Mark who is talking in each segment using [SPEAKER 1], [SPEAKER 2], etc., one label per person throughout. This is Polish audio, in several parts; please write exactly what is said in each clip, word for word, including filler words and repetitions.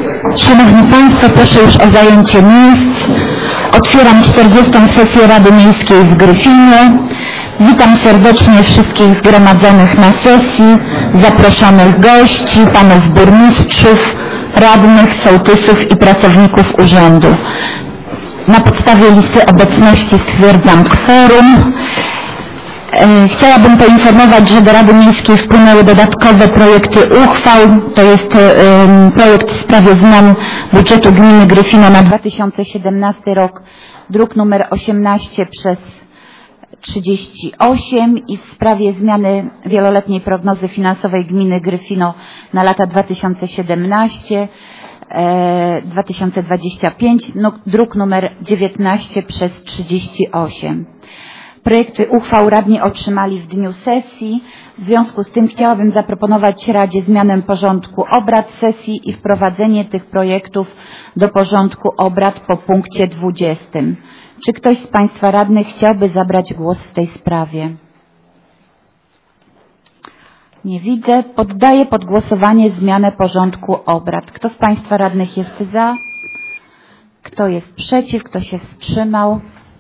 [SPEAKER 1] Szanowni Państwo, proszę już o zajęcie miejsc. Otwieram czterdziestą sesję Rady Miejskiej w Gryfinie. Witam serdecznie wszystkich zgromadzonych na sesji, zaproszonych gości, panów burmistrzów, radnych, sołtysów i pracowników urzędu. Na podstawie listy obecności stwierdzam kworum. Chciałabym poinformować, że do Rady Miejskiej wpłynęły dodatkowe projekty uchwał. To jest um, projekt w sprawie zmian budżetu gminy Gryfino na dwa tysiące siedemnasty rok, druk numer osiemnaście przez trzydzieści osiem i w sprawie zmiany wieloletniej prognozy finansowej gminy Gryfino na lata dwa tysiące siedemnasty do dwa tysiące dwudziestego piątego, no, druk numer dziewiętnaście przez trzydzieści osiem. Projekty uchwał radni otrzymali w dniu sesji. W związku z tym chciałabym zaproponować Radzie zmianę porządku obrad sesji i wprowadzenie tych projektów do porządku obrad po punkcie dwudziestym. Czy ktoś z Państwa radnych chciałby zabrać głos w tej sprawie? Nie widzę. Poddaję pod głosowanie zmianę porządku obrad. Kto z Państwa radnych jest za? Kto jest przeciw? Kto się wstrzymał?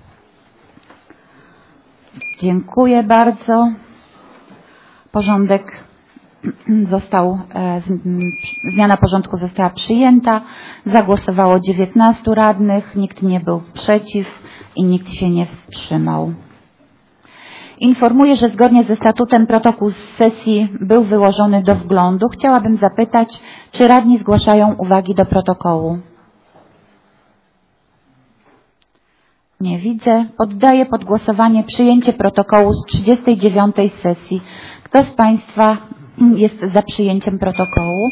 [SPEAKER 1] Dziękuję bardzo. Porządek został, e, z, zmiana porządku została przyjęta. Zagłosowało dziewiętnastu radnych, nikt nie był przeciw i nikt się nie wstrzymał. Informuję, że zgodnie ze statutem protokół z sesji był wyłożony do wglądu. Chciałabym zapytać, czy radni zgłaszają uwagi do protokołu? Nie widzę. Poddaję pod głosowanie przyjęcie protokołu z trzydziestej dziewiątej sesji. Kto z Państwa jest za przyjęciem protokołu?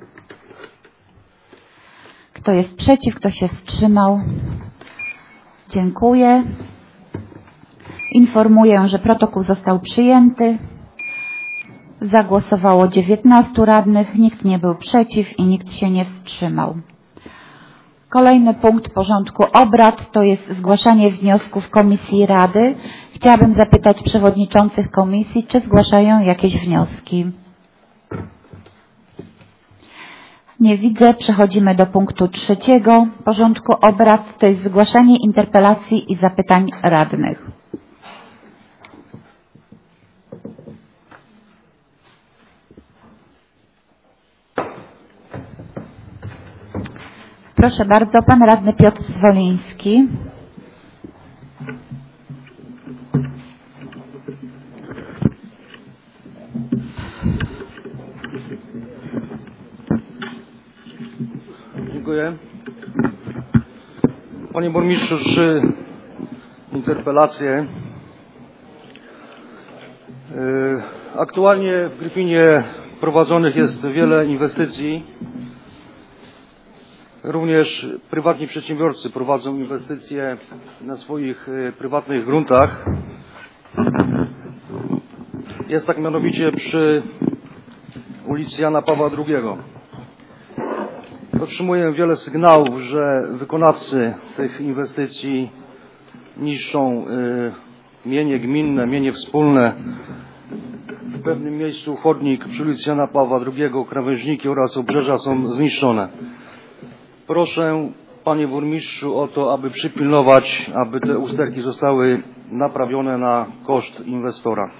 [SPEAKER 1] Kto jest przeciw? Kto się wstrzymał? Dziękuję. Informuję, że protokół został przyjęty. Zagłosowało dziewiętnastu radnych, nikt nie był przeciw i nikt się nie wstrzymał. Kolejny punkt porządku obrad to jest zgłaszanie wniosków Komisji Rady. Chciałabym zapytać przewodniczących komisji, czy zgłaszają jakieś wnioski. Nie widzę. Przechodzimy do punktu trzeciego porządku obrad. To jest zgłaszanie interpelacji i zapytań radnych. Proszę bardzo, pan radny Piotr Zwoliński.
[SPEAKER 2] Dziękuję. Panie burmistrzu, trzy interpelacje. Aktualnie w Gryfinie prowadzonych jest wiele inwestycji. Również prywatni przedsiębiorcy prowadzą inwestycje na swoich prywatnych gruntach. Jest tak mianowicie przy ulicy Jana Pawła drugiego. Otrzymuję wiele sygnałów, że wykonawcy tych inwestycji niszczą mienie gminne, mienie wspólne. W pewnym miejscu chodnik przy ulicy Jana Pawła drugiego, krawężniki oraz obrzeża są zniszczone. Proszę, panie burmistrzu, o to, aby przypilnować, aby te usterki zostały naprawione na koszt inwestora.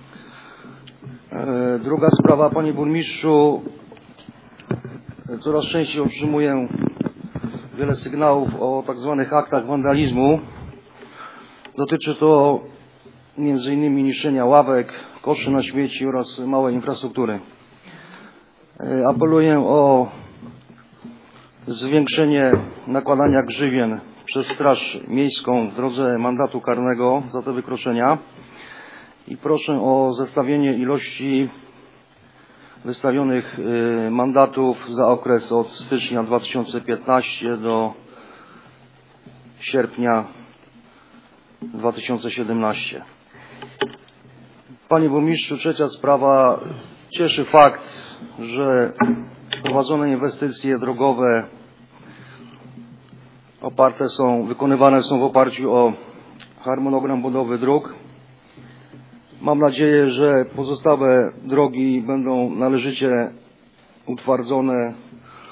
[SPEAKER 2] Druga sprawa, panie burmistrzu, coraz częściej otrzymuję wiele sygnałów o tak zwanych aktach wandalizmu. Dotyczy to między innymi niszczenia ławek, koszy na śmieci oraz małej infrastruktury. Apeluję o zwiększenie nakładania grzywien przez Straż Miejską w drodze mandatu karnego za te wykroczenia i proszę o zestawienie ilości wystawionych mandatów za okres od stycznia dwa tysiące piętnastego do sierpnia dwa tysiące siedemnastego. Panie burmistrzu, trzecia sprawa. Cieszy fakt, że prowadzone inwestycje drogowe oparte są, wykonywane są w oparciu o harmonogram budowy dróg. Mam nadzieję, że pozostałe drogi będą należycie utwardzone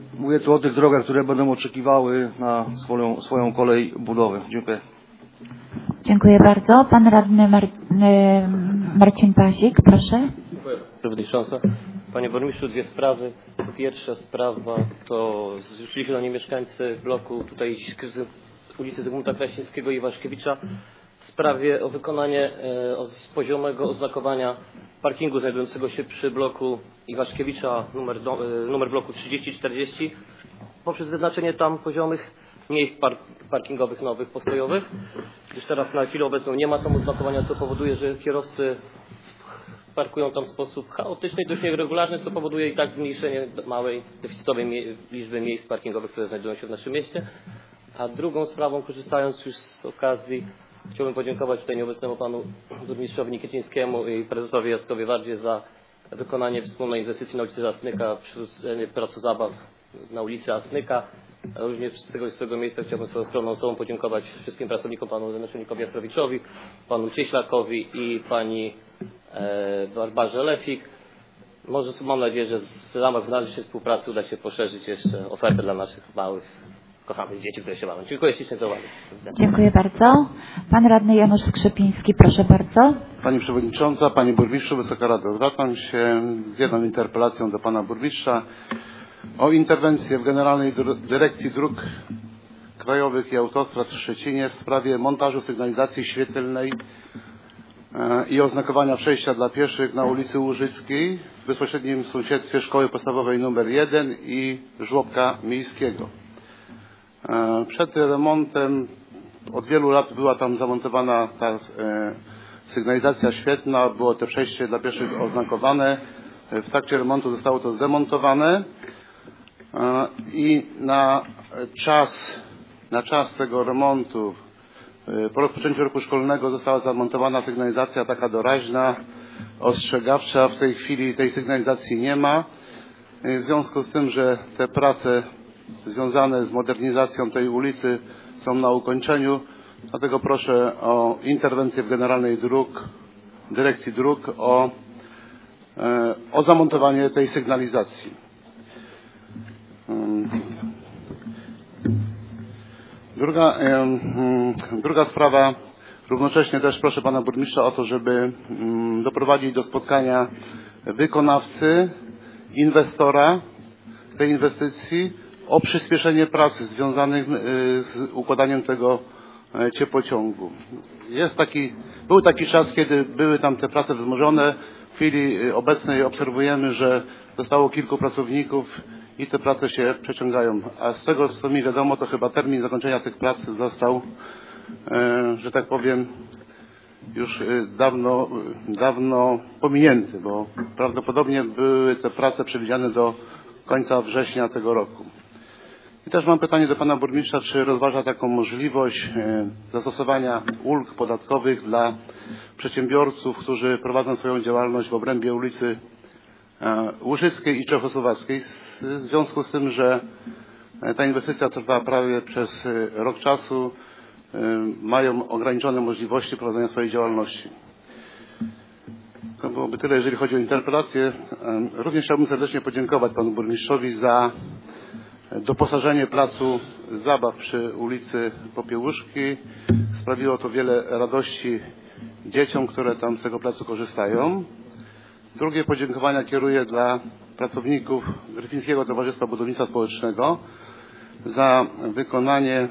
[SPEAKER 2] Mówię tu o tych drogach, które będą oczekiwały na swoją, swoją kolej budowy. Dziękuję.
[SPEAKER 1] Dziękuję bardzo. Pan radny Mar Marcin Pazik, proszę.
[SPEAKER 3] Dziękuję, przewodnicząca. Panie burmistrzu, dwie sprawy. Pierwsza sprawa to zwrócili się do niej mieszkańcy bloku tutaj z ulicy Zygmunta Kraśnickiego i Waszkiewicza w sprawie o wykonanie e, z poziomego oznakowania parkingu znajdującego się przy bloku Iwaszkiewicza numer, do, e, numer bloku trzydzieści czterdzieści poprzez wyznaczenie tam poziomych miejsc par, parkingowych nowych, postojowych, gdyż teraz na chwilę obecną nie ma tam oznakowania, co powoduje, że kierowcy parkują tam w sposób chaotyczny i dość nieregularny, co powoduje i tak zmniejszenie małej, deficytowej mie liczby miejsc parkingowych, które znajdują się w naszym mieście. A drugą sprawą, korzystając już z okazji, chciałbym podziękować tutaj nieobecnemu panu burmistrzowi Nikiecińskiemu i prezesowi Jackowi Wardzie za wykonanie wspólnej inwestycji na ulicy Asnyka, przywrócenie placu zabaw na ulicy Asnyka. Również z tego, z tego miejsca chciałbym swoją skromną osobą podziękować wszystkim pracownikom, panu naczelnikowi Jastrowiczowi, panu Cieślakowi i pani e, Barbarze Lefik. Może mam nadzieję, że w ramach naszej współpracy uda się poszerzyć jeszcze ofertę dla naszych małych, kochanych dzieci, które się bawią. Dziękuję ślicznie za uwagę.
[SPEAKER 1] Dziękuję bardzo. Pan radny Janusz Skrzypiński, proszę bardzo.
[SPEAKER 4] Pani Przewodnicząca, Panie Burmistrzu, Wysoka Rado, zwracam się z jedną interpelacją do Pana Burmistrza o interwencję w Generalnej Dyrekcji Dróg Krajowych i Autostrad w Szczecinie w sprawie montażu sygnalizacji świetlnej i oznakowania przejścia dla pieszych na ulicy Łużyckiej w bezpośrednim sąsiedztwie Szkoły Podstawowej numer jeden i żłobka miejskiego. Przed remontem od wielu lat była tam zamontowana ta sygnalizacja świetlna, było to przejście dla pieszych oznakowane. W trakcie remontu zostało to zdemontowane i na czas, na czas tego remontu, po rozpoczęciu roku szkolnego została zamontowana sygnalizacja taka doraźna, ostrzegawcza. W tej chwili tej sygnalizacji nie ma. W związku z tym, że te prace związane z modernizacją tej ulicy są na ukończeniu, dlatego proszę o interwencję w Generalnej Dróg, Dyrekcji Dróg o, o zamontowanie tej sygnalizacji. Druga, druga sprawa, równocześnie też proszę Pana Burmistrza o to, żeby doprowadzić do spotkania wykonawcy, inwestora tej inwestycji o przyspieszenie pracy związanych z układaniem tego ciepłociągu. Jest taki, był taki czas, kiedy były tam te prace wzmożone. W chwili obecnej obserwujemy, że zostało kilku pracowników i te prace się przeciągają. A z tego, co mi wiadomo, to chyba termin zakończenia tych prac został, że tak powiem, już dawno, dawno pominięty, bo prawdopodobnie były te prace przewidziane do końca września tego roku. I też mam pytanie do Pana Burmistrza, czy rozważa taką możliwość zastosowania ulg podatkowych dla przedsiębiorców, którzy prowadzą swoją działalność w obrębie ulicy Łużyckiej i Czechosłowackiej, w związku z tym, że ta inwestycja trwa prawie przez rok czasu, mają ograniczone możliwości prowadzenia swojej działalności. To byłoby tyle, jeżeli chodzi o interpelację. Również chciałbym serdecznie podziękować Panu Burmistrzowi za doposażenie placu zabaw przy ulicy Popiełuszki. Sprawiło to wiele radości dzieciom, które tam z tego placu korzystają. Drugie podziękowania kieruję dla pracowników Gryfińskiego Towarzystwa Budownictwa Społecznego za wykonanie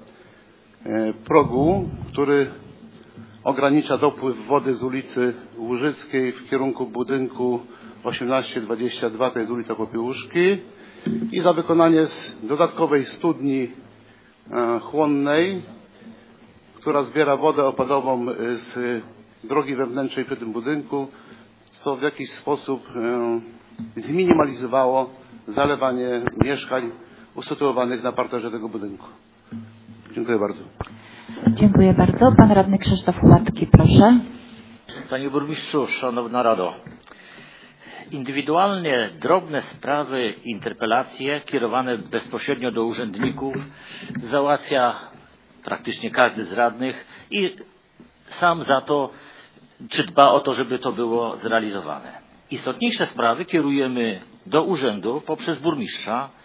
[SPEAKER 4] progu, który ogranicza dopływ wody z ulicy Łużyckiej w kierunku budynku osiemnaście dwadzieścia dwa, to jest ulica Popiełuszki, i za wykonanie dodatkowej studni chłonnej, która zbiera wodę opadową z drogi wewnętrznej przy tym budynku, co w jakiś sposób zminimalizowało zalewanie mieszkań usytuowanych na parterze tego budynku. Dziękuję bardzo.
[SPEAKER 1] Dziękuję bardzo. Pan radny Krzysztof Łatki, proszę.
[SPEAKER 5] Panie Burmistrzu, Szanowna Rado. Indywidualnie drobne sprawy, interpelacje kierowane bezpośrednio do urzędników załatwia praktycznie każdy z radnych i sam za to, czy dba o to, żeby to było zrealizowane. Istotniejsze sprawy kierujemy do urzędu poprzez burmistrza,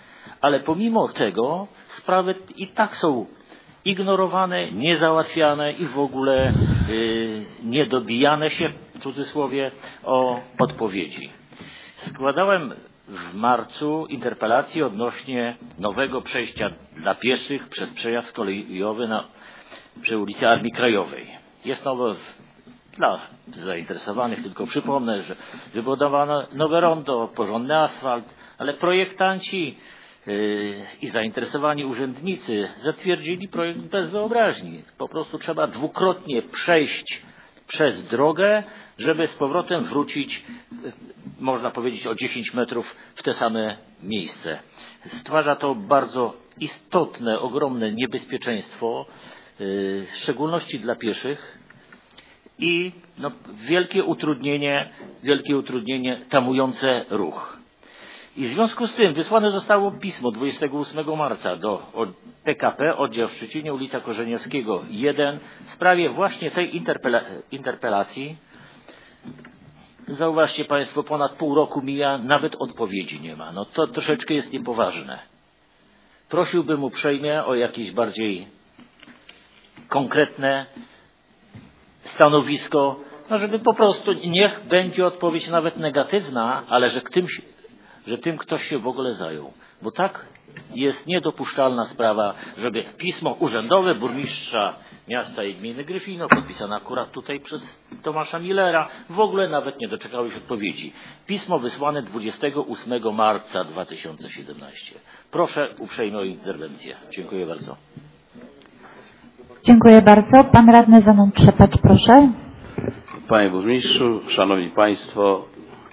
[SPEAKER 5] ale pomimo tego sprawy i tak są ignorowane, niezałatwiane i w ogóle yy, nie dobijane się, w cudzysłowie, o odpowiedzi. Składałem w marcu interpelację odnośnie nowego przejścia dla pieszych przez przejazd kolejowy na, przy ulicy Armii Krajowej. Jest nowe, dla zainteresowanych tylko przypomnę, że wybudowano nowe rondo, porządny asfalt, ale projektanci yy, i zainteresowani urzędnicy zatwierdzili projekt bez wyobraźni. Po prostu trzeba dwukrotnie przejść przez drogę, żeby z powrotem wrócić, można powiedzieć, o dziesięć metrów w te same miejsce. Stwarza to bardzo istotne, ogromne niebezpieczeństwo, yy, w szczególności dla pieszych i no, wielkie utrudnienie, wielkie utrudnienie tamujące ruch. I w związku z tym wysłane zostało pismo dwudziestego ósmego marca do P K P, oddział w Szczecinie, ulica Korzeniowskiego jeden, w sprawie właśnie tej interpela interpelacji. Zauważcie Państwo, ponad pół roku mija, nawet odpowiedzi nie ma. No to troszeczkę jest niepoważne. Prosiłbym uprzejmie o jakieś bardziej konkretne stanowisko, no żeby po prostu, niech będzie odpowiedź nawet negatywna, ale że, tym, że tym ktoś się w ogóle zajął. Bo tak jest niedopuszczalna sprawa, żeby pismo urzędowe burmistrza miasta i gminy Gryfino, podpisane akurat tutaj przez Tomasza Millera, w ogóle nawet nie doczekało się odpowiedzi. Pismo wysłane dwudziestego ósmego marca dwa tysiące siedemnastego. Proszę uprzejmie o interwencję. Dziękuję bardzo.
[SPEAKER 1] Dziękuję bardzo. Pan radny Zenon Trzepacz, proszę.
[SPEAKER 6] Panie burmistrzu, szanowni państwo,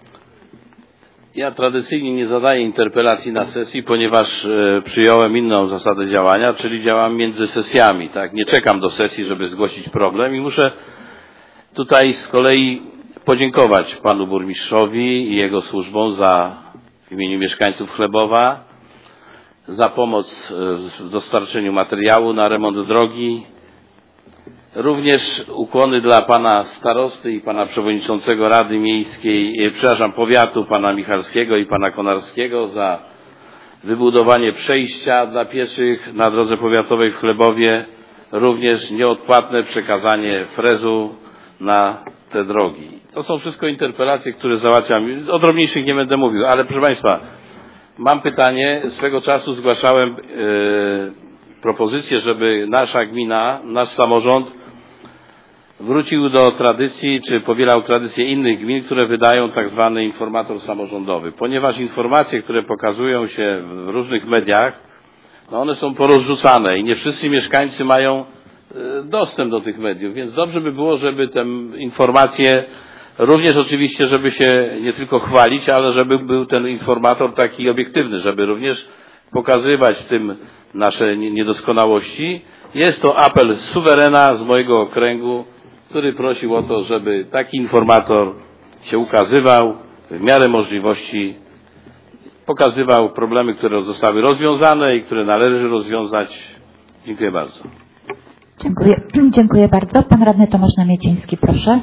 [SPEAKER 6] ja tradycyjnie nie zadaję interpelacji na sesji, ponieważ e, przyjąłem inną zasadę działania, czyli działam między sesjami. Tak? Nie czekam do sesji, żeby zgłosić problem i muszę tutaj z kolei podziękować panu burmistrzowi i jego służbom za, w imieniu mieszkańców Chlebowa, za pomoc w dostarczeniu materiału na remont drogi. Również ukłony dla pana starosty i pana przewodniczącego Rady Miejskiej, przepraszam, powiatu, pana Michalskiego i pana Konarskiego za wybudowanie przejścia dla pieszych na drodze powiatowej w Chlebowie. Również nieodpłatne przekazanie frezu na te drogi. To są wszystko interpelacje, które załatwiam. O drobniejszych nie będę mówił, ale proszę państwa, mam pytanie. Swego czasu zgłaszałem e, propozycję, żeby nasza gmina, nasz samorząd wrócił do tradycji, czy powielał tradycję innych gmin, które wydają tak zwany informator samorządowy. Ponieważ informacje, które pokazują się w różnych mediach, no one są porozrzucane i nie wszyscy mieszkańcy mają e, dostęp do tych mediów. Więc dobrze by było, żeby te informacje również oczywiście, żeby się nie tylko chwalić, ale żeby był ten informator taki obiektywny, żeby również pokazywać w tym nasze niedoskonałości. Jest to apel suwerena z mojego okręgu, który prosił o to, żeby taki informator się ukazywał, w miarę możliwości pokazywał problemy, które zostały rozwiązane i które należy rozwiązać. Dziękuję bardzo.
[SPEAKER 1] Dziękuję. Dziękuję bardzo. Pan radny Tomasz Namieciński, proszę.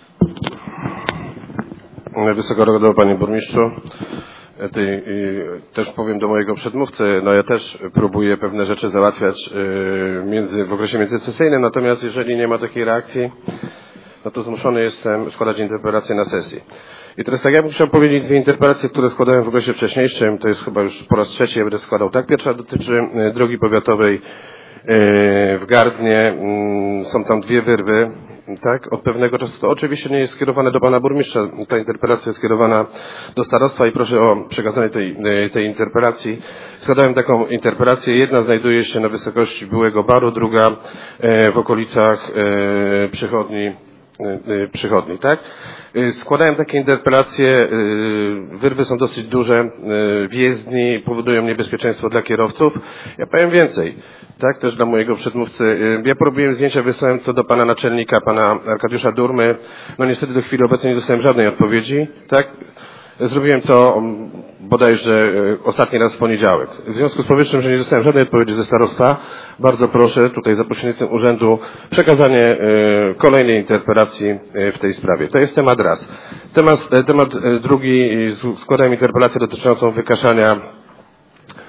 [SPEAKER 7] Wysoka Rado, panie burmistrzu. Tej, też powiem do mojego przedmówcy, no ja też próbuję pewne rzeczy załatwiać między, w okresie międzysesyjnym, natomiast jeżeli nie ma takiej reakcji, no to zmuszony jestem składać interpelację na sesji. I teraz tak, ja bym chciał powiedzieć dwie interpelacje, które składałem w okresie wcześniejszym, to jest chyba już po raz trzeci, ja będę składał tak. Pierwsza dotyczy drogi powiatowej w Gardnie, są tam dwie wyrwy, tak, od pewnego czasu. To oczywiście nie jest skierowane do pana burmistrza, ta interpelacja jest skierowana do starostwa i proszę o przekazanie tej, tej interpelacji. Składałem taką interpelację, jedna znajduje się na wysokości byłego baru, druga w okolicach przychodni, przychodni, tak? Składałem takie interpelacje, wyrwy są dosyć duże, w jezdni, powodują niebezpieczeństwo dla kierowców. Ja powiem więcej, tak, też dla mojego przedmówcy. Ja porobiłem zdjęcia, wysłałem to do pana naczelnika, pana Arkadiusza Durmy. No niestety do chwili obecnej nie dostałem żadnej odpowiedzi, tak? Zrobiłem to bodajże ostatni raz w poniedziałek. W związku z powyższym, że nie dostałem żadnej odpowiedzi ze starostwa, bardzo proszę tutaj za pośrednictwem urzędu przekazanie kolejnej interpelacji w tej sprawie. To jest temat raz. Temat, temat drugi, składałem interpelację dotyczącą wykaszania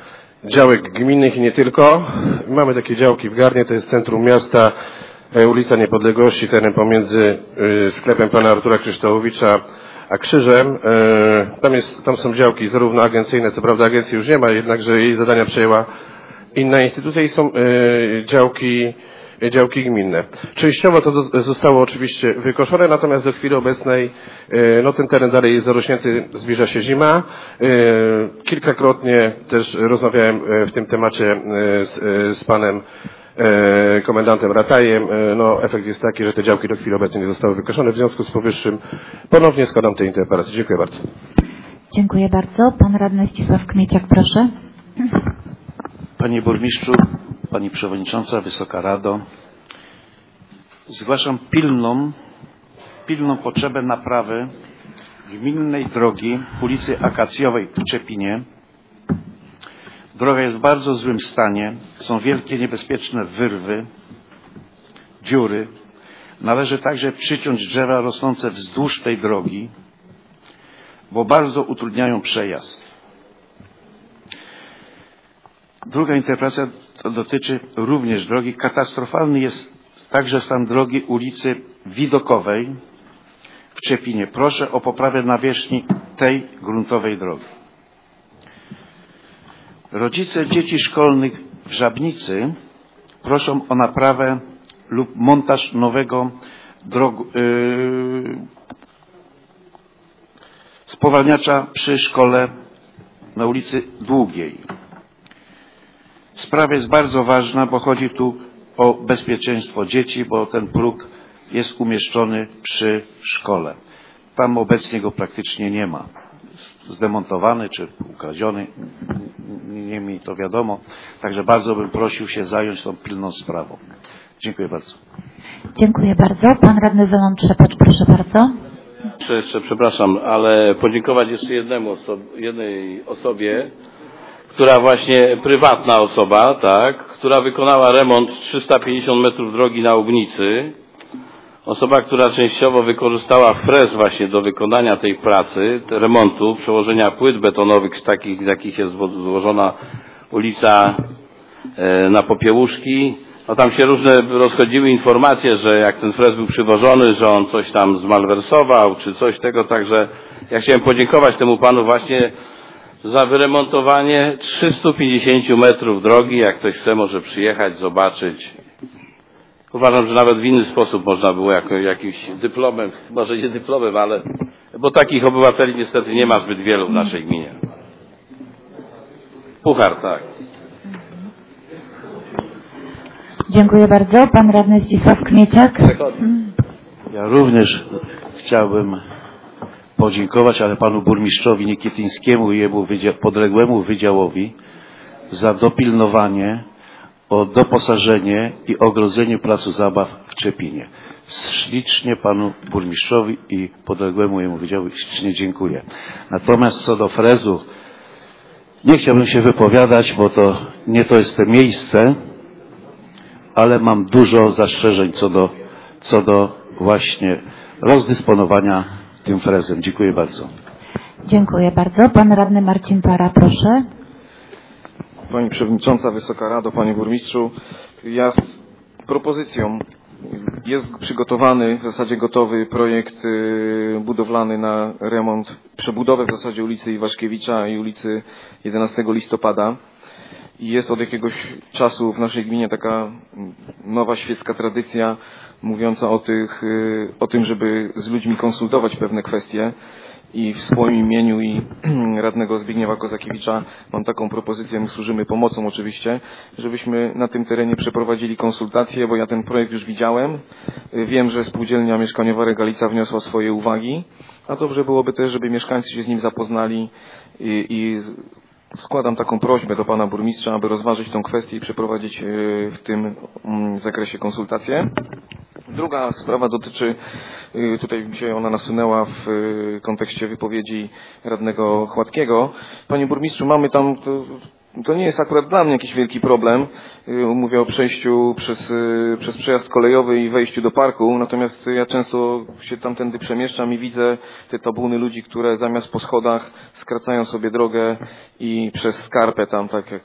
[SPEAKER 7] działek gminnych i nie tylko. Mamy takie działki w Garnie, to jest centrum miasta, ulica Niepodległości, teren pomiędzy sklepem pana Artura Krzysztołowicza a Krzyżem. Tam, jest, tam są działki zarówno agencyjne, co prawda agencji już nie ma, jednakże jej zadania przejęła inna instytucja i są działki, działki gminne. Częściowo to zostało oczywiście wykoszone, natomiast do chwili obecnej no, ten teren dalej jest zarośnięty, zbliża się zima. Kilkakrotnie też rozmawiałem w tym temacie z, z panem komendantem Ratajem. No, efekt jest taki, że te działki do chwili obecnej nie zostały wykoszone. W związku z powyższym ponownie składam tę interpelację. Dziękuję bardzo.
[SPEAKER 1] Dziękuję bardzo. Pan radny Zdzisław Kmieciak, proszę.
[SPEAKER 8] Panie burmistrzu, pani przewodnicząca, Wysoka Rado, zgłaszam pilną, pilną potrzebę naprawy gminnej drogi ulicy Akacjowej w Czepinie. Droga jest w bardzo złym stanie, są wielkie niebezpieczne wyrwy, dziury. Należy także przyciąć drzewa rosnące wzdłuż tej drogi, bo bardzo utrudniają przejazd. Druga interpretacja dotyczy również drogi. Katastrofalny jest także stan drogi ulicy Widokowej w Czepinie. Proszę o poprawę nawierzchni tej gruntowej drogi. Rodzice dzieci szkolnych w Żabnicy proszą o naprawę lub montaż nowego drogu, yy, spowalniacza przy szkole na ulicy Długiej. Sprawa jest bardzo ważna, bo chodzi tu o bezpieczeństwo dzieci, bo ten próg jest umieszczony przy szkole. Tam obecnie go praktycznie nie ma. Zdemontowany czy ukradziony, nie mi to wiadomo. Także bardzo bym prosił się zająć tą pilną sprawą. Dziękuję bardzo.
[SPEAKER 1] Dziękuję bardzo. Pan radny Zenon Trzepacz, proszę bardzo.
[SPEAKER 6] Jeszcze, jeszcze przepraszam, ale podziękować jeszcze jednemu oso jednej osobie, która właśnie, prywatna osoba, tak, która wykonała remont trzysta pięćdziesiąt metrów drogi na Łubnicy. Osoba, która częściowo wykorzystała frez właśnie do wykonania tej pracy, remontu, przełożenia płyt betonowych, takich, z jakich jest złożona ulica e, na Popiełuszki. No tam się różne rozchodziły informacje, że jak ten frez był przywożony, że on coś tam zmalwersował, czy coś tego, także ja chciałem podziękować temu panu właśnie za wyremontowanie trzysta pięćdziesiąt metrów drogi. Jak ktoś chce, może przyjechać, zobaczyć. Uważam, że nawet w inny sposób można było jako, jakimś dyplomem, może nie dyplomem, ale bo takich obywateli niestety nie ma zbyt wielu w naszej gminie. Puchar, tak.
[SPEAKER 1] Dziękuję bardzo. Pan radny Zdzisław Kmieciak.
[SPEAKER 8] Ja również chciałbym podziękować, ale panu burmistrzowi Niekietyńskiemu i jemu podległemu wydziałowi za dopilnowanie o doposażenie i ogrodzenie placu zabaw w Czepinie. Ślicznie panu burmistrzowi i podległemu jemu wydziałowi ślicznie dziękuję. Natomiast co do frezu, nie chciałbym się wypowiadać, bo to nie to jest to miejsce, ale mam dużo zastrzeżeń co do, co do właśnie rozdysponowania tym frezem. Dziękuję bardzo.
[SPEAKER 1] Dziękuję bardzo. Pan radny Marcin Para, proszę.
[SPEAKER 9] Pani Przewodnicząca, Wysoka Rado, Panie Burmistrzu, ja z propozycją, jest przygotowany, w zasadzie gotowy projekt budowlany na remont, przebudowę w zasadzie ulicy Iwaszkiewicza i ulicy jedenastego listopada. I jest od jakiegoś czasu w naszej gminie taka nowa świecka tradycja mówiąca o, tych, o tym, żeby z ludźmi konsultować pewne kwestie. I w swoim imieniu i radnego Zbigniewa Kozakiewicza mam taką propozycję, my służymy pomocą oczywiście, żebyśmy na tym terenie przeprowadzili konsultacje, bo ja ten projekt już widziałem. Wiem, że spółdzielnia mieszkaniowa Regalica wniosła swoje uwagi, a dobrze byłoby też, żeby mieszkańcy się z nim zapoznali i, i składam taką prośbę do pana burmistrza, aby rozważyć tę kwestię i przeprowadzić w tym zakresie konsultacje. Druga sprawa dotyczy, tutaj się ona nasunęła w kontekście wypowiedzi radnego Chładkiego. Panie burmistrzu, mamy tam, to, to nie jest akurat dla mnie jakiś wielki problem. Mówię o przejściu przez, przez przejazd kolejowy i wejściu do parku. Natomiast ja często się tamtędy przemieszczam i widzę te tabuny ludzi, które zamiast po schodach skracają sobie drogę i przez skarpę tam, tak jak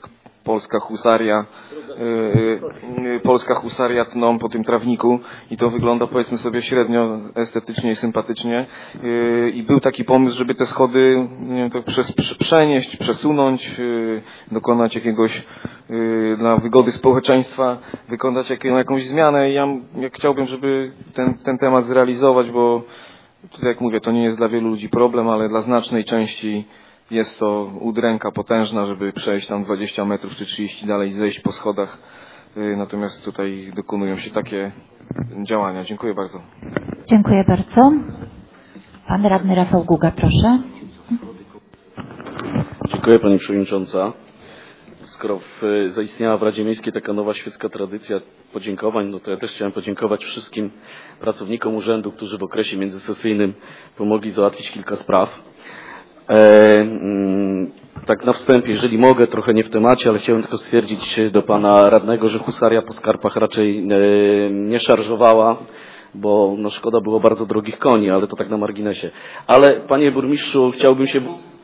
[SPEAKER 9] polska husaria, yy, polska husaria tną po tym trawniku i to wygląda, powiedzmy sobie, średnio estetycznie i sympatycznie. Yy, I był taki pomysł, żeby te schody, nie wiem, to przez, przenieść, przesunąć, yy, dokonać jakiegoś yy, dla wygody społeczeństwa, wykonać jak, jakąś zmianę. I ja, ja chciałbym, żeby ten, ten temat zrealizować, bo tutaj, jak mówię, to nie jest dla wielu ludzi problem, ale dla znacznej części jest to udręka potężna, żeby przejść tam dwadzieścia metrów czy trzydzieści dalej, zejść po schodach. Natomiast tutaj dokonują się takie działania. Dziękuję bardzo.
[SPEAKER 1] Dziękuję bardzo. Pan radny Rafał Guga, proszę.
[SPEAKER 10] Dziękuję Pani Przewodnicząca. Skoro w, zaistniała w Radzie Miejskiej taka nowa świecka tradycja podziękowań, no to ja też chciałem podziękować wszystkim pracownikom urzędu, którzy w okresie międzysesyjnym pomogli załatwić kilka spraw. E, mm, tak na wstępie, jeżeli mogę, trochę nie w temacie, ale chciałem tylko stwierdzić do Pana Radnego, że husaria po skarpach raczej e, nie szarżowała, bo no, szkoda było bardzo drogich koni, ale to tak na marginesie. Ale Panie Burmistrzu, chciałbym się...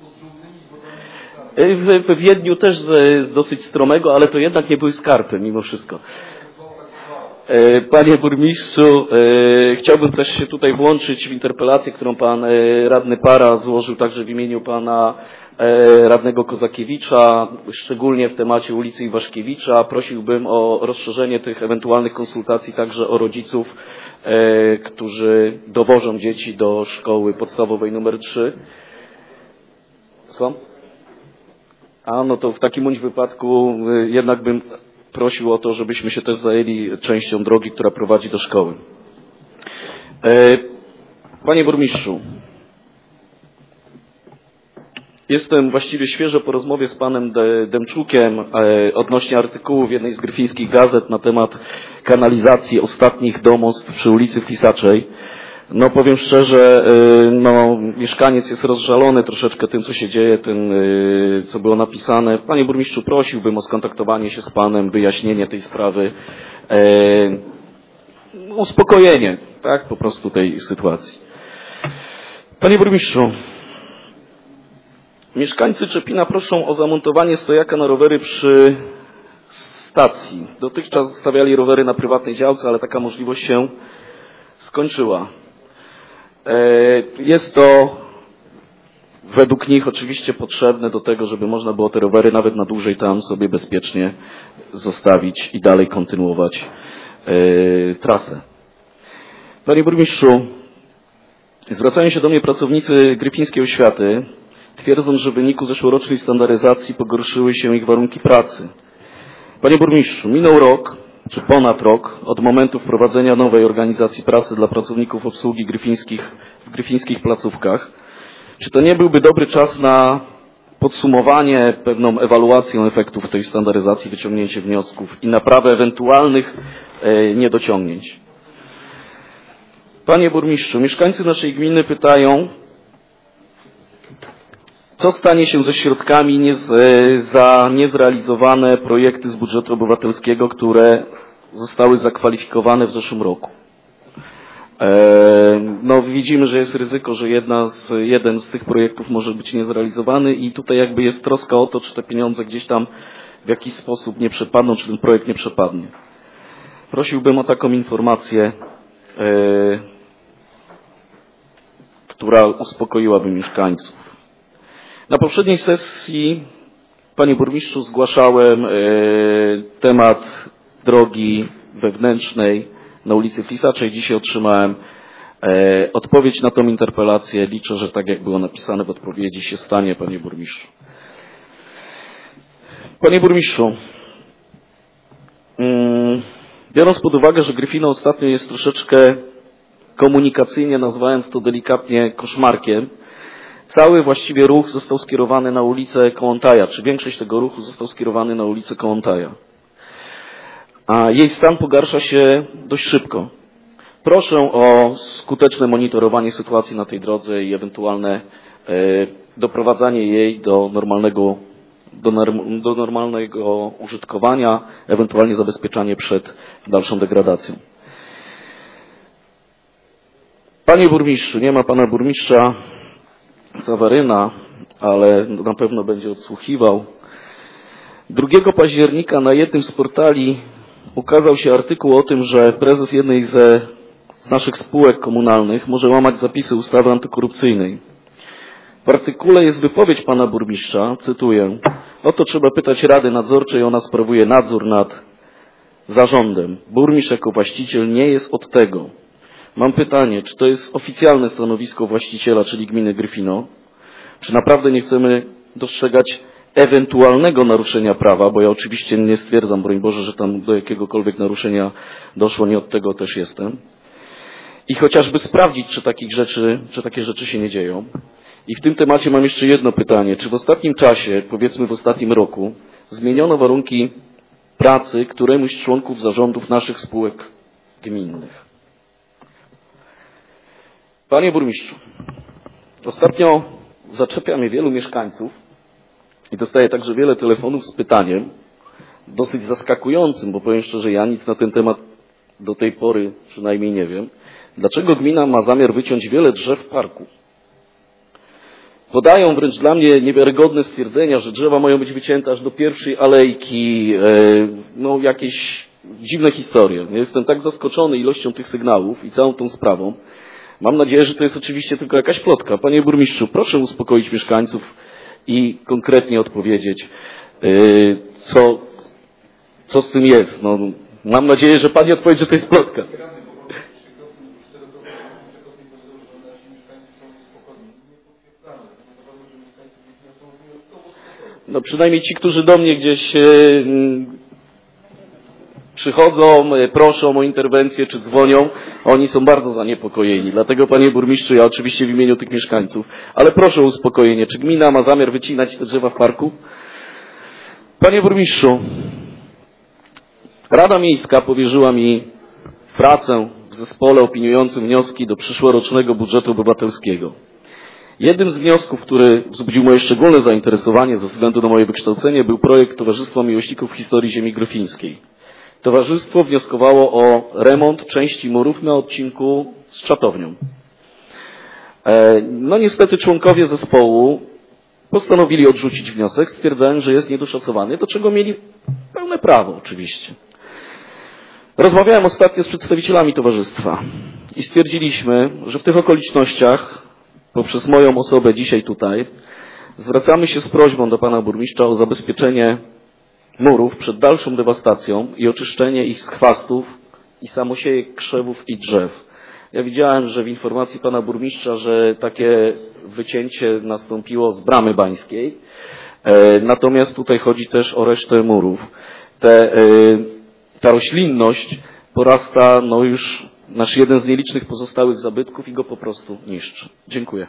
[SPEAKER 10] W, w Wiedniu też z, z dosyć stromego, ale to jednak nie były skarpy mimo wszystko. E, Panie Burmistrzu, e, chciałbym też się tutaj włączyć w interpelację, którą Pan e, Radny Para złożył także w imieniu Pana e, Radnego Kozakiewicza, szczególnie w temacie ulicy Iwaszkiewicza. Prosiłbym o rozszerzenie tych ewentualnych konsultacji także o rodziców, e, którzy dowożą dzieci do szkoły podstawowej numer trzy. Słucham? A no to w takim bądź wypadku jednak bym prosił o to, żebyśmy się też zajęli częścią drogi, która prowadzi do szkoły. Panie Burmistrzu, jestem właściwie świeżo po rozmowie z panem Demczukiem odnośnie artykułu w jednej z gryfińskich gazet na temat kanalizacji ostatnich domostw przy ulicy Flisaczej. No powiem szczerze, no mieszkaniec jest rozżalony troszeczkę tym, co się dzieje, tym, co było napisane. Panie Burmistrzu, prosiłbym o skontaktowanie się z Panem, wyjaśnienie tej sprawy, e, uspokojenie, tak, po prostu tej sytuacji. Panie Burmistrzu, mieszkańcy Czepina proszą o zamontowanie stojaka na rowery przy stacji. Dotychczas stawiali rowery na prywatnej działce, ale taka możliwość się skończyła. Jest to według nich oczywiście potrzebne do tego, żeby można było te rowery nawet na dłużej tam sobie bezpiecznie zostawić i dalej kontynuować e, trasę. Panie Burmistrzu, zwracają się do mnie pracownicy Gryfińskiej Oświaty, twierdząc, że w wyniku zeszłorocznej standaryzacji pogorszyły się ich warunki pracy. Panie Burmistrzu, minął rok, czy ponad rok od momentu wprowadzenia nowej organizacji pracy dla pracowników obsługi gryfińskich w gryfińskich placówkach. Czy to nie byłby dobry czas na podsumowanie, pewną ewaluację efektów tej standaryzacji, wyciągnięcie wniosków i naprawę ewentualnych e, niedociągnięć? Panie Burmistrzu, mieszkańcy naszej gminy pytają, co stanie się ze środkami nie z, za niezrealizowane projekty z budżetu obywatelskiego, które zostały zakwalifikowane w zeszłym roku? E, no widzimy, że jest ryzyko, że jedna z, jeden z tych projektów może być niezrealizowany i tutaj jakby jest troska o to, czy te pieniądze gdzieś tam w jakiś sposób nie przepadną, czy ten projekt nie przepadnie. Prosiłbym o taką informację, e, która uspokoiłaby mieszkańców. Na poprzedniej sesji, Panie Burmistrzu, zgłaszałem e, temat drogi wewnętrznej na ulicy Flisaczej. Dzisiaj otrzymałem e, odpowiedź na tą interpelację. Liczę, że tak jak było napisane w odpowiedzi się stanie, Panie Burmistrzu. Panie Burmistrzu, mm, biorąc pod uwagę, że Gryfino ostatnio jest troszeczkę komunikacyjnie, nazwając to delikatnie, koszmarkiem, cały właściwie ruch został skierowany na ulicę Kołątaja, czy większość tego ruchu został skierowany na ulicę Kołątaja. A jej stan pogarsza się dość szybko. Proszę o skuteczne monitorowanie sytuacji na tej drodze i ewentualne e, doprowadzanie jej do normalnego, do, do normalnego użytkowania, ewentualnie zabezpieczanie przed dalszą degradacją. Panie Burmistrzu, nie ma Pana Burmistrza Zawaryna, ale na pewno będzie odsłuchiwał. drugiego października na jednym z portali ukazał się artykuł o tym, że prezes jednej ze, z naszych spółek komunalnych może łamać zapisy ustawy antykorupcyjnej. W artykule jest wypowiedź pana burmistrza, cytuję: o to trzeba pytać Rady Nadzorczej, ona sprawuje nadzór nad zarządem. Burmistrz jako właściciel nie jest od tego. Mam pytanie, czy to jest oficjalne stanowisko właściciela, czyli gminy Gryfino? Czy naprawdę nie chcemy dostrzegać ewentualnego naruszenia prawa, bo ja oczywiście nie stwierdzam, broń Boże, że tam do jakiegokolwiek naruszenia doszło, nie od tego też jestem. I chociażby sprawdzić, czy takich rzeczy, czy takie rzeczy się nie dzieją. I w tym temacie mam jeszcze jedno pytanie. Czy w ostatnim czasie, powiedzmy w ostatnim roku, zmieniono warunki pracy któremuś z członków zarządów naszych spółek gminnych? Panie burmistrzu, ostatnio zaczepia mnie wielu mieszkańców i dostaję także wiele telefonów z pytaniem, dosyć zaskakującym, bo powiem szczerze, ja nic na ten temat do tej pory przynajmniej nie wiem. Dlaczego gmina ma zamiar wyciąć wiele drzew w parku? Podają wręcz dla mnie niewiarygodne stwierdzenia, że drzewa mają być wycięte aż do pierwszej alejki, no jakieś dziwne historie. Ja jestem tak zaskoczony ilością tych sygnałów i całą tą sprawą. Mam nadzieję, że to jest oczywiście tylko jakaś plotka. Panie burmistrzu, proszę uspokoić mieszkańców i konkretnie odpowiedzieć, co, co z tym jest. No, mam nadzieję, że pani odpowie, że to jest plotka. No przynajmniej ci, którzy do mnie gdzieś e, przychodzą, e, proszą o interwencję czy dzwonią, oni są bardzo zaniepokojeni. Dlatego, panie burmistrzu, ja oczywiście w imieniu tych mieszkańców, ale proszę o uspokojenie. Czy gmina ma zamiar wycinać te drzewa w parku? Panie burmistrzu, Rada Miejska powierzyła mi pracę w zespole opiniującym wnioski do przyszłorocznego budżetu obywatelskiego. Jednym z wniosków, który wzbudził moje szczególne zainteresowanie ze względu na moje wykształcenie, był projekt Towarzystwa Miłośników Historii Ziemi Gryfińskiej. Towarzystwo wnioskowało o remont części murów na odcinku z Czatownią. No niestety członkowie zespołu postanowili odrzucić wniosek, stwierdzając, że jest niedoszacowany, do czego mieli pełne prawo oczywiście. Rozmawiałem ostatnio z przedstawicielami towarzystwa i stwierdziliśmy, że w tych okolicznościach poprzez moją osobę dzisiaj tutaj zwracamy się z prośbą do pana burmistrza o zabezpieczenie murów przed dalszą dewastacją i oczyszczenie ich z chwastów i samosiejek krzewów i drzew. Ja widziałem, że w informacji pana burmistrza, że takie wycięcie nastąpiło z Bramy Bańskiej, e, natomiast tutaj chodzi też o resztę murów. Te, e, ta roślinność porasta no już nasz jeden z nielicznych pozostałych zabytków i go po prostu niszczy. Dziękuję.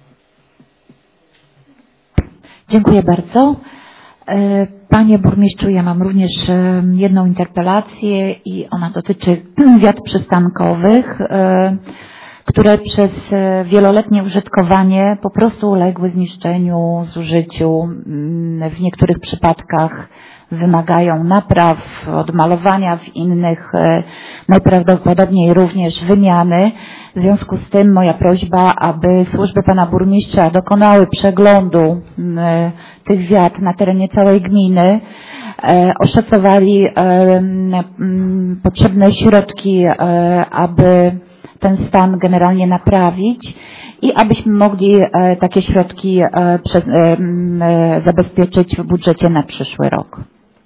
[SPEAKER 1] Dziękuję bardzo. Panie burmistrzu, ja mam również jedną interpelację i ona dotyczy wiat przystankowych, które przez wieloletnie użytkowanie po prostu uległy zniszczeniu, zużyciu. W niektórych przypadkach wymagają napraw, odmalowania, w innych najprawdopodobniej również wymiany. W związku z tym moja prośba, aby służby pana burmistrza dokonały przeglądu tych wiat na terenie całej gminy, oszacowali potrzebne środki, aby ten stan generalnie naprawić i abyśmy mogli takie środki zabezpieczyć w budżecie na przyszły rok.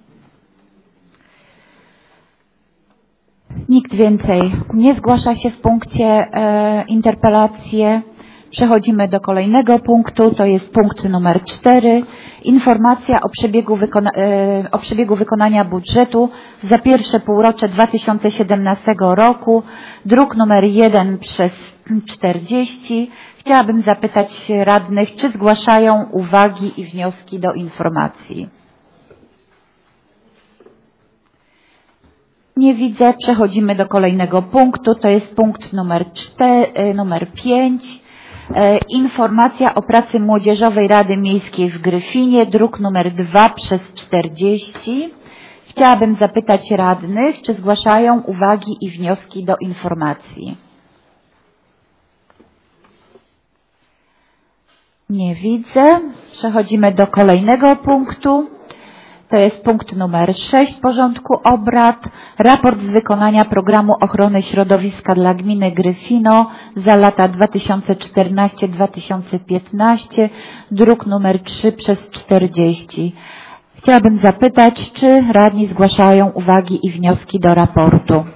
[SPEAKER 1] Nikt więcej nie zgłasza się w punkcie e, interpelacje. Przechodzimy do kolejnego punktu, to jest punkt numer cztery. Informacja o przebiegu, wykona, e, o przebiegu wykonania budżetu za pierwsze półrocze dwa tysiące siedemnastego roku, druk numer jeden przez czterdzieści. Chciałabym zapytać radnych, czy zgłaszają uwagi i wnioski do informacji. Nie widzę. Przechodzimy do kolejnego punktu. To jest punkt numer cztery, numer pięć. E, informacja o pracy Młodzieżowej Rady Miejskiej w Gryfinie, druk numer dwa przez czterdzieści. Chciałabym zapytać radnych, czy zgłaszają uwagi i wnioski do informacji. Nie widzę. Przechodzimy do kolejnego punktu. To jest punkt numer sześć porządku obrad. Raport z wykonania programu ochrony środowiska dla gminy Gryfino za lata dwa tysiące czternaście do dwa tysiące piętnaście, druk numer trzy przez czterdzieści. Chciałabym zapytać, czy radni zgłaszają uwagi i wnioski do raportu?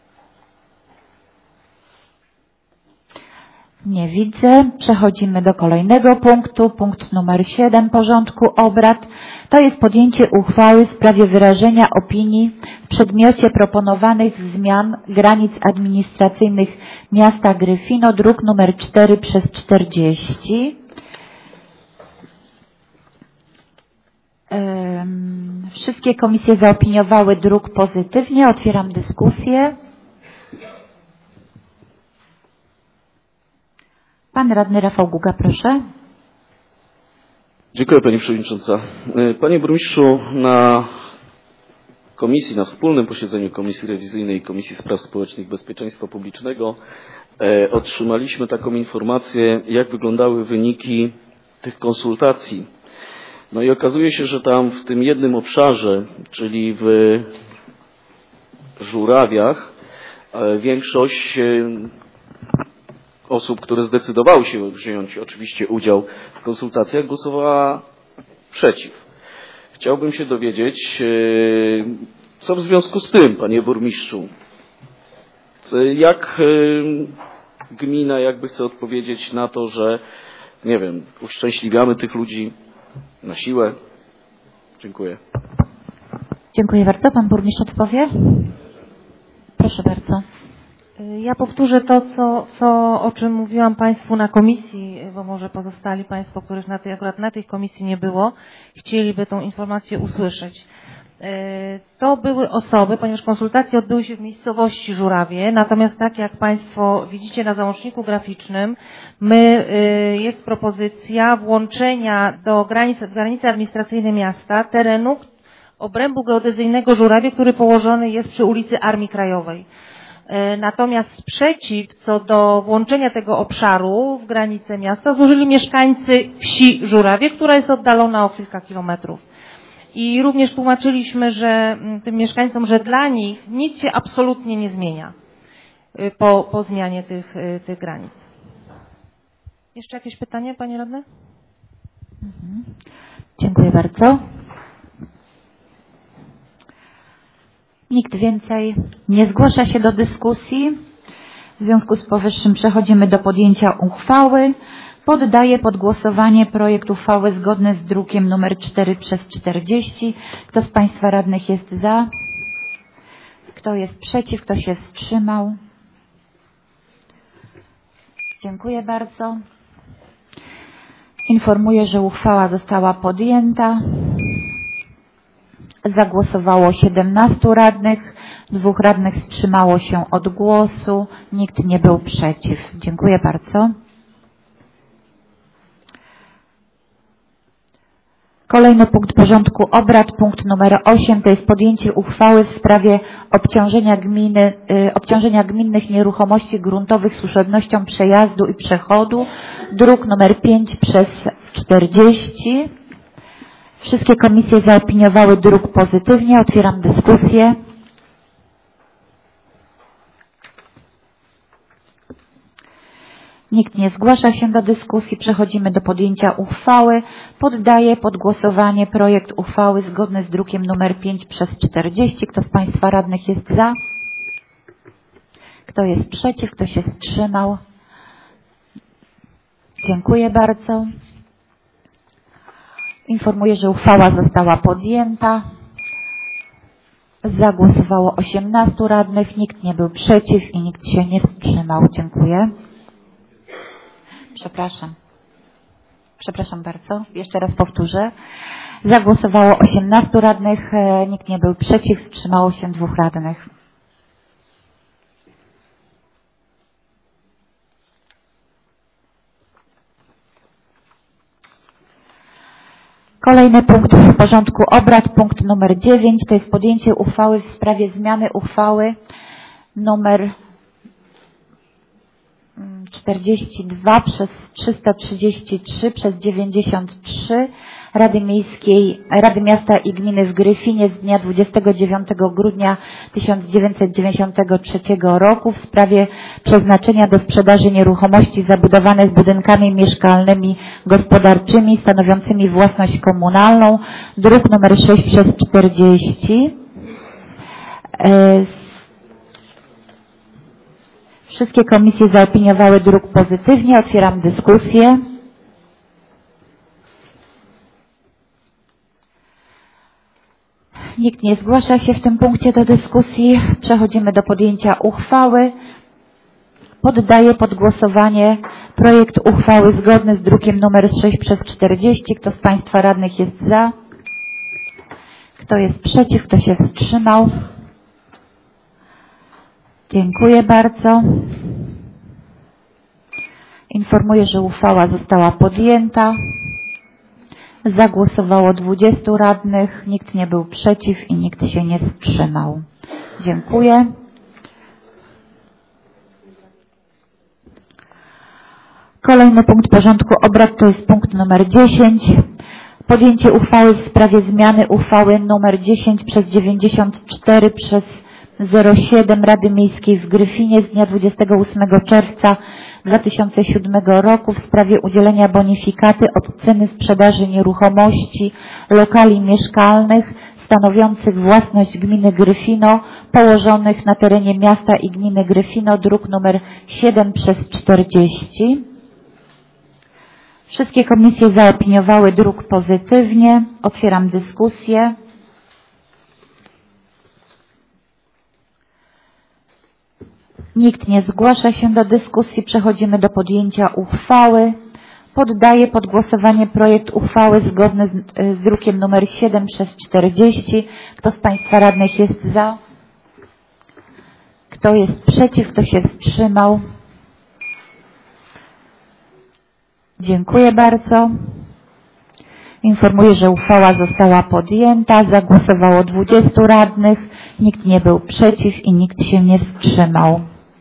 [SPEAKER 1] Nie widzę. Przechodzimy do kolejnego punktu. Punkt numer siedem porządku obrad. To jest podjęcie uchwały w sprawie wyrażenia opinii w przedmiocie proponowanych zmian granic administracyjnych miasta Gryfino, druk numer cztery przez czterdzieści. Wszystkie komisje zaopiniowały druk pozytywnie. Otwieram dyskusję. Pan radny Rafał Guga, proszę.
[SPEAKER 10] Dziękuję Pani Przewodnicząca. Panie Burmistrzu, na komisji, na wspólnym posiedzeniu Komisji Rewizyjnej i Komisji Spraw Społecznych i Bezpieczeństwa Publicznego e, otrzymaliśmy taką informację, jak wyglądały wyniki tych konsultacji. No i okazuje się, że tam w tym jednym obszarze, czyli w Żurawiach, e, większość e, osób, które zdecydowały się wziąć oczywiście udział w konsultacjach, głosowała przeciw. Chciałbym się dowiedzieć, co w związku z tym, panie burmistrzu, jak gmina jakby chce odpowiedzieć na to, że, nie wiem, uszczęśliwiamy tych ludzi na siłę. Dziękuję.
[SPEAKER 1] Dziękuję bardzo. Pan burmistrz odpowie? Proszę bardzo.
[SPEAKER 11] Ja powtórzę to, co, co, o czym mówiłam Państwu na komisji, bo może pozostali Państwo, których na tej, akurat na tej komisji nie było, chcieliby tą informację usłyszeć. To były osoby, ponieważ konsultacje odbyły się w miejscowości Żurawie, natomiast tak jak Państwo widzicie na załączniku graficznym, my, jest propozycja włączenia do granicy, granicy administracyjnej miasta terenu obrębu geodezyjnego Żurawie, który położony jest przy ulicy Armii Krajowej. Natomiast sprzeciw co do włączenia tego obszaru w granice miasta złożyli mieszkańcy wsi Żurawie, która jest oddalona o kilka kilometrów. I również tłumaczyliśmy, że tym mieszkańcom, że dla nich nic się absolutnie nie zmienia po, po zmianie tych, tych granic. Jeszcze jakieś pytanie, panie radny?
[SPEAKER 1] Mhm. Dziękuję bardzo. Nikt więcej nie zgłasza się do dyskusji. W związku z powyższym przechodzimy do podjęcia uchwały. Poddaję pod głosowanie projekt uchwały zgodny z drukiem numer cztery przez czterdzieści. Kto z Państwa radnych jest za? Kto jest przeciw? Kto się wstrzymał? Dziękuję bardzo. Informuję, że uchwała została podjęta. Zagłosowało siedemnastu radnych, dwóch radnych wstrzymało się od głosu, nikt nie był przeciw. Dziękuję bardzo. Kolejny punkt porządku obrad, punkt numer osiem, to jest podjęcie uchwały w sprawie obciążenia gminy, y, obciążenia gminnych nieruchomości gruntowych służebnością przejazdu i przechodu, druk numer pięć przez czterdzieści. Wszystkie komisje zaopiniowały druk pozytywnie. Otwieram dyskusję. Nikt nie zgłasza się do dyskusji. Przechodzimy do podjęcia uchwały. Poddaję pod głosowanie projekt uchwały zgodny z drukiem numer pięć przez czterdzieści. Kto z Państwa radnych jest za? Kto jest przeciw? Kto się wstrzymał? Dziękuję bardzo. Informuję, że uchwała została podjęta. Zagłosowało osiemnastu radnych, nikt nie był przeciw i nikt się nie wstrzymał. Dziękuję. Przepraszam. Przepraszam bardzo. Jeszcze raz powtórzę. Zagłosowało osiemnastu radnych, nikt nie był przeciw, wstrzymało się dwóch radnych. Kolejny punkt w porządku obrad, punkt numer dziewięć, to jest podjęcie uchwały w sprawie zmiany uchwały numer czterdzieści dwa przez trzysta trzydzieści trzy przez dziewięćdziesiąt trzy Rady Miejskiej, Rady Miasta i Gminy w Gryfinie z dnia dwudziestego dziewiątego grudnia tysiąc dziewięćset dziewięćdziesiątego trzeciego roku w sprawie przeznaczenia do sprzedaży nieruchomości zabudowanych budynkami mieszkalnymi gospodarczymi stanowiącymi własność komunalną, druk nr sześć przez czterdzieści. Wszystkie komisje zaopiniowały druk pozytywnie. Otwieram dyskusję. Nikt nie zgłasza się w tym punkcie do dyskusji. Przechodzimy do podjęcia uchwały. Poddaję pod głosowanie projekt uchwały zgodny z drukiem nr sześć przez czterdzieści. Kto z Państwa radnych jest za? Kto jest przeciw? Kto się wstrzymał? Dziękuję bardzo. Informuję, że uchwała została podjęta. Zagłosowało dwudziestu radnych, nikt nie był przeciw i nikt się nie wstrzymał. Dziękuję. Kolejny punkt porządku obrad to jest punkt numer dziesięć. Podjęcie uchwały w sprawie zmiany uchwały numer dziesięć przez dziewięćdziesiąt cztery przez zero siedem Rady Miejskiej w Gryfinie z dnia dwudziestego ósmego czerwca dwa tysiące siódmego roku w sprawie udzielenia bonifikaty od ceny sprzedaży nieruchomości lokali mieszkalnych stanowiących własność gminy Gryfino położonych na terenie miasta i gminy Gryfino, druk numer siedem przez czterdzieści. Wszystkie komisje zaopiniowały druk pozytywnie. Otwieram dyskusję. Nikt nie zgłasza się do dyskusji. Przechodzimy do podjęcia uchwały. Poddaję pod głosowanie projekt uchwały zgodny z, z drukiem numer siedem przez czterdzieści. Kto z Państwa radnych jest za? Kto jest przeciw? Kto się wstrzymał? Dziękuję bardzo. Informuję, że uchwała została podjęta. Zagłosowało dwudziestu radnych. Nikt nie był przeciw i nikt się nie wstrzymał.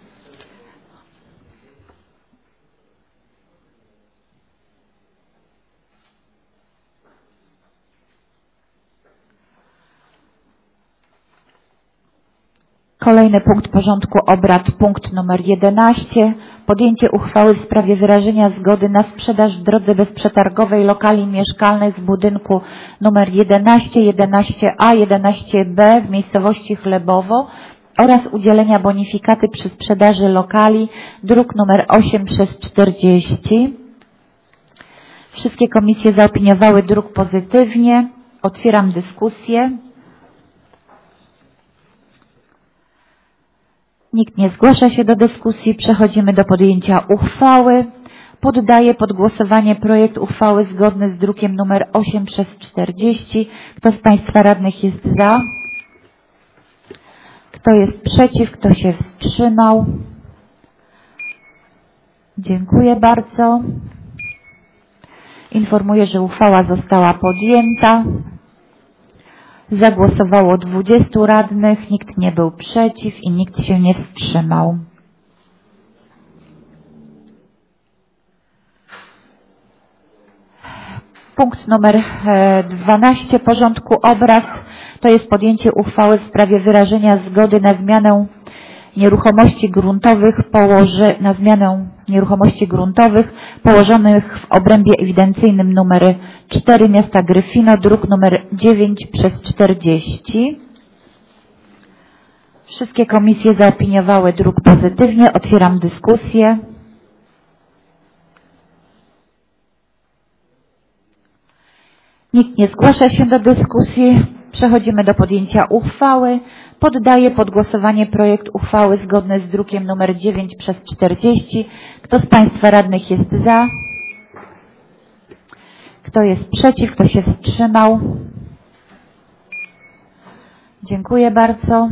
[SPEAKER 1] Kolejny punkt porządku obrad, punkt numer jedenaście. Podjęcie uchwały w sprawie wyrażenia zgody na sprzedaż w drodze bezprzetargowej lokali mieszkalnych w budynku numer jedenaście, jedenaście A, jedenaście B w miejscowości Chlebowo oraz udzielenia bonifikaty przy sprzedaży lokali, druk numer osiem przez czterdzieści. Wszystkie komisje zaopiniowały druk pozytywnie. Otwieram dyskusję. Nikt nie zgłasza się do dyskusji. Przechodzimy do podjęcia uchwały. Poddaję pod głosowanie projekt uchwały zgodny z drukiem numer osiem przez czterdzieści. Kto z Państwa radnych jest za? Kto jest przeciw? Kto się wstrzymał? Dziękuję bardzo. Informuję, że uchwała została podjęta. Zagłosowało dwudziestu radnych, nikt nie był przeciw i nikt się nie wstrzymał. Punkt numer dwanaście porządku obrad to jest podjęcie uchwały w sprawie wyrażenia zgody na zmianę nieruchomości gruntowych położy, na zmianę nieruchomości gruntowych położonych w obrębie ewidencyjnym numer cztery miasta Gryfino, druk numer dziewięć przez czterdzieści. Wszystkie komisje zaopiniowały druk pozytywnie. Otwieram dyskusję. Nikt nie zgłasza się do dyskusji. Przechodzimy do podjęcia uchwały. Poddaję pod głosowanie projekt uchwały zgodny z drukiem numer dziewięć przez czterdzieści. Kto z Państwa radnych jest za? Kto jest przeciw? Kto się wstrzymał? Dziękuję bardzo.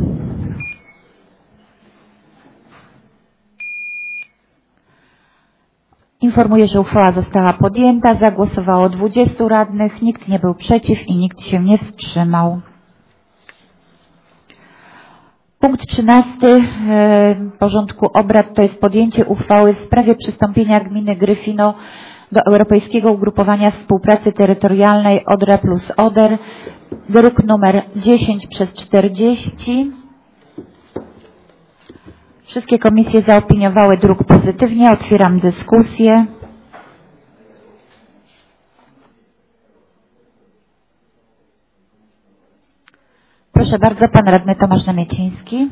[SPEAKER 1] Informuję, że uchwała została podjęta. Zagłosowało dwudziestu radnych. Nikt nie był przeciw i nikt się nie wstrzymał. Punkt trzynasty porządku obrad to jest podjęcie uchwały w sprawie przystąpienia gminy Gryfino do Europejskiego Ugrupowania Współpracy Terytorialnej ODRA plus ODER, druk numer dziesięć przez czterdzieści. Wszystkie komisje zaopiniowały druk pozytywnie. Otwieram dyskusję. Proszę bardzo, pan radny Tomasz Namieciński.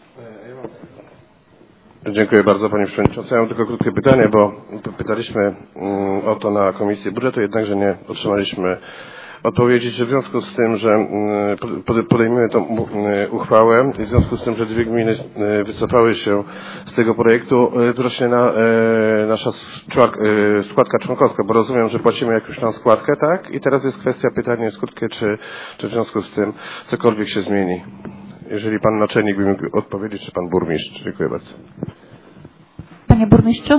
[SPEAKER 7] Dziękuję bardzo Panie Przewodniczący. Ja mam tylko krótkie pytanie, bo pytaliśmy o to na Komisji Budżetu, jednakże nie otrzymaliśmy odpowiedzi, czy w związku z tym, że podejmujemy tę uchwałę i w związku z tym, że dwie gminy wycofały się z tego projektu, wzrośnie na, nasza składka członkowska, bo rozumiem, że płacimy jakąś tam składkę, tak? I teraz jest kwestia pytania jest krótkie, czy, czy w związku z tym cokolwiek się zmieni. Jeżeli Pan Naczelnik by mógł odpowiedzieć, czy Pan Burmistrz. Dziękuję bardzo.
[SPEAKER 1] Panie Burmistrzu?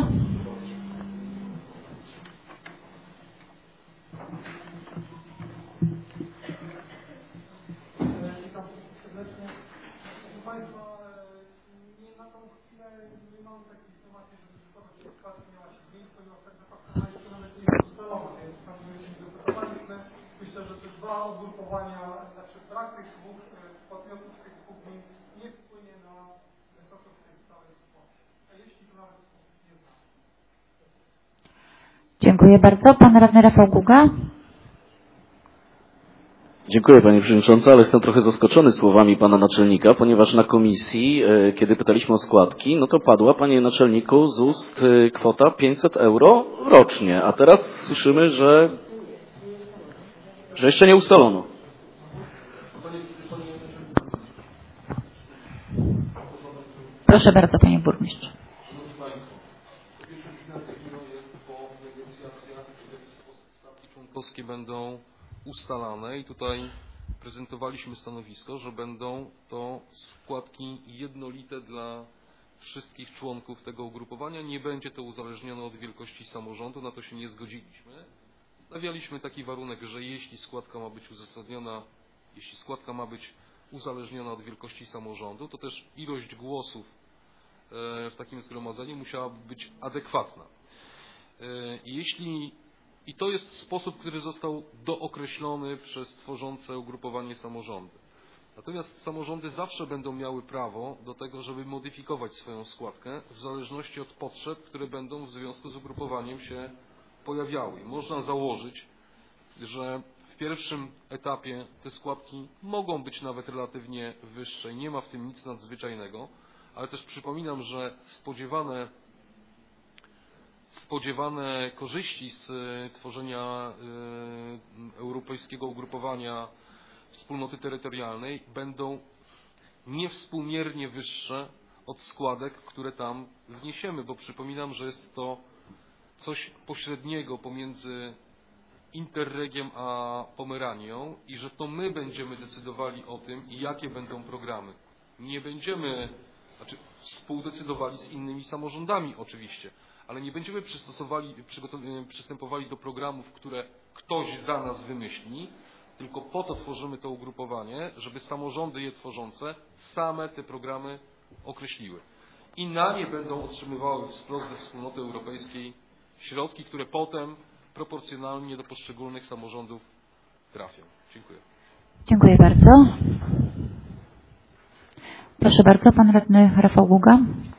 [SPEAKER 12] Myślę, że te dwa ugrupowania, znaczy brak tych dwóch podmiotów, tych dwóch gmin nie wpłynie na wysokość tej całej spłaty. A jeśli to nawet sposób nie zna.
[SPEAKER 1] Dziękuję bardzo. Pan radny Rafał Guga.
[SPEAKER 10] Dziękuję Pani Przewodnicząca, ale jestem trochę zaskoczony słowami Pana Naczelnika, ponieważ na komisji, kiedy pytaliśmy o składki, no to padła, Panie Naczelniku, z ust kwota pięćset euro rocznie, a teraz słyszymy, że, że jeszcze nie ustalono.
[SPEAKER 1] Proszę bardzo, Panie Burmistrzu.
[SPEAKER 12] Szanowni Państwo, po pierwsze jest po negocjacjach, w jaki sposób stawki członkowskie będą ustalane i tutaj prezentowaliśmy stanowisko, że będą to składki jednolite dla wszystkich członków tego ugrupowania. Nie będzie to uzależnione od wielkości samorządu, na to się nie zgodziliśmy. Stawialiśmy taki warunek, że jeśli składka ma być uzasadniona, jeśli składka ma być uzależniona od wielkości samorządu, to też ilość głosów w takim zgromadzeniu musiałaby być adekwatna. Jeśli I to jest sposób, który został dookreślony przez tworzące ugrupowanie samorządy. Natomiast samorządy zawsze będą miały prawo do tego, żeby modyfikować swoją składkę w zależności od potrzeb, które będą w związku z ugrupowaniem się pojawiały. I można założyć, że w pierwszym etapie te składki mogą być nawet relatywnie wyższe i nie ma w tym nic nadzwyczajnego, ale też przypominam, że spodziewane Spodziewane korzyści z tworzenia europejskiego ugrupowania wspólnoty terytorialnej będą niewspółmiernie wyższe od składek, które tam wniesiemy, bo przypominam, że jest to coś pośredniego pomiędzy Interregiem a Pomeranią i że to my będziemy decydowali o tym, jakie będą programy. Nie będziemy, znaczy współdecydowali z innymi samorządami oczywiście, ale nie będziemy przystosowali, przystępowali do programów, które ktoś za nas wymyśli, tylko po to tworzymy to ugrupowanie, żeby samorządy je tworzące same te programy określiły. I na nie będą otrzymywały wprost ze Wspólnoty Europejskiej środki, które potem proporcjonalnie do poszczególnych samorządów trafią. Dziękuję.
[SPEAKER 1] Dziękuję bardzo. Proszę bardzo, pan radny Rafał Guga.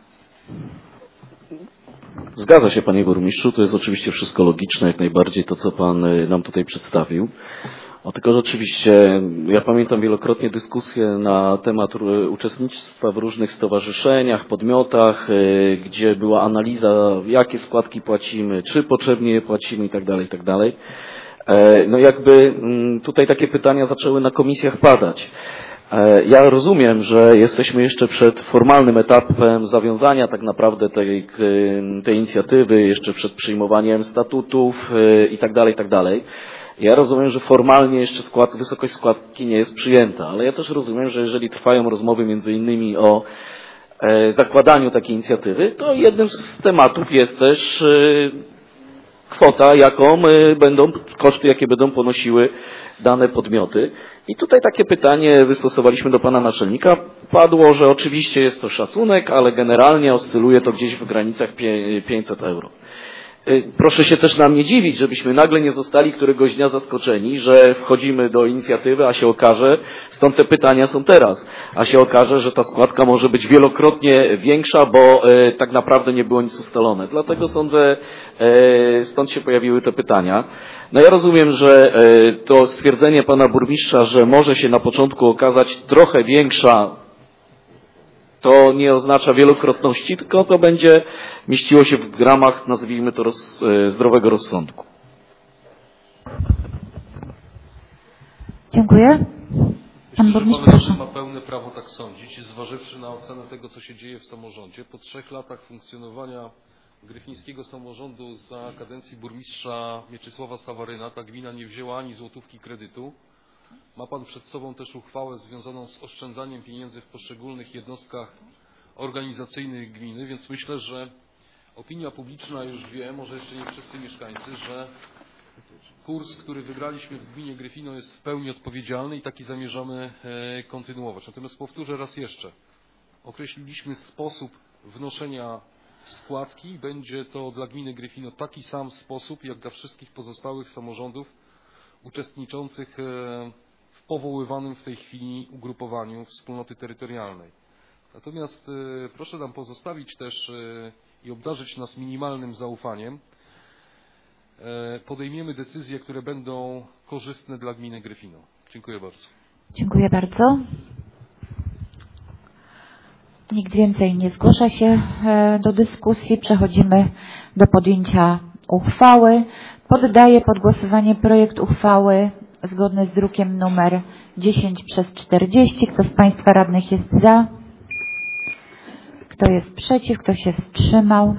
[SPEAKER 10] Zgadza się, Panie Burmistrzu, to jest oczywiście wszystko logiczne, jak najbardziej to, co Pan nam tutaj przedstawił. O, tylko rzeczywiście, ja pamiętam wielokrotnie dyskusje na temat uczestnictwa w różnych stowarzyszeniach, podmiotach, gdzie była analiza, jakie składki płacimy, czy potrzebnie je płacimy i tak dalej, i tak dalej. No jakby tutaj takie pytania zaczęły na komisjach padać. Ja rozumiem, że jesteśmy jeszcze przed formalnym etapem zawiązania tak naprawdę tej, tej inicjatywy, jeszcze przed przyjmowaniem statutów i tak dalej, i tak dalej. Ja rozumiem, że formalnie jeszcze skład, wysokość składki nie jest przyjęta, ale ja też rozumiem, że jeżeli trwają rozmowy między innymi o e, zakładaniu takiej inicjatywy, to jednym z tematów jest też e, kwota, jaką e, będą, koszty, jakie będą ponosiły dane podmioty. I tutaj takie pytanie wystosowaliśmy do pana naczelnika. Padło, że oczywiście jest to szacunek, ale generalnie oscyluje to gdzieś w granicach pięćset euro. Proszę się też nam nie dziwić, żebyśmy nagle nie zostali któregoś dnia zaskoczeni, że wchodzimy do inicjatywy, a się okaże, stąd te pytania są teraz, a się okaże, że ta składka może być wielokrotnie większa, bo e, tak naprawdę nie było nic ustalone. Dlatego sądzę, e, stąd się pojawiły te pytania. No ja rozumiem, że e, to stwierdzenie pana burmistrza, że może się na początku okazać trochę większa, to nie oznacza wielokrotności, tylko to będzie mieściło się w ramach, nazwijmy to, roz, e, zdrowego rozsądku.
[SPEAKER 11] Dziękuję. Pan burmistrz, proszę.
[SPEAKER 12] Ma pełne prawo tak sądzić, zważywszy na ocenę tego, co się dzieje w samorządzie. Po trzech latach funkcjonowania gryfińskiego samorządu za kadencji burmistrza Mieczysława Sawaryna ta gmina nie wzięła ani złotówki kredytu. Ma Pan przed sobą też uchwałę związaną z oszczędzaniem pieniędzy w poszczególnych jednostkach organizacyjnych gminy, więc myślę, że opinia publiczna już wie, może jeszcze nie wszyscy mieszkańcy, że kurs, który wybraliśmy w gminie Gryfino, jest w pełni odpowiedzialny i taki zamierzamy kontynuować. Natomiast powtórzę raz jeszcze, określiliśmy sposób wnoszenia składki. Będzie to dla gminy Gryfino taki sam sposób, jak dla wszystkich pozostałych samorządów uczestniczących w powoływanym w tej chwili ugrupowaniu wspólnoty terytorialnej. Natomiast proszę nam pozostawić też i obdarzyć nas minimalnym zaufaniem. Podejmiemy decyzje, które będą korzystne dla gminy Gryfino. Dziękuję bardzo.
[SPEAKER 11] Dziękuję bardzo. Nikt więcej nie zgłasza się do dyskusji. Przechodzimy do podjęcia uchwały. Poddaję pod głosowanie projekt uchwały zgodny z drukiem numer dziesięć przez czterdzieści. Kto z Państwa radnych jest za? Kto jest przeciw? Kto się wstrzymał?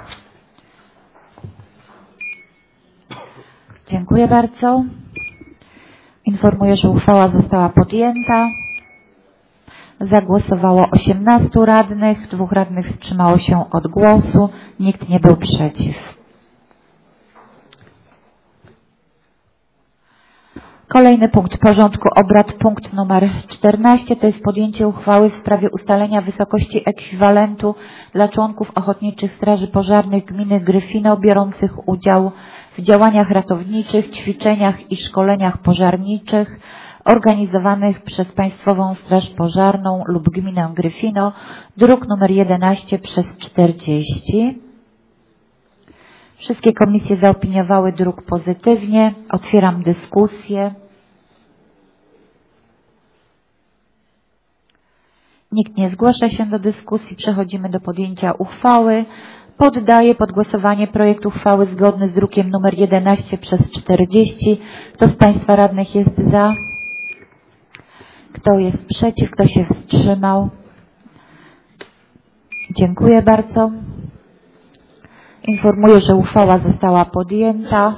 [SPEAKER 11] Dziękuję bardzo. Informuję, że uchwała została podjęta. Zagłosowało osiemnastu radnych, dwóch radnych wstrzymało się od głosu, nikt nie był przeciw. Kolejny punkt porządku obrad, punkt numer czternaście, to jest podjęcie uchwały w sprawie ustalenia wysokości ekwiwalentu dla członków Ochotniczych Straży Pożarnych gminy Gryfino biorących udział w działaniach ratowniczych, ćwiczeniach i szkoleniach pożarniczych organizowanych przez Państwową Straż Pożarną lub gminę Gryfino, druk numer jedenaście przez czterdzieści. Wszystkie komisje zaopiniowały druk pozytywnie. Otwieram dyskusję. Nikt nie zgłasza się do dyskusji. Przechodzimy do podjęcia uchwały. Poddaję pod głosowanie projekt uchwały zgodny z drukiem numer jedenaście przez czterdzieści. Kto z Państwa radnych jest za? Kto jest przeciw? Kto się wstrzymał? Dziękuję bardzo. Informuję, że uchwała została podjęta.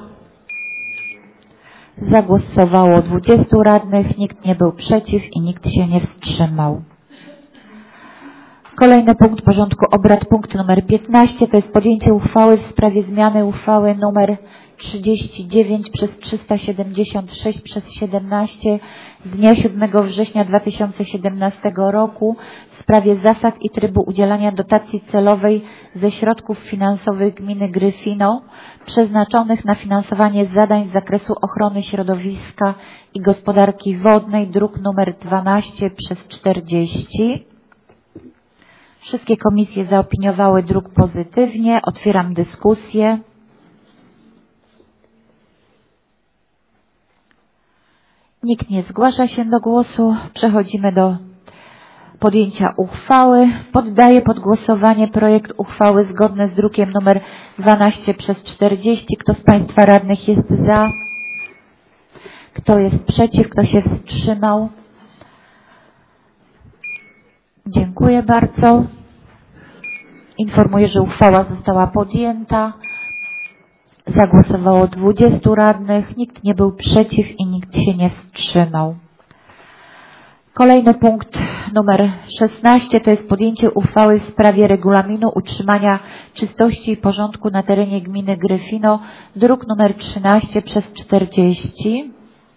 [SPEAKER 11] Zagłosowało dwudziestu radnych, nikt nie był przeciw i nikt się nie wstrzymał. Kolejny punkt porządku obrad, punkt numer piętnaście, to jest podjęcie uchwały w sprawie zmiany uchwały numer trzydzieści dziewięć przez trzysta siedemdziesiąt sześć przez siedemnaście z dnia siódmego września dwa tysiące siedemnastego roku w sprawie zasad i trybu udzielania dotacji celowej ze środków finansowych gminy Gryfino przeznaczonych na finansowanie zadań z zakresu ochrony środowiska i gospodarki wodnej, druk numer dwanaście przez czterdzieści. Wszystkie komisje zaopiniowały druk pozytywnie. Otwieram dyskusję. Nikt nie zgłasza się do głosu. Przechodzimy do podjęcia uchwały. Poddaję pod głosowanie projekt uchwały zgodny z drukiem numer dwanaście przez czterdzieści. Kto z Państwa radnych jest za? Kto jest przeciw? Kto się wstrzymał? Dziękuję bardzo. Informuję, że uchwała została podjęta. Zagłosowało dwudziestu radnych, nikt nie był przeciw i nikt się nie wstrzymał. Kolejny punkt numer szesnaście to jest podjęcie uchwały w sprawie regulaminu utrzymania czystości i porządku na terenie gminy Gryfino, druk numer trzynaście przez czterdzieści.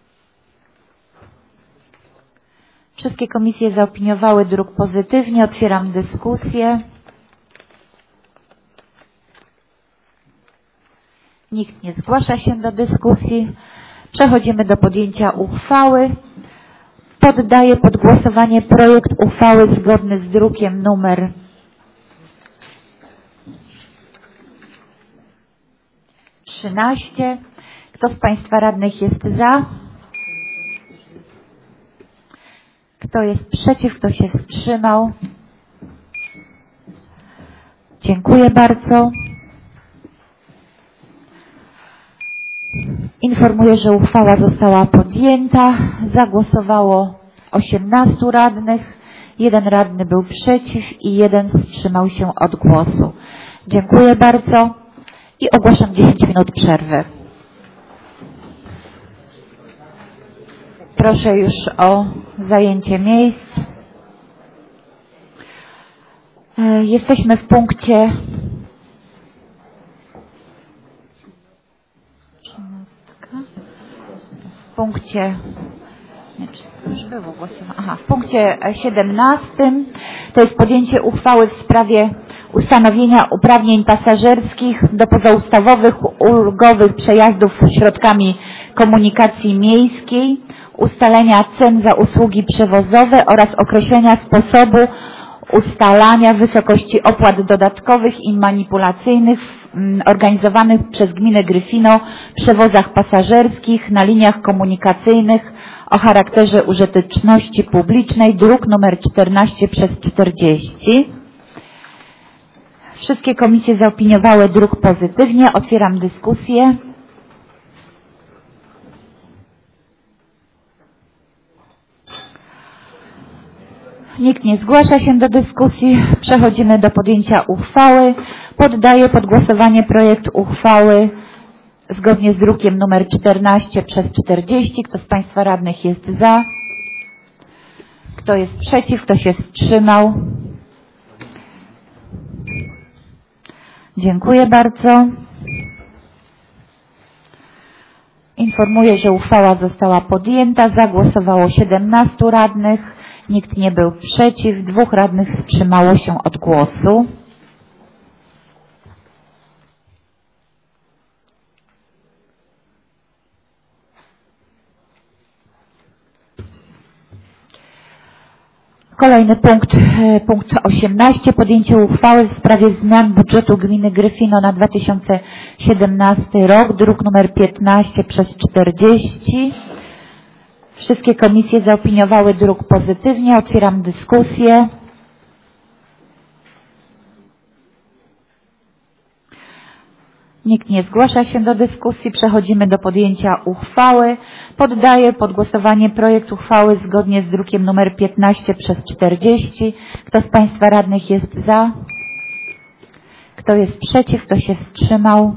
[SPEAKER 11] Wszystkie komisje zaopiniowały druk pozytywnie. Otwieram dyskusję.
[SPEAKER 1] Nikt nie zgłasza się do dyskusji. Przechodzimy do podjęcia uchwały. Poddaję pod głosowanie projekt uchwały zgodny z drukiem numer trzynaście. Kto z Państwa radnych jest za? Kto jest przeciw? Kto się wstrzymał? Dziękuję bardzo. Informuję, że uchwała została podjęta. Zagłosowało osiemnastu radnych. Jeden radny był przeciw i jeden wstrzymał się od głosu. Dziękuję bardzo i ogłaszam dziesięć minut przerwy. Proszę już o zajęcie miejsc. Jesteśmy w punkcie w punkcie nie, czy już było głosowanie. Aha, w punkcie siedemnastym to jest podjęcie uchwały w sprawie ustanowienia uprawnień pasażerskich do pozaustawowych ulgowych przejazdów środkami komunikacji miejskiej, ustalenia cen za usługi przewozowe oraz określenia sposobu ustalania wysokości opłat dodatkowych i manipulacyjnych organizowanych przez gminę Gryfino w przewozach pasażerskich na liniach komunikacyjnych o charakterze użyteczności publicznej, druk numer czternaście przez czterdzieści. Wszystkie komisje zaopiniowały druk pozytywnie. Otwieram dyskusję. Nikt nie zgłasza się do dyskusji. Przechodzimy do podjęcia uchwały. Poddaję pod głosowanie projekt uchwały zgodnie z drukiem numer czternaście przez czterdzieści. Kto z Państwa radnych jest za? Kto jest przeciw? Kto się wstrzymał? Dziękuję bardzo. Informuję, że uchwała została podjęta. Zagłosowało siedemnastu radnych. Nikt nie był przeciw. Dwóch radnych wstrzymało się od głosu. Kolejny punkt, punkt osiemnasty. Podjęcie uchwały w sprawie zmian budżetu gminy Gryfino na dwa tysiące siedemnasty rok. Druk numer piętnaście przez czterdzieści. Wszystkie komisje zaopiniowały druk pozytywnie. Otwieram dyskusję. Nikt nie zgłasza się do dyskusji. Przechodzimy do podjęcia uchwały. Poddaję pod głosowanie projekt uchwały zgodnie z drukiem numer piętnaście przez czterdzieści. Kto z Państwa radnych jest za? Kto jest przeciw? Kto się wstrzymał?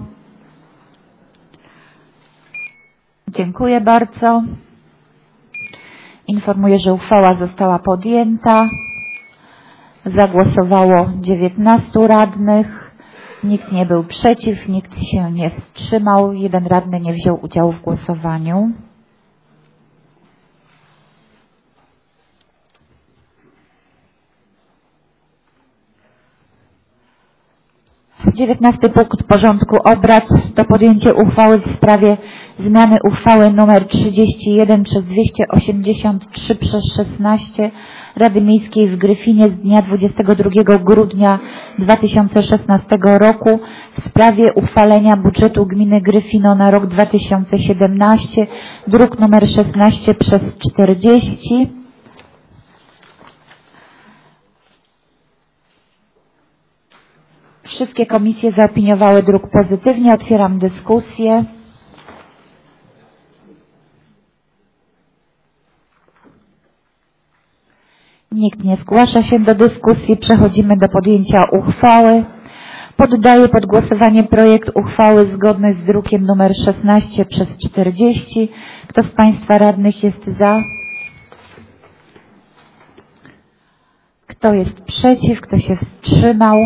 [SPEAKER 1] Dziękuję bardzo. Informuję, że uchwała została podjęta. Zagłosowało dziewiętnastu radnych. Nikt nie był przeciw, nikt się nie wstrzymał. Jeden radny nie wziął udziału w głosowaniu. dziewiętnasty punkt porządku obrad to podjęcie uchwały w sprawie zmiany uchwały nr trzydzieści jeden przez dwieście osiemdziesiąt trzy przez szesnaście Rady Miejskiej w Gryfinie z dnia dwudziestego drugiego grudnia dwa tysiące szesnastego roku w sprawie uchwalenia budżetu gminy Gryfino na rok dwa tysiące siedemnasty, druk nr szesnaście przez czterdzieści. Wszystkie komisje zaopiniowały druk pozytywnie. Otwieram dyskusję. Nikt nie zgłasza się do dyskusji. Przechodzimy do podjęcia uchwały. Poddaję pod głosowanie projekt uchwały zgodny z drukiem numer szesnaście przez czterdzieści. Kto z Państwa radnych jest za? Kto jest przeciw? Kto się wstrzymał?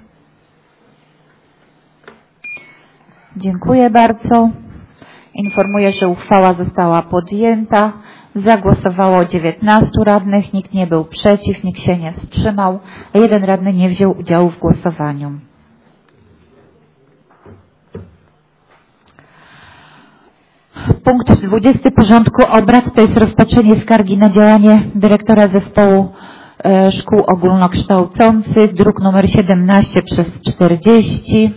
[SPEAKER 1] Dziękuję bardzo. Informuję, że uchwała została podjęta. Zagłosowało dziewiętnastu radnych, nikt nie był przeciw, nikt się nie wstrzymał, a jeden radny nie wziął udziału w głosowaniu. Punkt dwudziesty porządku obrad to jest rozpatrzenie skargi na działanie dyrektora zespołu e, szkół ogólnokształcących, druk numer siedemnaście przez czterdzieści.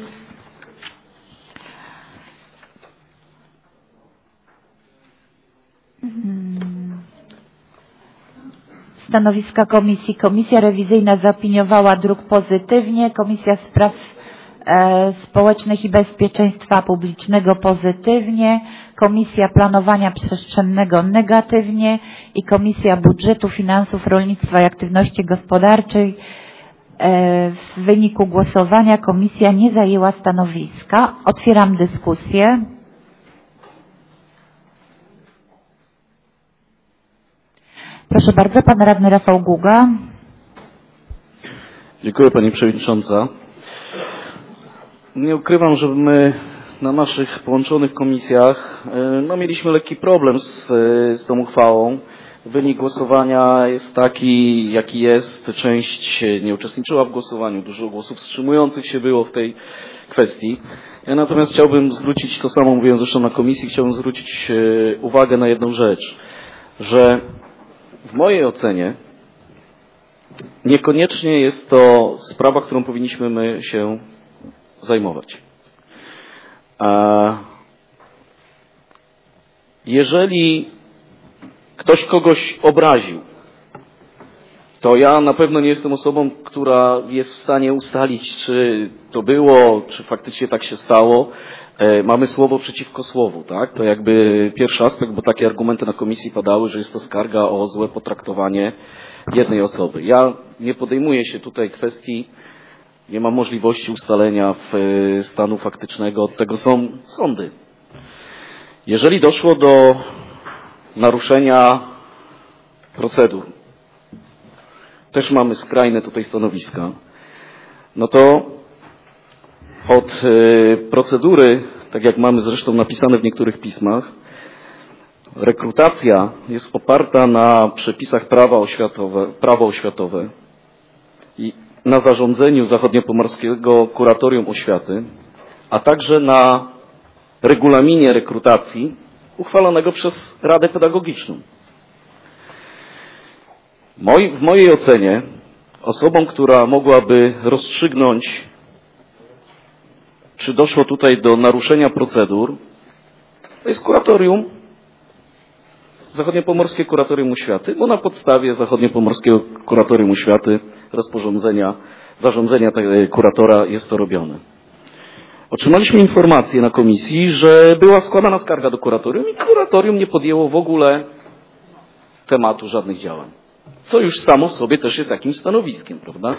[SPEAKER 1] Stanowiska komisji. Komisja rewizyjna zaopiniowała druk pozytywnie. Komisja Spraw e, Społecznych i Bezpieczeństwa Publicznego pozytywnie. Komisja Planowania Przestrzennego negatywnie i Komisja Budżetu, Finansów, Rolnictwa i Aktywności Gospodarczej. E, w wyniku głosowania komisja nie zajęła stanowiska. Otwieram dyskusję. Proszę bardzo, pan radny Rafał Guga.
[SPEAKER 10] Dziękuję pani przewodnicząca. Nie ukrywam, że my na naszych połączonych komisjach no, mieliśmy lekki problem z, z tą uchwałą. Wynik głosowania jest taki, jaki jest. Część nie uczestniczyła w głosowaniu, dużo głosów wstrzymujących się było w tej kwestii. Ja natomiast chciałbym zwrócić, to samo mówiłem zresztą na komisji, chciałbym zwrócić uwagę na jedną rzecz, że w mojej ocenie niekoniecznie jest to sprawa, którą powinniśmy my się zajmować. Jeżeli ktoś kogoś obraził, to ja na pewno nie jestem osobą, która jest w stanie ustalić, czy to było, czy faktycznie tak się stało. Mamy słowo przeciwko słowu, tak? To jakby pierwszy aspekt, bo takie argumenty na komisji padały, że jest to skarga o złe potraktowanie jednej osoby. Ja nie podejmuję się tutaj kwestii, nie mam możliwości ustalenia w stanu faktycznego, od tego są sądy. Jeżeli doszło do naruszenia procedur, też mamy skrajne tutaj stanowiska, no to od procedury, tak jak mamy zresztą napisane w niektórych pismach, rekrutacja jest oparta na przepisach prawa oświatowe, prawo oświatowe i na zarządzeniu Zachodniopomorskiego Kuratorium Oświaty, a także na regulaminie rekrutacji uchwalonego przez Radę Pedagogiczną. Moi, w mojej ocenie osobą, która mogłaby rozstrzygnąć, czy doszło tutaj do naruszenia procedur, to jest kuratorium, Zachodniopomorskie Kuratorium Oświaty, bo na podstawie Zachodniopomorskiego Kuratorium Oświaty rozporządzenia, zarządzenia kuratora jest to robione. Otrzymaliśmy informację na komisji, że była składana skarga do kuratorium i kuratorium nie podjęło w ogóle tematu żadnych działań. Co już samo w sobie też jest jakimś stanowiskiem, prawda?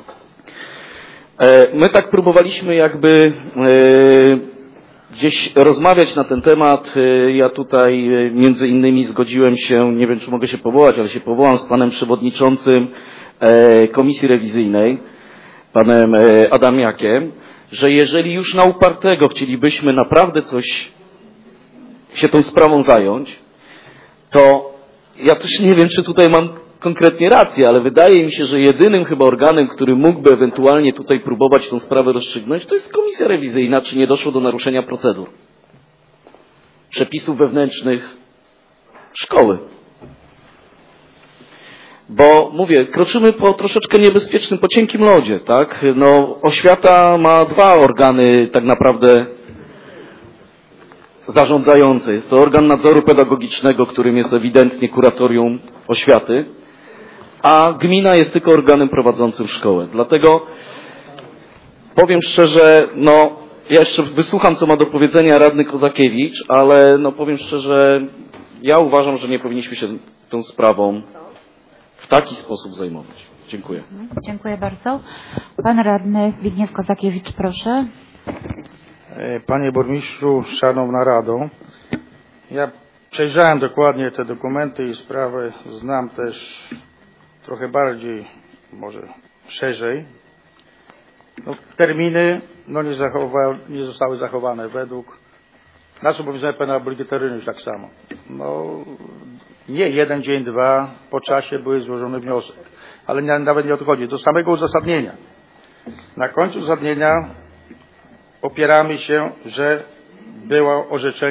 [SPEAKER 10] My tak próbowaliśmy jakby gdzieś rozmawiać na ten temat. Ja tutaj między innymi zgodziłem się, nie wiem czy mogę się powołać, ale się powołam z panem przewodniczącym komisji rewizyjnej, panem Adamiakiem, że jeżeli już na upartego chcielibyśmy naprawdę coś się tą sprawą zająć, to ja też nie wiem, czy tutaj mam konkretnie rację, ale wydaje mi się, że jedynym chyba organem, który mógłby ewentualnie tutaj próbować tą sprawę rozstrzygnąć, to jest komisja rewizyjna, czy nie doszło do naruszenia procedur, przepisów wewnętrznych szkoły. Bo mówię, kroczymy po troszeczkę niebezpiecznym, po cienkim lodzie, tak? No, oświata ma dwa organy tak naprawdę zarządzające. Jest to organ nadzoru pedagogicznego, którym jest ewidentnie kuratorium oświaty, a gmina jest tylko organem prowadzącym szkołę. Dlatego powiem szczerze, no ja jeszcze wysłucham, co ma do powiedzenia radny Kozakiewicz, ale no powiem szczerze, ja uważam, że nie powinniśmy się tą sprawą w taki sposób zajmować. Dziękuję.
[SPEAKER 1] Dziękuję bardzo. Pan radny Zbigniew Kozakiewicz, proszę.
[SPEAKER 13] Panie burmistrzu, szanowna Rado, ja przejrzałem dokładnie te dokumenty i sprawy, znam też trochę bardziej, może szerzej. No, terminy no, nie, zachowa, nie zostały zachowane według naszego powiedzenia pana Brygitaryny już tak samo. No, nie jeden dzień, dwa, po czasie były złożony wniosek, ale nie, nawet nie odchodzi do samego uzasadnienia. Na końcu uzasadnienia opieramy się, że było orzeczenie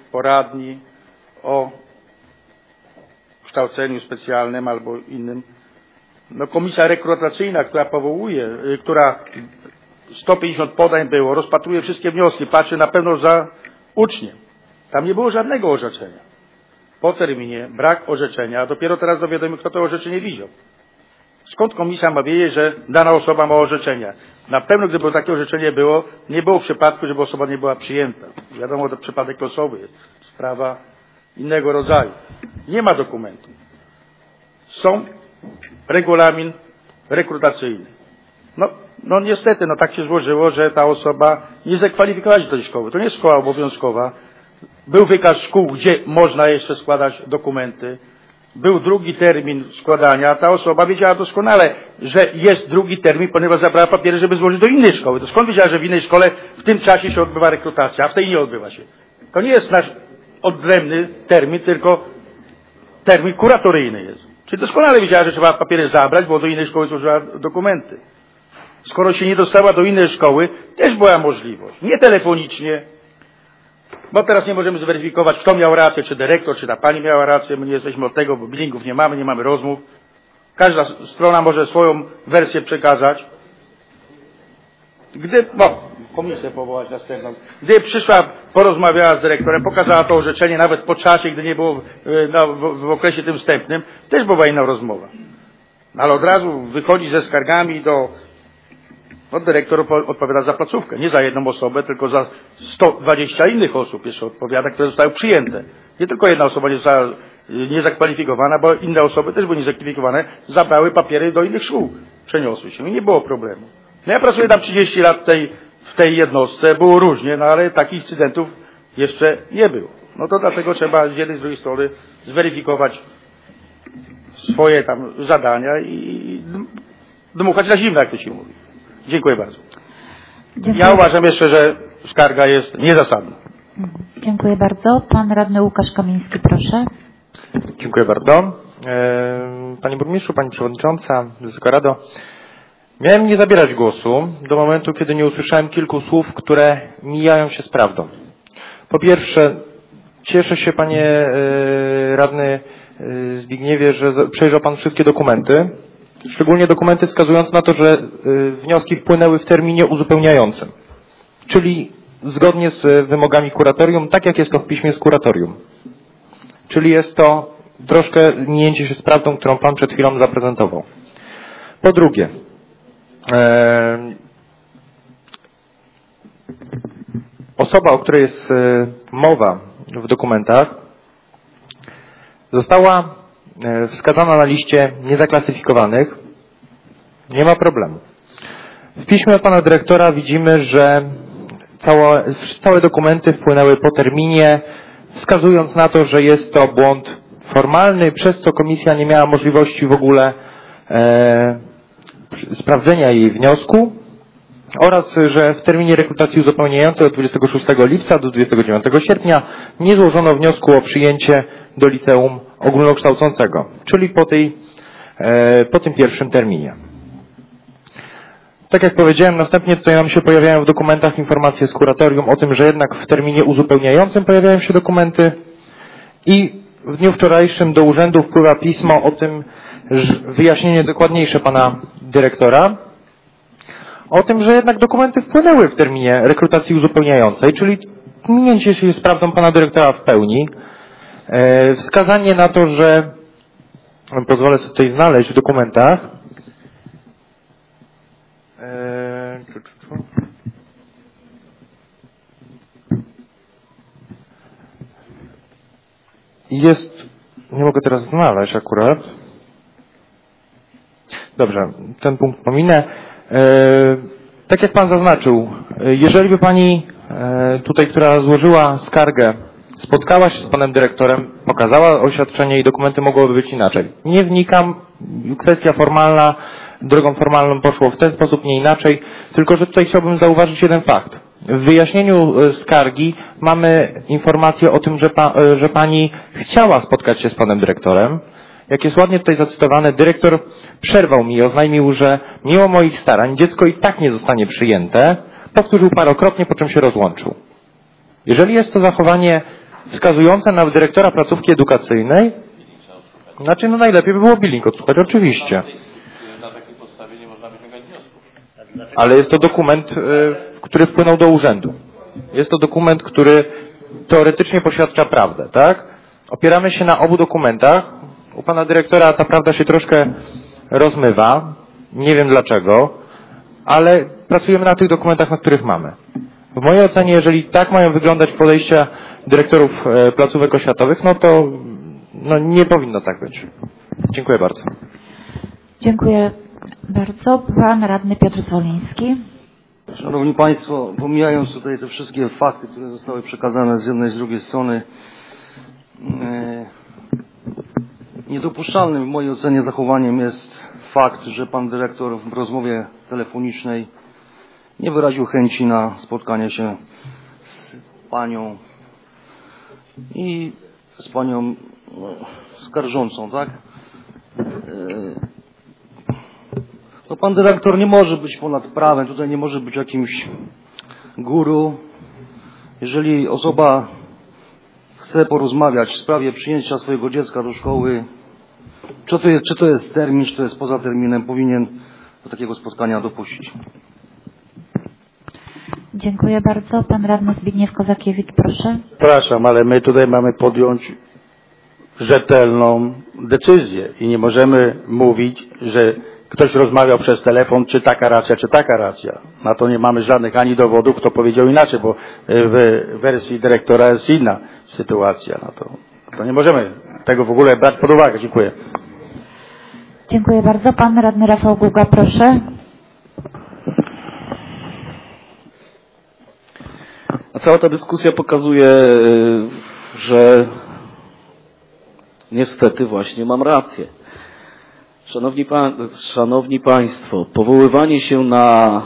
[SPEAKER 13] poradni, o kształceniu specjalnym albo innym. No komisja rekrutacyjna, która powołuje, która sto pięćdziesiąt podań było, rozpatruje wszystkie wnioski, patrzy na pewno za uczniem. Tam nie było żadnego orzeczenia. Po terminie brak orzeczenia, a dopiero teraz dowiadomy, kto to orzeczenie widział. Skąd komisja ma wiedzieć, że dana osoba ma orzeczenie? Na pewno, gdyby takie orzeczenie było, nie było przypadku, żeby osoba nie była przyjęta. Wiadomo, to przypadek losowy jest. Sprawa innego rodzaju. Nie ma dokumentu. Są regulamin rekrutacyjny. No, no niestety, no tak się złożyło, że ta osoba nie zakwalifikowała się do tej szkoły. To nie jest szkoła obowiązkowa. Był wykaz szkół, gdzie można jeszcze składać dokumenty. Był drugi termin składania. Ta osoba wiedziała doskonale, że jest drugi termin, ponieważ zabrała papiery, żeby złożyć do innej szkoły. To skąd wiedziała, że w innej szkole w tym czasie się odbywa rekrutacja, a w tej nie odbywa się? To nie jest nasz odrębny termin, tylko termin kuratoryjny jest. Czyli doskonale wiedziała, że trzeba papiery zabrać, bo do innej szkoły złożyła dokumenty. Skoro się nie dostała do innej szkoły, też była możliwość. Nie telefonicznie, bo teraz nie możemy zweryfikować, kto miał rację, czy dyrektor, czy ta pani miała rację. My nie jesteśmy od tego, bo bilingów nie mamy, nie mamy rozmów. Każda strona może swoją wersję przekazać. Gdy, no, komisję powołać następną. Gdy przyszła, porozmawiała z dyrektorem, pokazała to orzeczenie nawet po czasie, gdy nie było no, w, w okresie tym wstępnym, też była inna rozmowa. Ale od razu wychodzi ze skargami do... No, dyrektor odpowiada za placówkę, nie za jedną osobę, tylko za sto dwadzieścia innych osób jeszcze odpowiada, które zostały przyjęte. Nie tylko jedna osoba nie została niezakwalifikowana, bo inne osoby też były niezakwalifikowane, zabrały papiery do innych szkół, przeniosły się i nie było problemu. No ja pracuję tam trzydzieści lat w tej, w tej jednostce, było różnie, no ale takich incydentów jeszcze nie było. No to dlatego trzeba z jednej, z drugiej strony zweryfikować swoje tam zadania i dmuchać na zimno, jak to się mówi. Dziękuję bardzo. Dziękuję. Ja uważam jeszcze, że skarga jest niezasadna.
[SPEAKER 1] Dziękuję bardzo. Pan radny Łukasz Kamiński, proszę.
[SPEAKER 14] Dziękuję bardzo. Panie burmistrzu, pani przewodnicząca, Wysoka Rado. Miałem nie zabierać głosu do momentu, kiedy nie usłyszałem kilku słów, które mijają się z prawdą. Po pierwsze, cieszę się, panie radny Zbigniewie, że przejrzał pan wszystkie dokumenty. Szczególnie dokumenty wskazujące na to, że wnioski wpłynęły w terminie uzupełniającym, czyli zgodnie z wymogami kuratorium, tak jak jest to w piśmie z kuratorium. Czyli jest to troszkę minięcie się z prawdą, którą pan przed chwilą zaprezentował. Po drugie, e, osoba, o której jest mowa w dokumentach, została wskazana na liście niezaklasyfikowanych. Nie ma problemu. W piśmie od pana dyrektora widzimy, że całe, całe dokumenty wpłynęły po terminie, wskazując na to, że jest to błąd formalny, przez co komisja nie miała możliwości w ogóle e, sprawdzenia jej wniosku oraz, że w terminie rekrutacji uzupełniającej od dwudziestego szóstego lipca do dwudziestego dziewiątego sierpnia nie złożono wniosku o przyjęcie do liceum ogólnokształcącego, czyli po, tej, e, po tym pierwszym terminie. Tak jak powiedziałem, następnie tutaj nam się pojawiają w dokumentach informacje z kuratorium o tym, że jednak w terminie uzupełniającym pojawiają się dokumenty i w dniu wczorajszym do urzędu wpływa pismo o tym, że wyjaśnienie dokładniejsze pana dyrektora, o tym, że jednak dokumenty wpłynęły w terminie rekrutacji uzupełniającej, czyli minięcie się z prawdą pana dyrektora w pełni. E, wskazanie na to, że pozwolę sobie tutaj znaleźć w dokumentach. E, czu, czu, czu. Jest, nie mogę teraz znaleźć akurat. Dobrze, ten punkt pominę. E, tak jak pan zaznaczył, jeżeli by pani e, tutaj, która złożyła skargę, spotkała się z panem dyrektorem, pokazała oświadczenie i dokumenty mogłyby być inaczej. Nie wnikam, kwestia formalna, drogą formalną poszło w ten sposób, nie inaczej, tylko że tutaj chciałbym zauważyć jeden fakt. W wyjaśnieniu skargi mamy informację o tym, że, pa, że pani chciała spotkać się z panem dyrektorem. Jak jest ładnie tutaj zacytowane, dyrektor przerwał mi i oznajmił, że mimo moich starań dziecko i tak nie zostanie przyjęte. Powtórzył parokrotnie, po czym się rozłączył. Jeżeli jest to zachowanie wskazujące na dyrektora placówki edukacyjnej. Znaczy, no najlepiej by było billing odsłuchać, oczywiście.
[SPEAKER 6] Na takiej podstawie nie można wyciągać wniosków.
[SPEAKER 14] Ale jest to dokument, który wpłynął do urzędu. Jest to dokument, który teoretycznie poświadcza prawdę, tak? Opieramy się na obu dokumentach. U pana dyrektora ta prawda się troszkę rozmywa. Nie wiem dlaczego, ale pracujemy na tych dokumentach, na których mamy. W mojej ocenie, jeżeli tak mają wyglądać podejścia dyrektorów placówek oświatowych, no to no nie powinno tak być. Dziękuję bardzo.
[SPEAKER 1] Dziękuję bardzo. Pan radny Piotr Zwoliński.
[SPEAKER 2] Szanowni Państwo, pomijając tutaj te wszystkie fakty, które zostały przekazane z jednej i z drugiej strony, e, niedopuszczalnym w mojej ocenie zachowaniem jest fakt, że pan dyrektor w rozmowie telefonicznej nie wyraził chęci na spotkanie się z panią i z panią no, skarżącą, tak? E, No pan dyrektor nie może być ponad prawem, tutaj nie może być jakimś guru. Jeżeli osoba chce porozmawiać w sprawie przyjęcia swojego dziecka do szkoły, czy to jest, czy to jest termin, czy to jest poza terminem, powinien do takiego spotkania dopuścić.
[SPEAKER 1] Dziękuję bardzo. Pan radny Zbigniew Kozakiewicz, proszę.
[SPEAKER 13] Przepraszam, ale my tutaj mamy podjąć rzetelną decyzję i nie możemy mówić, że ktoś rozmawiał przez telefon, czy taka racja, czy taka racja. Na to nie mamy żadnych ani dowodów, kto powiedział inaczej, bo w wersji dyrektora jest inna sytuacja. No to, to nie możemy tego w ogóle brać pod uwagę. Dziękuję.
[SPEAKER 1] Dziękuję bardzo. Pan radny Rafał Guga, proszę.
[SPEAKER 10] A cała ta dyskusja pokazuje, że niestety właśnie mam rację. Szanowni, pa, szanowni Państwo, powoływanie się na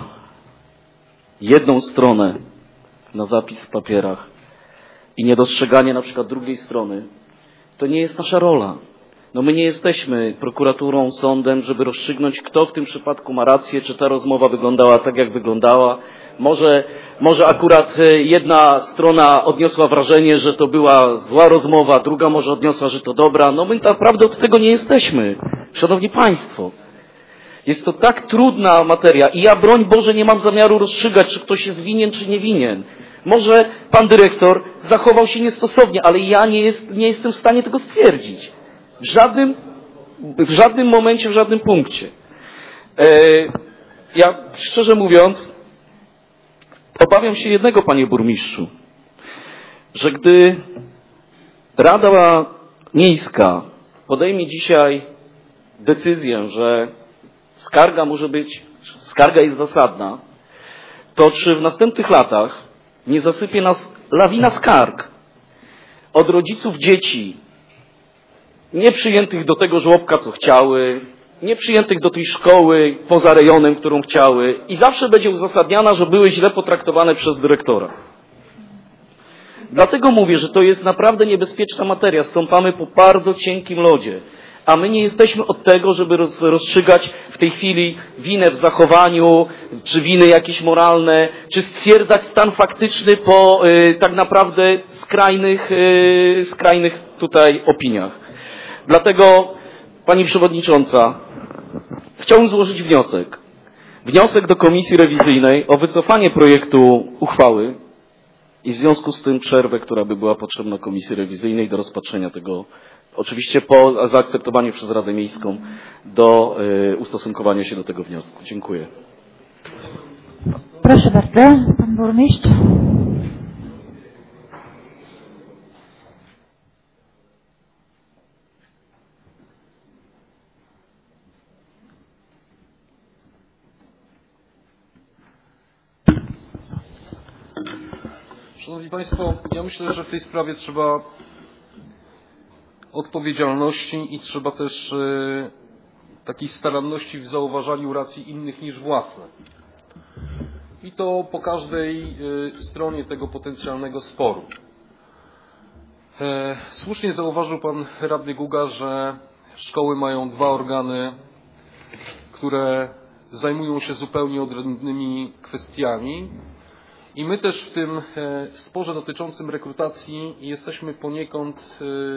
[SPEAKER 10] jedną stronę, na zapis w papierach i niedostrzeganie na przykład drugiej strony, to nie jest nasza rola. No my nie jesteśmy prokuraturą, sądem, żeby rozstrzygnąć, kto w tym przypadku ma rację, czy ta rozmowa wyglądała tak, jak wyglądała. Może, może akurat jedna strona odniosła wrażenie, że to była zła rozmowa, druga może odniosła, że to dobra. No my naprawdę od tego nie jesteśmy. Szanowni Państwo, jest to tak trudna materia i ja, broń Boże, nie mam zamiaru rozstrzygać, czy ktoś jest winien, czy nie winien. Może pan dyrektor zachował się niestosownie, ale ja nie, jest, nie jestem w stanie tego stwierdzić. W żadnym, w żadnym momencie, w żadnym punkcie. E, ja, szczerze mówiąc, obawiam się jednego, panie burmistrzu, że gdy Rada Miejska podejmie dzisiaj decyzję, że skarga może być, skarga jest zasadna, to czy w następnych latach nie zasypie nas lawina skarg od rodziców dzieci nieprzyjętych do tego żłobka, co chciały, nieprzyjętych do tej szkoły poza rejonem, którą chciały i zawsze będzie uzasadniana, że były źle potraktowane przez dyrektora. Dlatego mówię, że to jest naprawdę niebezpieczna materia. Stąpamy po bardzo cienkim lodzie. A my nie jesteśmy od tego, żeby roz, rozstrzygać w tej chwili winę w zachowaniu, czy winy jakieś moralne, czy stwierdzać stan faktyczny po y, tak naprawdę skrajnych, y, skrajnych tutaj opiniach. Dlatego, Pani Przewodnicząca, chciałbym złożyć wniosek. Wniosek do Komisji Rewizyjnej o wycofanie projektu uchwały i w związku z tym przerwę, która by była potrzebna Komisji Rewizyjnej do rozpatrzenia tego, oczywiście po zaakceptowaniu przez Radę Miejską, do y, ustosunkowania się do tego wniosku. Dziękuję.
[SPEAKER 1] Proszę bardzo, pan burmistrz.
[SPEAKER 12] Szanowni Państwo, ja myślę, że w tej sprawie trzeba odpowiedzialności i trzeba też y, takiej staranności w zauważaniu racji innych niż własne. I to po każdej y, stronie tego potencjalnego sporu. E, słusznie zauważył pan radny Guga, że szkoły mają dwa organy, które zajmują się zupełnie odrębnymi kwestiami I my też w tym sporze dotyczącym rekrutacji jesteśmy poniekąd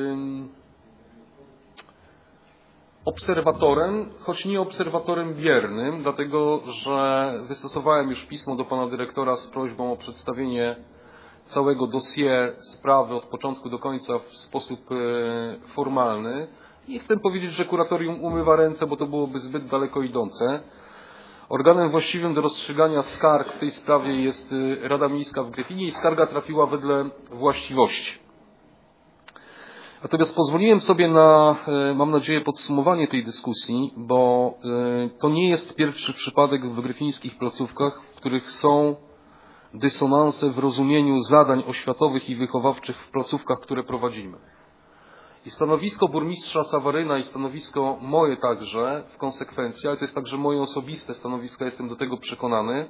[SPEAKER 12] obserwatorem, choć nie obserwatorem biernym, dlatego że wystosowałem już pismo do pana dyrektora z prośbą o przedstawienie całego dossier sprawy od początku do końca w sposób formalny. I chcę powiedzieć, że kuratorium umywa ręce, bo to byłoby zbyt daleko idące. Organem właściwym do rozstrzygania skarg w tej sprawie jest Rada Miejska w Gryfinie i skarga trafiła wedle właściwości. Natomiast pozwoliłem sobie na, mam nadzieję, podsumowanie tej dyskusji, bo to nie jest pierwszy przypadek w gryfińskich placówkach, w których są dysonanse w rozumieniu zadań oświatowych i wychowawczych w placówkach, które prowadzimy. I stanowisko burmistrza Sawaryna i stanowisko moje także w konsekwencji, ale to jest także moje osobiste stanowisko, jestem do tego przekonany,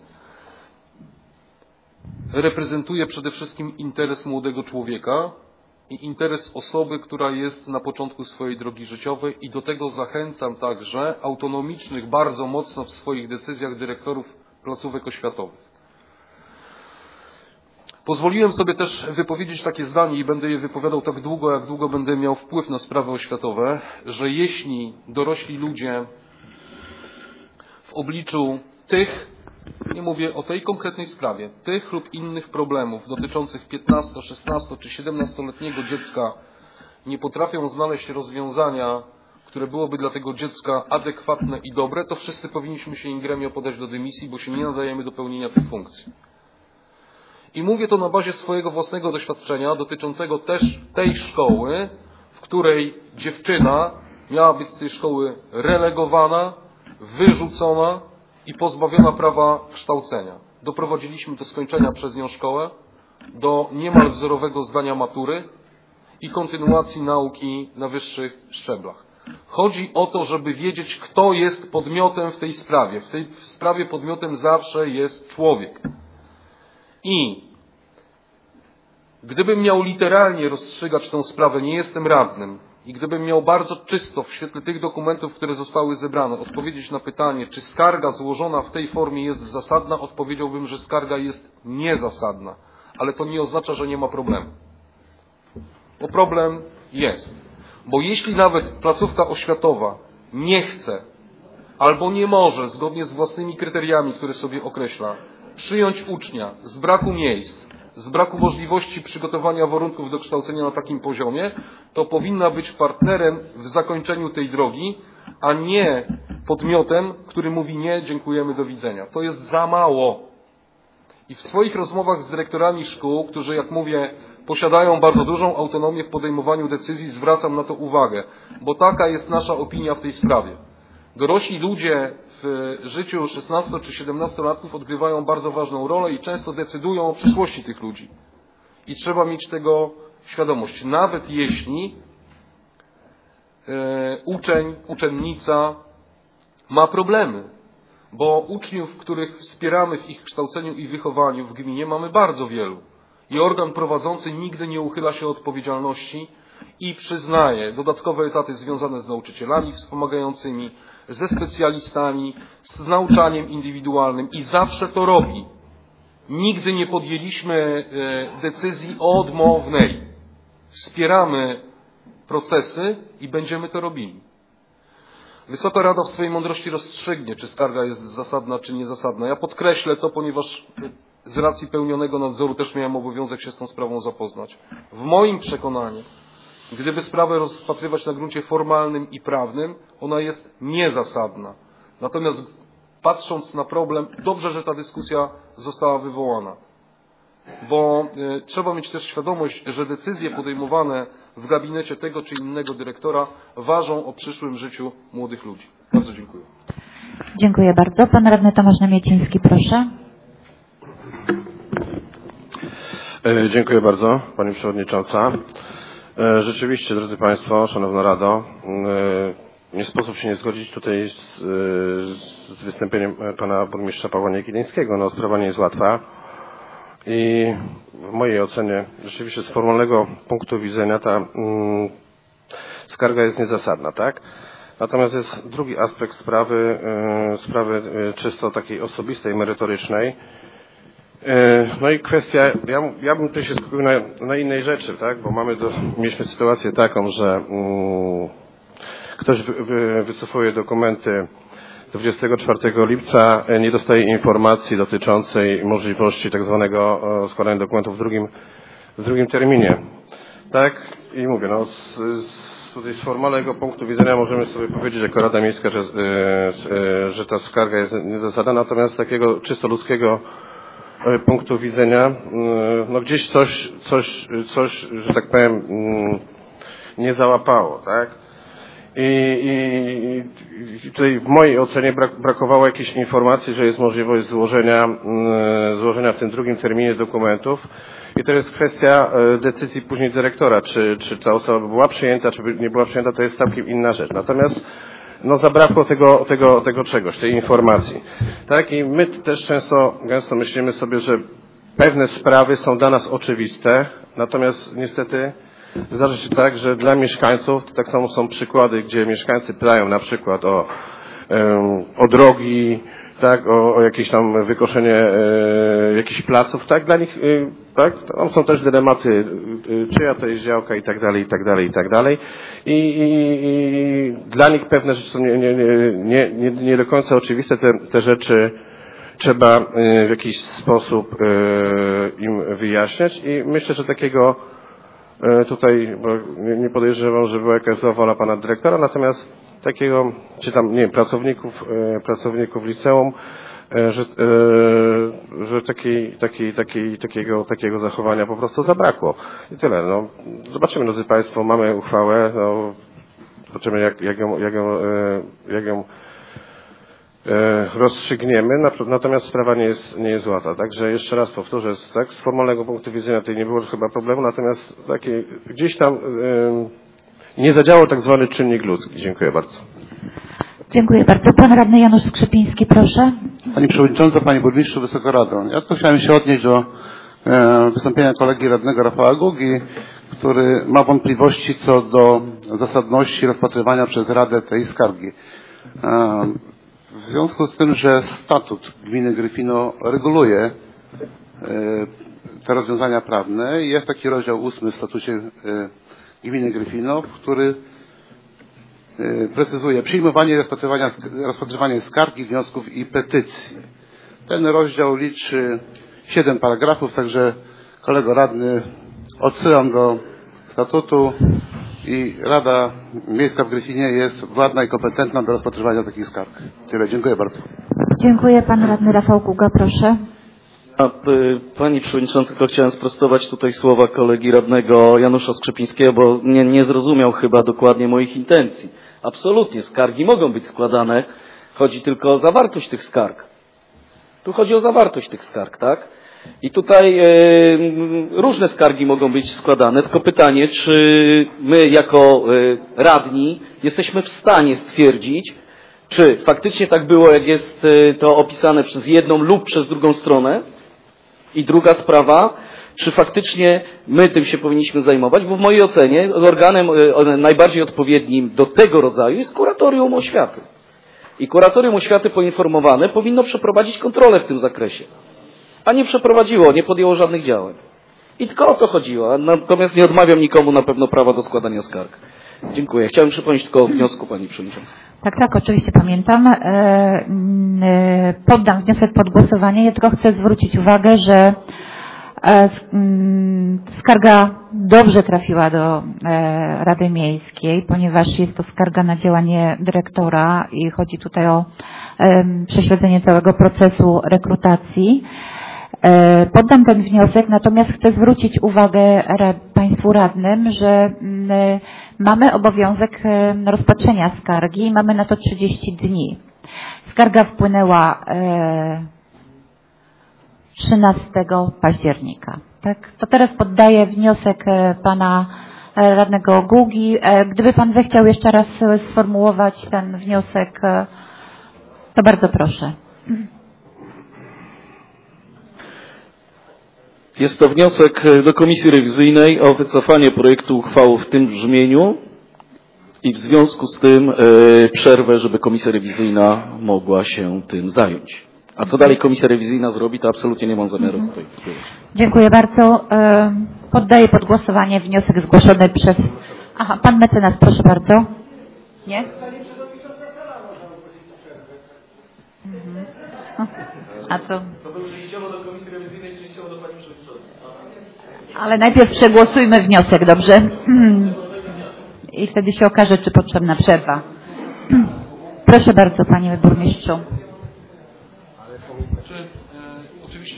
[SPEAKER 12] reprezentuje przede wszystkim interes młodego człowieka i interes osoby, która jest na początku swojej drogi życiowej i do tego zachęcam także autonomicznych bardzo mocno w swoich decyzjach dyrektorów placówek oświatowych. Pozwoliłem sobie też wypowiedzieć takie zdanie i będę je wypowiadał tak długo, jak długo będę miał wpływ na sprawy oświatowe, że jeśli dorośli ludzie w obliczu tych, nie mówię o tej konkretnej sprawie, tych lub innych problemów dotyczących piętnasto-, szesnasto- czy siedemnastoletniego dziecka nie potrafią znaleźć rozwiązania, które byłoby dla tego dziecka adekwatne i dobre, to wszyscy powinniśmy się in gremio podać do dymisji, bo się nie nadajemy do pełnienia tych funkcji. I mówię to na bazie swojego własnego doświadczenia dotyczącego też tej szkoły, w której dziewczyna miała być z tej szkoły relegowana, wyrzucona i pozbawiona prawa kształcenia. Doprowadziliśmy do skończenia przez nią szkołę, do niemal wzorowego zdania matury i kontynuacji nauki na wyższych szczeblach. Chodzi o to, żeby wiedzieć, kto jest podmiotem w tej sprawie. W tej sprawie podmiotem zawsze jest człowiek. I gdybym miał literalnie rozstrzygać tę sprawę, nie jestem radnym, i gdybym miał bardzo czysto w świetle tych dokumentów, które zostały zebrane, odpowiedzieć na pytanie, czy skarga złożona w tej formie jest zasadna, odpowiedziałbym, że skarga jest niezasadna. Ale to nie oznacza, że nie ma problemu. Bo problem jest. Bo jeśli nawet placówka oświatowa nie chce albo nie może, zgodnie z własnymi kryteriami, które sobie określa, przyjąć ucznia z braku miejsc, z braku możliwości przygotowania warunków do kształcenia na takim poziomie, to powinna być partnerem w zakończeniu tej drogi, a nie podmiotem, który mówi nie, dziękujemy, do widzenia. To jest za mało. I w swoich rozmowach z dyrektorami szkół, którzy, jak mówię, posiadają bardzo dużą autonomię w podejmowaniu decyzji, zwracam na to uwagę, bo taka jest nasza opinia w tej sprawie. Dorośli ludzie w życiu szesnasto- czy siedemnastolatków odgrywają bardzo ważną rolę i często decydują o przyszłości tych ludzi. I trzeba mieć tego świadomość. Nawet jeśli e, uczeń, uczennica ma problemy, bo uczniów, których wspieramy w ich kształceniu i wychowaniu w gminie, mamy bardzo wielu. I organ prowadzący nigdy nie uchyla się od odpowiedzialności i przyznaje dodatkowe etaty związane z nauczycielami wspomagającymi, ze specjalistami, z nauczaniem indywidualnym i zawsze to robi. Nigdy nie podjęliśmy decyzji odmownej. Wspieramy procesy i będziemy to robili. Wysoka Rada w swojej mądrości rozstrzygnie, czy skarga jest zasadna, czy niezasadna. Ja podkreślę to, ponieważ z racji pełnionego nadzoru też miałem obowiązek się z tą sprawą zapoznać. W moim przekonaniu, gdyby sprawę rozpatrywać na gruncie formalnym i prawnym, ona jest niezasadna. Natomiast patrząc na problem, dobrze, że ta dyskusja została wywołana. Bo y, trzeba mieć też świadomość, że decyzje podejmowane w gabinecie tego czy innego dyrektora ważą o przyszłym życiu młodych ludzi. Bardzo dziękuję.
[SPEAKER 1] Dziękuję bardzo. Pan radny Tomasz Namieciński, proszę.
[SPEAKER 7] E, dziękuję bardzo, Pani Przewodnicząca. E, rzeczywiście, drodzy Państwo, Szanowna Rado, e, nie sposób się nie zgodzić tutaj z, z wystąpieniem Pana Burmistrza Pawła Niekielińskiego. No, sprawa nie jest łatwa i w mojej ocenie rzeczywiście z formalnego punktu widzenia ta mm, skarga jest niezasadna, tak? Natomiast jest drugi aspekt sprawy, e, sprawy czysto takiej osobistej, merytorycznej. No i kwestia, ja, ja bym tutaj się skupił na, na innej rzeczy, tak? Bo mamy do, mieliśmy sytuację taką, że mm, ktoś wy, wy, wycofuje dokumenty dwudziestego czwartego lipca, nie dostaje informacji dotyczącej możliwości tak zwanego składania dokumentów w drugim, w drugim terminie. Tak? I mówię, no z, z, tutaj z formalnego punktu widzenia możemy sobie powiedzieć jako Rada Miejska, że, że ta skarga jest niezasadna, natomiast z takiego czysto ludzkiego punktu widzenia, no gdzieś coś, coś, coś, że tak powiem, nie załapało, tak? I, i, i tutaj w mojej ocenie brak, brakowało jakiejś informacji, że jest możliwość złożenia, złożenia w tym drugim terminie dokumentów. I to jest kwestia decyzji później dyrektora, czy, czy ta osoba była przyjęta, czy nie była przyjęta, to jest całkiem inna rzecz. Natomiast no zabrakło tego, tego, tego czegoś, tej informacji. Tak? I my też często, gęsto myślimy sobie, że pewne sprawy są dla nas oczywiste, natomiast niestety zdarza się tak, że dla mieszkańców, to tak samo są przykłady, gdzie mieszkańcy pytają na przykład o, o drogi, tak, o, o jakieś tam wykoszenie e, jakichś placów, tak, dla nich, e, tak, tam są też dylematy, e, czyja to jest działka i tak dalej, i tak dalej, i tak dalej. I, i, i dla nich pewne rzeczy są nie, nie, nie, nie, nie do końca oczywiste, te, te rzeczy trzeba e, w jakiś sposób e, im wyjaśniać i myślę, że takiego e, tutaj, bo nie, nie podejrzewam, że była jakaś zła wola pana dyrektora, natomiast takiego, czy tam, nie wiem, pracowników, e, pracowników liceum, e, że, e, że takiej, takiej, takiej, takiego, takiego zachowania po prostu zabrakło. I tyle. No, zobaczymy, drodzy Państwo, mamy uchwałę, no, zobaczymy, jak, jak ją, jak ją, e, jak ją e, rozstrzygniemy, natomiast sprawa nie jest, nie jest łatwa. Także jeszcze raz powtórzę, tak, z formalnego punktu widzenia tutaj nie było chyba problemu, natomiast takie, gdzieś tam e, nie zadziałał tak zwany czynnik ludzki. Dziękuję bardzo.
[SPEAKER 1] Dziękuję bardzo. Pan radny Janusz Skrzypiński, proszę.
[SPEAKER 4] Pani Przewodnicząca, Panie Burmistrzu, Wysoka Rado. Ja tylko chciałem się odnieść do e, wystąpienia kolegi radnego Rafała Gugi, który ma wątpliwości co do zasadności rozpatrywania przez Radę tej skargi. E, w związku z tym, że statut gminy Gryfino reguluje e, te rozwiązania prawne, jest taki rozdział ósmy w statucie e, gminy Gryfino, który precyzuje przyjmowanie i rozpatrywanie, rozpatrywanie skargi, wniosków i petycji. Ten rozdział liczy siedem paragrafów, także kolego radny, odsyłam do statutu i Rada Miejska w Gryfinie jest władna i kompetentna do rozpatrywania takich skarg. Tyle. Dziękuję bardzo.
[SPEAKER 1] Dziękuję. Pan radny Rafał Guga, proszę.
[SPEAKER 10] A, Pani Przewodnicząca, tylko chciałem sprostować tutaj słowa kolegi radnego Janusza Skrzypińskiego, bo nie, nie zrozumiał chyba dokładnie moich intencji. Absolutnie, skargi mogą być składane, chodzi tylko o zawartość tych skarg. Tu chodzi o zawartość tych skarg, tak? I tutaj e, różne skargi mogą być składane, tylko pytanie, czy my jako e, radni jesteśmy w stanie stwierdzić, czy faktycznie tak było, jak jest e, to opisane przez jedną lub przez drugą stronę. I druga sprawa, czy faktycznie my tym się powinniśmy zajmować, bo w mojej ocenie organem najbardziej odpowiednim do tego rodzaju jest kuratorium oświaty. I kuratorium oświaty poinformowane powinno przeprowadzić kontrolę w tym zakresie. A nie przeprowadziło, nie podjęło żadnych działań. I tylko o to chodziło. Natomiast nie odmawiam nikomu na pewno prawa do składania skarg. Dziękuję. Chciałem przypomnieć tylko o wniosku Pani Przewodniczącej.
[SPEAKER 1] Tak, tak, oczywiście pamiętam. Poddam wniosek pod głosowanie. Ja tylko chcę zwrócić uwagę, że skarga dobrze trafiła do Rady Miejskiej, ponieważ jest to skarga na działanie dyrektora i chodzi tutaj o prześledzenie całego procesu rekrutacji. Poddam ten wniosek, natomiast chcę zwrócić uwagę Państwu radnym, że mamy obowiązek rozpatrzenia skargi i mamy na to trzydzieści dni. Skarga wpłynęła trzynastego października. Tak? To teraz poddaję wniosek pana radnego Gugi. Gdyby pan zechciał jeszcze raz sformułować ten wniosek, to bardzo proszę.
[SPEAKER 10] Jest to wniosek do Komisji Rewizyjnej o wycofanie projektu uchwały w tym brzmieniu i w związku z tym e, przerwę, żeby Komisja Rewizyjna mogła się tym zająć. A co dalej komisja rewizyjna zrobi, to absolutnie nie mam zamiaru
[SPEAKER 1] Mhm.
[SPEAKER 10] tutaj wpływać.
[SPEAKER 1] Dziękuję bardzo. E, Poddaję pod głosowanie wniosek zgłoszony przez... Aha, pan mecenas, proszę bardzo. Nie? Mhm. A co?
[SPEAKER 10] To był częściowo do komisji rewizyjnej, częściowo do pani przewodniczącej.
[SPEAKER 1] Ale najpierw przegłosujmy wniosek, dobrze? I wtedy się okaże, czy potrzebna przerwa. Proszę bardzo, panie burmistrzu.
[SPEAKER 12] Czy, e, oczywiście,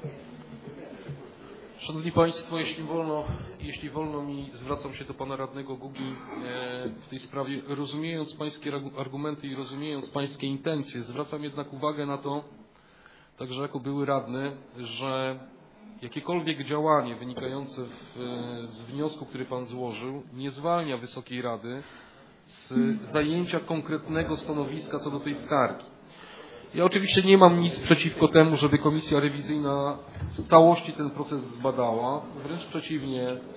[SPEAKER 12] Szanowni Państwo, jeśli wolno, jeśli wolno mi, zwracam się do pana radnego Gugi e, w tej sprawie, rozumiejąc pańskie argumenty i rozumiejąc pańskie intencje, zwracam jednak uwagę na to, także jako były radny, że jakiekolwiek działanie wynikające w, z wniosku, który pan złożył, nie zwalnia Wysokiej Rady z zajęcia konkretnego stanowiska co do tej skargi. Ja oczywiście nie mam nic przeciwko temu, żeby komisja rewizyjna w całości ten proces zbadała. Wręcz przeciwnie, e,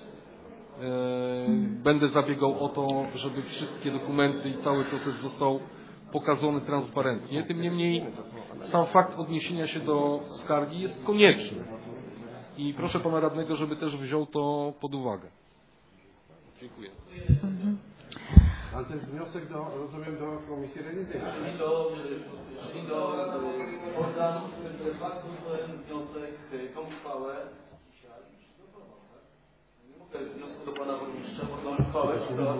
[SPEAKER 12] będę zabiegał o to, żeby wszystkie dokumenty i cały proces został pokazany transparentnie. Tym niemniej sam fakt odniesienia się do skargi jest konieczny. I proszę pana radnego, żeby też wziął to pod uwagę. Dziękuję.
[SPEAKER 7] Mhm. Ale to jest wniosek do, rozumiem, do komisji rewizyjnej.
[SPEAKER 10] Czyli do, czyli do organów, które faktu ten wniosek, tą uchwałę. Nie mogę wniosku do pana burmistrza, bo tą uchwałę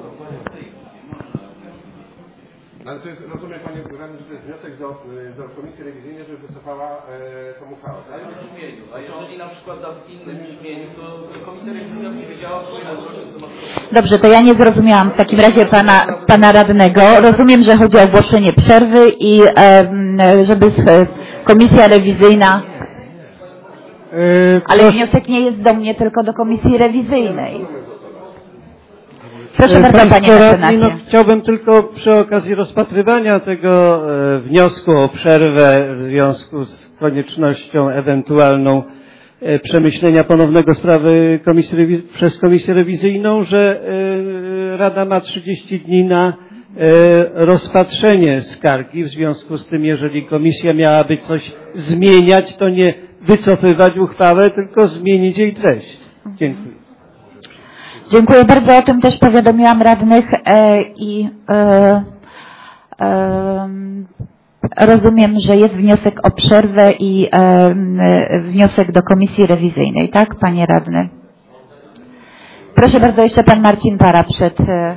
[SPEAKER 7] Ale to jest, rozumiem panie radny, że to jest wniosek do, do komisji rewizyjnej, żeby wycofała e, tą uchwałę.
[SPEAKER 10] W danym brzmieniu, a jeżeli na przykład da w innym brzmieniu, to komisja rewizyjna będzie wiedziała, co ma.
[SPEAKER 1] Dobrze, to ja nie zrozumiałam w takim razie pana, pana radnego. Rozumiem, że chodzi o ogłoszenie przerwy i e, żeby e, komisja rewizyjna... Ale wniosek nie jest do mnie, tylko do komisji rewizyjnej. Proszę bardzo, panie mecenasie.
[SPEAKER 15] No, chciałbym tylko przy okazji rozpatrywania tego e, wniosku o przerwę w związku z koniecznością ewentualną e, przemyślenia ponownego sprawy komisji, przez komisję rewizyjną, że e, Rada ma trzydzieści dni na e, rozpatrzenie skargi. W związku z tym, jeżeli komisja miałaby coś zmieniać, to nie wycofywać uchwałę, tylko zmienić jej treść. Dziękuję.
[SPEAKER 1] Dziękuję bardzo. O tym też powiadomiłam radnych e, i e, e, rozumiem, że jest wniosek o przerwę i e, wniosek do komisji rewizyjnej, tak, panie radny? Proszę bardzo, jeszcze pan Marcin Para przed... E...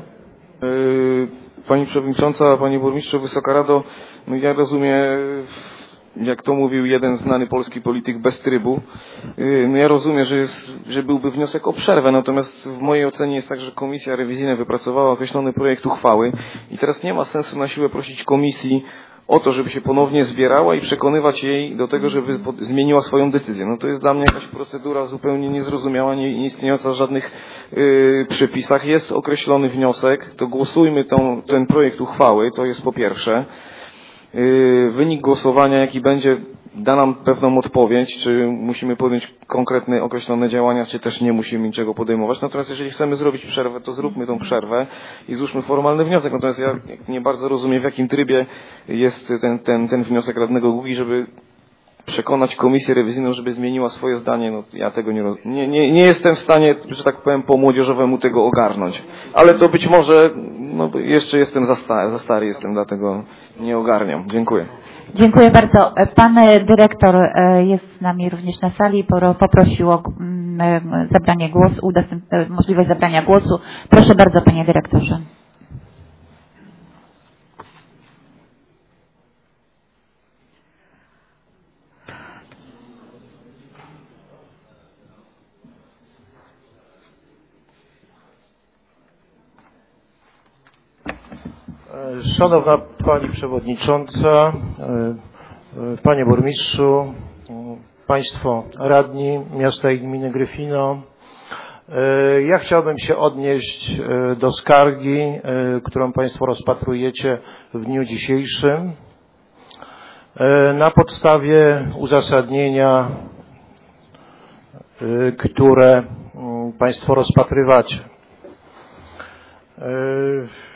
[SPEAKER 9] Pani Przewodnicząca, Panie Burmistrzu, Wysoka Rado, no ja rozumiem, jak to mówił jeden znany polski polityk, bez trybu. No ja rozumiem, że, jest, że byłby wniosek o przerwę, natomiast w mojej ocenie jest tak, że komisja rewizyjna wypracowała określony projekt uchwały i teraz nie ma sensu na siłę prosić komisji o to, żeby się ponownie zbierała i przekonywać jej do tego, żeby zmieniła swoją decyzję. No to jest dla mnie jakaś procedura zupełnie niezrozumiała, nie, nie istniejąca w żadnych yy, przepisach. Jest określony wniosek, to głosujmy tą, ten projekt uchwały, to jest po pierwsze. Wynik głosowania, jaki będzie, da nam pewną odpowiedź, czy musimy podjąć konkretne, określone działania, czy też nie musimy niczego podejmować. Natomiast jeżeli chcemy zrobić przerwę, to zróbmy tą przerwę i złóżmy formalny wniosek. Natomiast ja nie bardzo rozumiem, w jakim trybie jest ten, ten, ten wniosek radnego Gugi, żeby przekonać komisję rewizyjną, żeby zmieniła swoje zdanie. No, ja tego nie, nie, nie, nie jestem w stanie, że tak powiem, po młodzieżowemu tego ogarnąć. Ale to być może, no, jeszcze jestem za stary, za stary jestem, dlatego nie ogarniam. Dziękuję.
[SPEAKER 1] Dziękuję bardzo. Pan dyrektor jest z nami również na sali. Poprosił o zabranie głosu, możliwość zabrania głosu. Proszę bardzo, panie dyrektorze.
[SPEAKER 14] Szanowna Pani Przewodnicząca, Panie Burmistrzu, Państwo Radni Miasta i Gminy Gryfino, ja chciałbym się odnieść do skargi, którą Państwo rozpatrujecie w dniu dzisiejszym na podstawie uzasadnienia, które Państwo rozpatrywacie.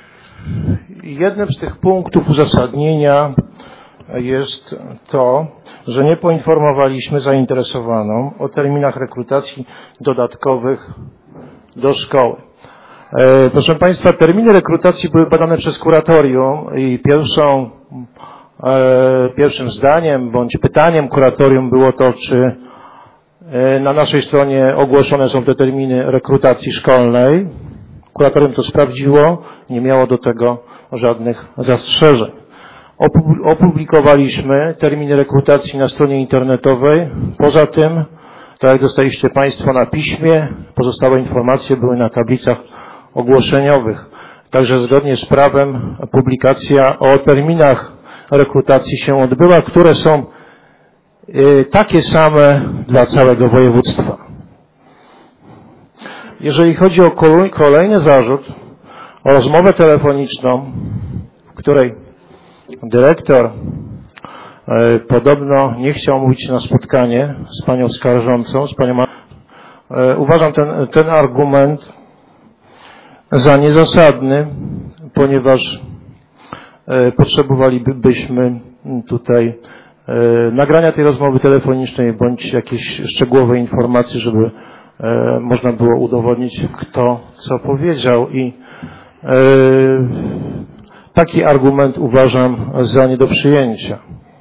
[SPEAKER 14] Jednym z tych punktów uzasadnienia jest to,
[SPEAKER 16] że nie poinformowaliśmy zainteresowaną o terminach rekrutacji dodatkowych do szkoły. Proszę Państwa, terminy rekrutacji były badane przez kuratorium i pierwszą, pierwszym zdaniem bądź pytaniem kuratorium było to, czy na naszej stronie ogłoszone są te terminy rekrutacji szkolnej. Kuratorium to sprawdziło, nie miało do tego żadnych zastrzeżeń. Opublikowaliśmy terminy rekrutacji na stronie internetowej. Poza tym, tak jak dostaliście Państwo na piśmie, pozostałe informacje były na tablicach ogłoszeniowych. Także zgodnie z prawem publikacja o terminach rekrutacji się odbyła, które są takie same dla całego województwa. Jeżeli chodzi o kolejny zarzut, o rozmowę telefoniczną, w której dyrektor podobno nie chciał mówić na spotkanie z panią skarżącą, z panią, uważam ten, ten argument za niezasadny, ponieważ potrzebowalibyśmy tutaj nagrania tej rozmowy telefonicznej bądź jakieś szczegółowe informacje, żeby można było udowodnić, kto co powiedział i taki argument uważam za nie do przyjęcia.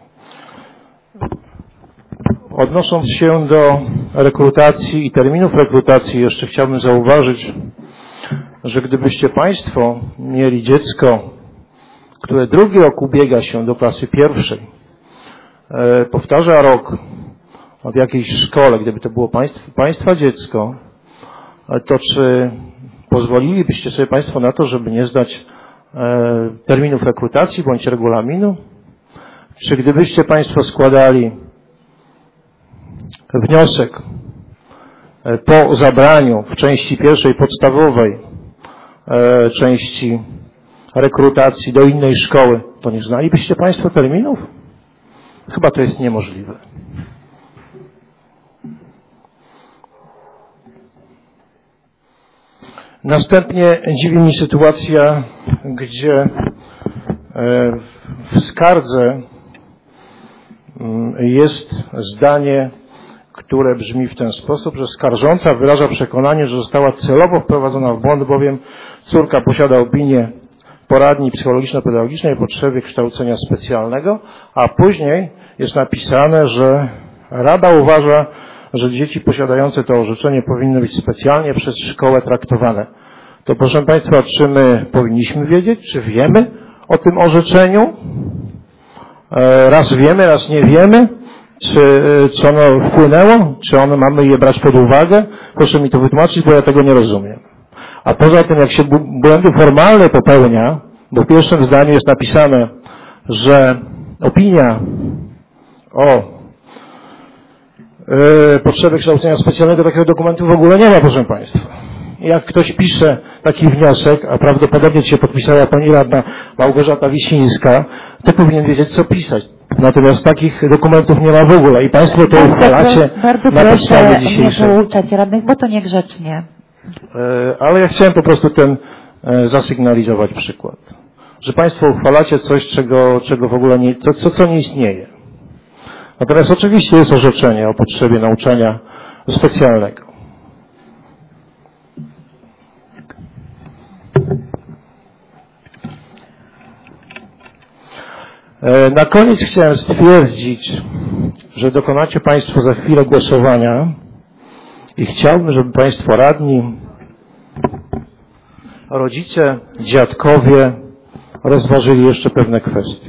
[SPEAKER 16] Odnosząc się do rekrutacji i terminów rekrutacji, jeszcze chciałbym zauważyć, że gdybyście Państwo mieli dziecko, które drugi rok ubiega się do klasy pierwszej, powtarza rok w jakiejś szkole, gdyby to było państw, Państwa dziecko, to czy pozwolilibyście sobie Państwo na to, żeby nie zdać terminów rekrutacji bądź regulaminu? Czy gdybyście Państwo składali wniosek po zabraniu w części pierwszej podstawowej części rekrutacji do innej szkoły, to nie znalibyście Państwo terminów? Chyba to jest niemożliwe. Następnie dziwi mnie sytuacja, gdzie w skardze jest zdanie, które brzmi w ten sposób, że skarżąca wyraża przekonanie, że została celowo wprowadzona w błąd, bowiem córka posiada opinię poradni psychologiczno-pedagogicznej o potrzebie kształcenia specjalnego, a później jest napisane, że Rada uważa, że dzieci posiadające to orzeczenie powinny być specjalnie przez szkołę traktowane. To proszę Państwa, czy my powinniśmy wiedzieć, czy wiemy o tym orzeczeniu? Raz wiemy, raz nie wiemy. Czy, czy ono wpłynęło? Czy ono mamy je brać pod uwagę? Proszę mi to wytłumaczyć, bo ja tego nie rozumiem. A poza tym, jak się błędy formalne popełnia, bo w pierwszym zdaniu jest napisane, że opinia o yy, potrzeby kształcenia specjalnego, takiego dokumentu w ogóle nie ma, proszę Państwa. Jak ktoś pisze taki wniosek, a prawdopodobnie się podpisała pani radna Małgorzata Wisińska, to powinien wiedzieć, co pisać. Natomiast takich dokumentów nie ma w ogóle i Państwo to uchwalacie
[SPEAKER 11] bardzo
[SPEAKER 16] na podstawie dzisiejszej.
[SPEAKER 11] Nie pouczać radnych, bo to niegrzecznie.
[SPEAKER 16] Ale ja chciałem po prostu ten zasygnalizować przykład. Że Państwo uchwalacie coś, czego, czego w ogóle nie, co, co, co nie istnieje. Natomiast oczywiście jest orzeczenie o potrzebie nauczania specjalnego. Na koniec chciałem stwierdzić, że dokonacie Państwo za chwilę głosowania i chciałbym, żeby Państwo radni, rodzice, dziadkowie rozważyli jeszcze pewne kwestie.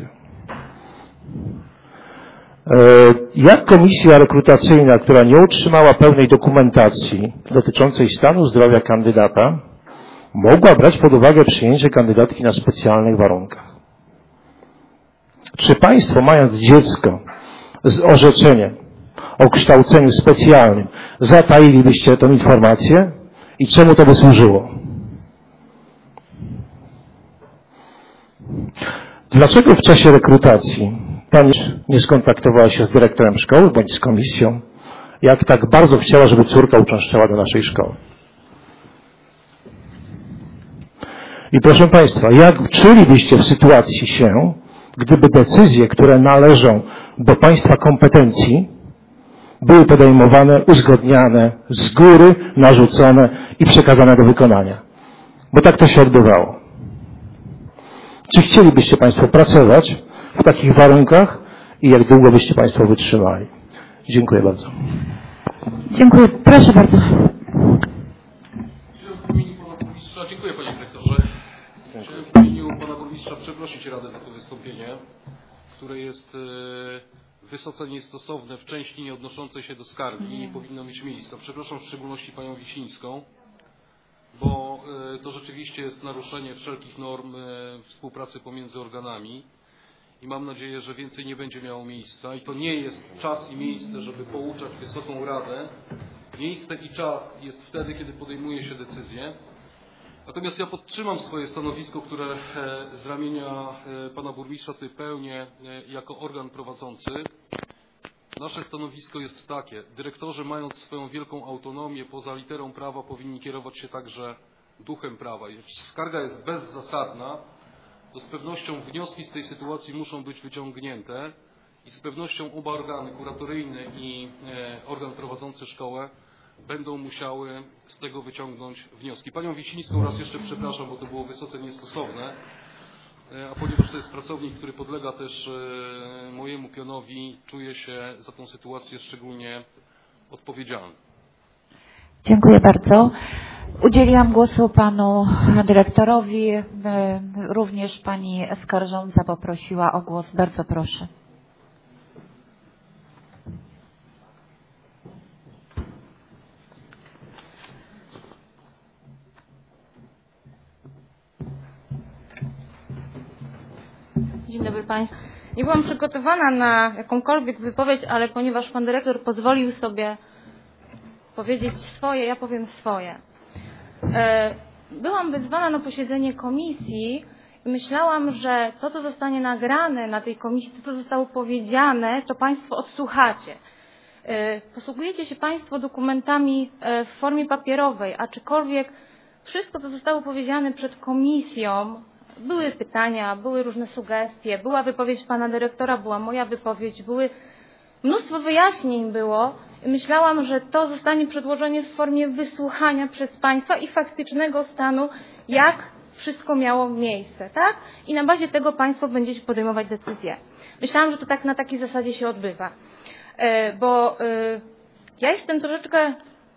[SPEAKER 16] Jak komisja rekrutacyjna, która nie utrzymała pełnej dokumentacji dotyczącej stanu zdrowia kandydata, mogła brać pod uwagę przyjęcie kandydatki na specjalnych warunkach? Czy Państwo, mając dziecko z orzeczeniem o kształceniu specjalnym, zatailibyście tę informację i czemu to by służyło? Dlaczego w czasie rekrutacji Pani nie skontaktowała się z dyrektorem szkoły bądź z komisją, jak tak bardzo chciała, żeby córka uczęszczała do naszej szkoły? I proszę Państwa, jak czulibyście w sytuacji się, gdyby decyzje, które należą do Państwa kompetencji były podejmowane, uzgodniane, z góry narzucone i przekazane do wykonania. Bo tak to się odbywało. Czy chcielibyście Państwo pracować w takich warunkach i jak długo byście Państwo wytrzymali? Dziękuję bardzo.
[SPEAKER 1] Dziękuję. Proszę bardzo.
[SPEAKER 12] Dziękuję Panie Dyrektorze. Chciałem w imieniu Pana Burmistrza przeprosić Radę za to wystąpienie, które jest wysoce niestosowne w części nieodnoszącej się do skargi i nie powinno mieć miejsca. Przepraszam w szczególności Panią Wisińską, bo to rzeczywiście jest naruszenie wszelkich norm współpracy pomiędzy organami i mam nadzieję, że więcej nie będzie miało miejsca i to nie jest czas i miejsce, żeby pouczać Wysoką Radę. Miejsce i czas jest wtedy, kiedy podejmuje się decyzje. Natomiast ja podtrzymam swoje stanowisko, które z ramienia Pana Burmistrza tutaj pełnię jako organ prowadzący. Nasze stanowisko jest takie. Dyrektorzy, mając swoją wielką autonomię poza literą prawa, powinni kierować się także duchem prawa. Jeśli skarga jest bezzasadna, to z pewnością wnioski z tej sytuacji muszą być wyciągnięte i z pewnością oba organy, kuratoryjny i organ prowadzący szkołę, będą musiały z tego wyciągnąć wnioski. Panią Wisińską raz jeszcze przepraszam, bo to było wysoce niestosowne, a ponieważ to jest pracownik, który podlega też mojemu pionowi, czuję się za tą sytuację szczególnie odpowiedzialny.
[SPEAKER 1] Dziękuję bardzo. Udzieliłam głosu panu dyrektorowi. Również pani skarżąca poprosiła o głos. Bardzo proszę.
[SPEAKER 17] Dzień dobry Państwu. Nie byłam przygotowana na jakąkolwiek wypowiedź, ale ponieważ Pan Dyrektor pozwolił sobie powiedzieć swoje, ja powiem swoje. Byłam wezwana na posiedzenie komisji i myślałam, że to, co zostanie nagrane na tej komisji, to, co zostało powiedziane, to Państwo odsłuchacie. Posługujecie się Państwo dokumentami w formie papierowej, aczkolwiek wszystko, co zostało powiedziane przed komisją, były pytania, były różne sugestie, była wypowiedź Pana Dyrektora, była moja wypowiedź, były mnóstwo wyjaśnień było. Myślałam, że to zostanie przedłożone w formie wysłuchania przez Państwa i faktycznego stanu, jak wszystko miało miejsce, tak? I na bazie tego Państwo będziecie podejmować decyzje. Myślałam, że to tak na takiej zasadzie się odbywa. Bo ja jestem troszeczkę...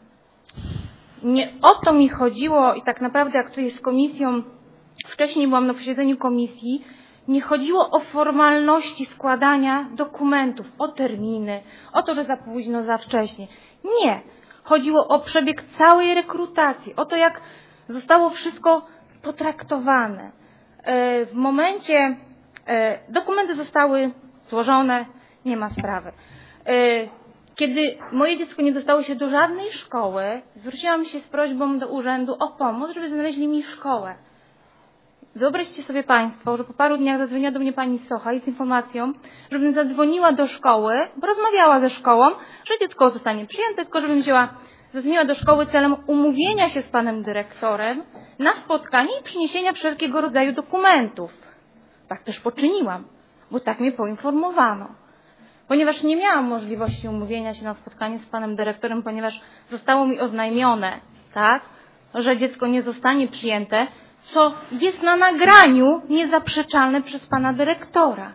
[SPEAKER 17] Nie o to mi chodziło i tak naprawdę jak tutaj z komisją, wcześniej byłam na posiedzeniu komisji, nie chodziło o formalności składania dokumentów, o terminy, o to, że za późno, za wcześnie. Nie. Chodziło o przebieg całej rekrutacji, o to, jak zostało wszystko potraktowane. W momencie dokumenty zostały złożone, nie ma sprawy. Kiedy moje dziecko nie dostało się do żadnej szkoły, zwróciłam się z prośbą do urzędu o pomoc, żeby znaleźli mi szkołę. Wyobraźcie sobie Państwo, że po paru dniach zadzwoniła do mnie pani Socha z informacją, żebym zadzwoniła do szkoły, porozmawiała ze szkołą, że dziecko zostanie przyjęte, tylko żebym wzięła, zadzwoniła do szkoły celem umówienia się z panem dyrektorem na spotkanie i przyniesienia wszelkiego rodzaju dokumentów. Tak też poczyniłam, bo tak mnie poinformowano. Ponieważ nie miałam możliwości umówienia się na spotkanie z panem dyrektorem, ponieważ zostało mi oznajmione, tak, że dziecko nie zostanie przyjęte, co jest na nagraniu niezaprzeczalne przez pana dyrektora.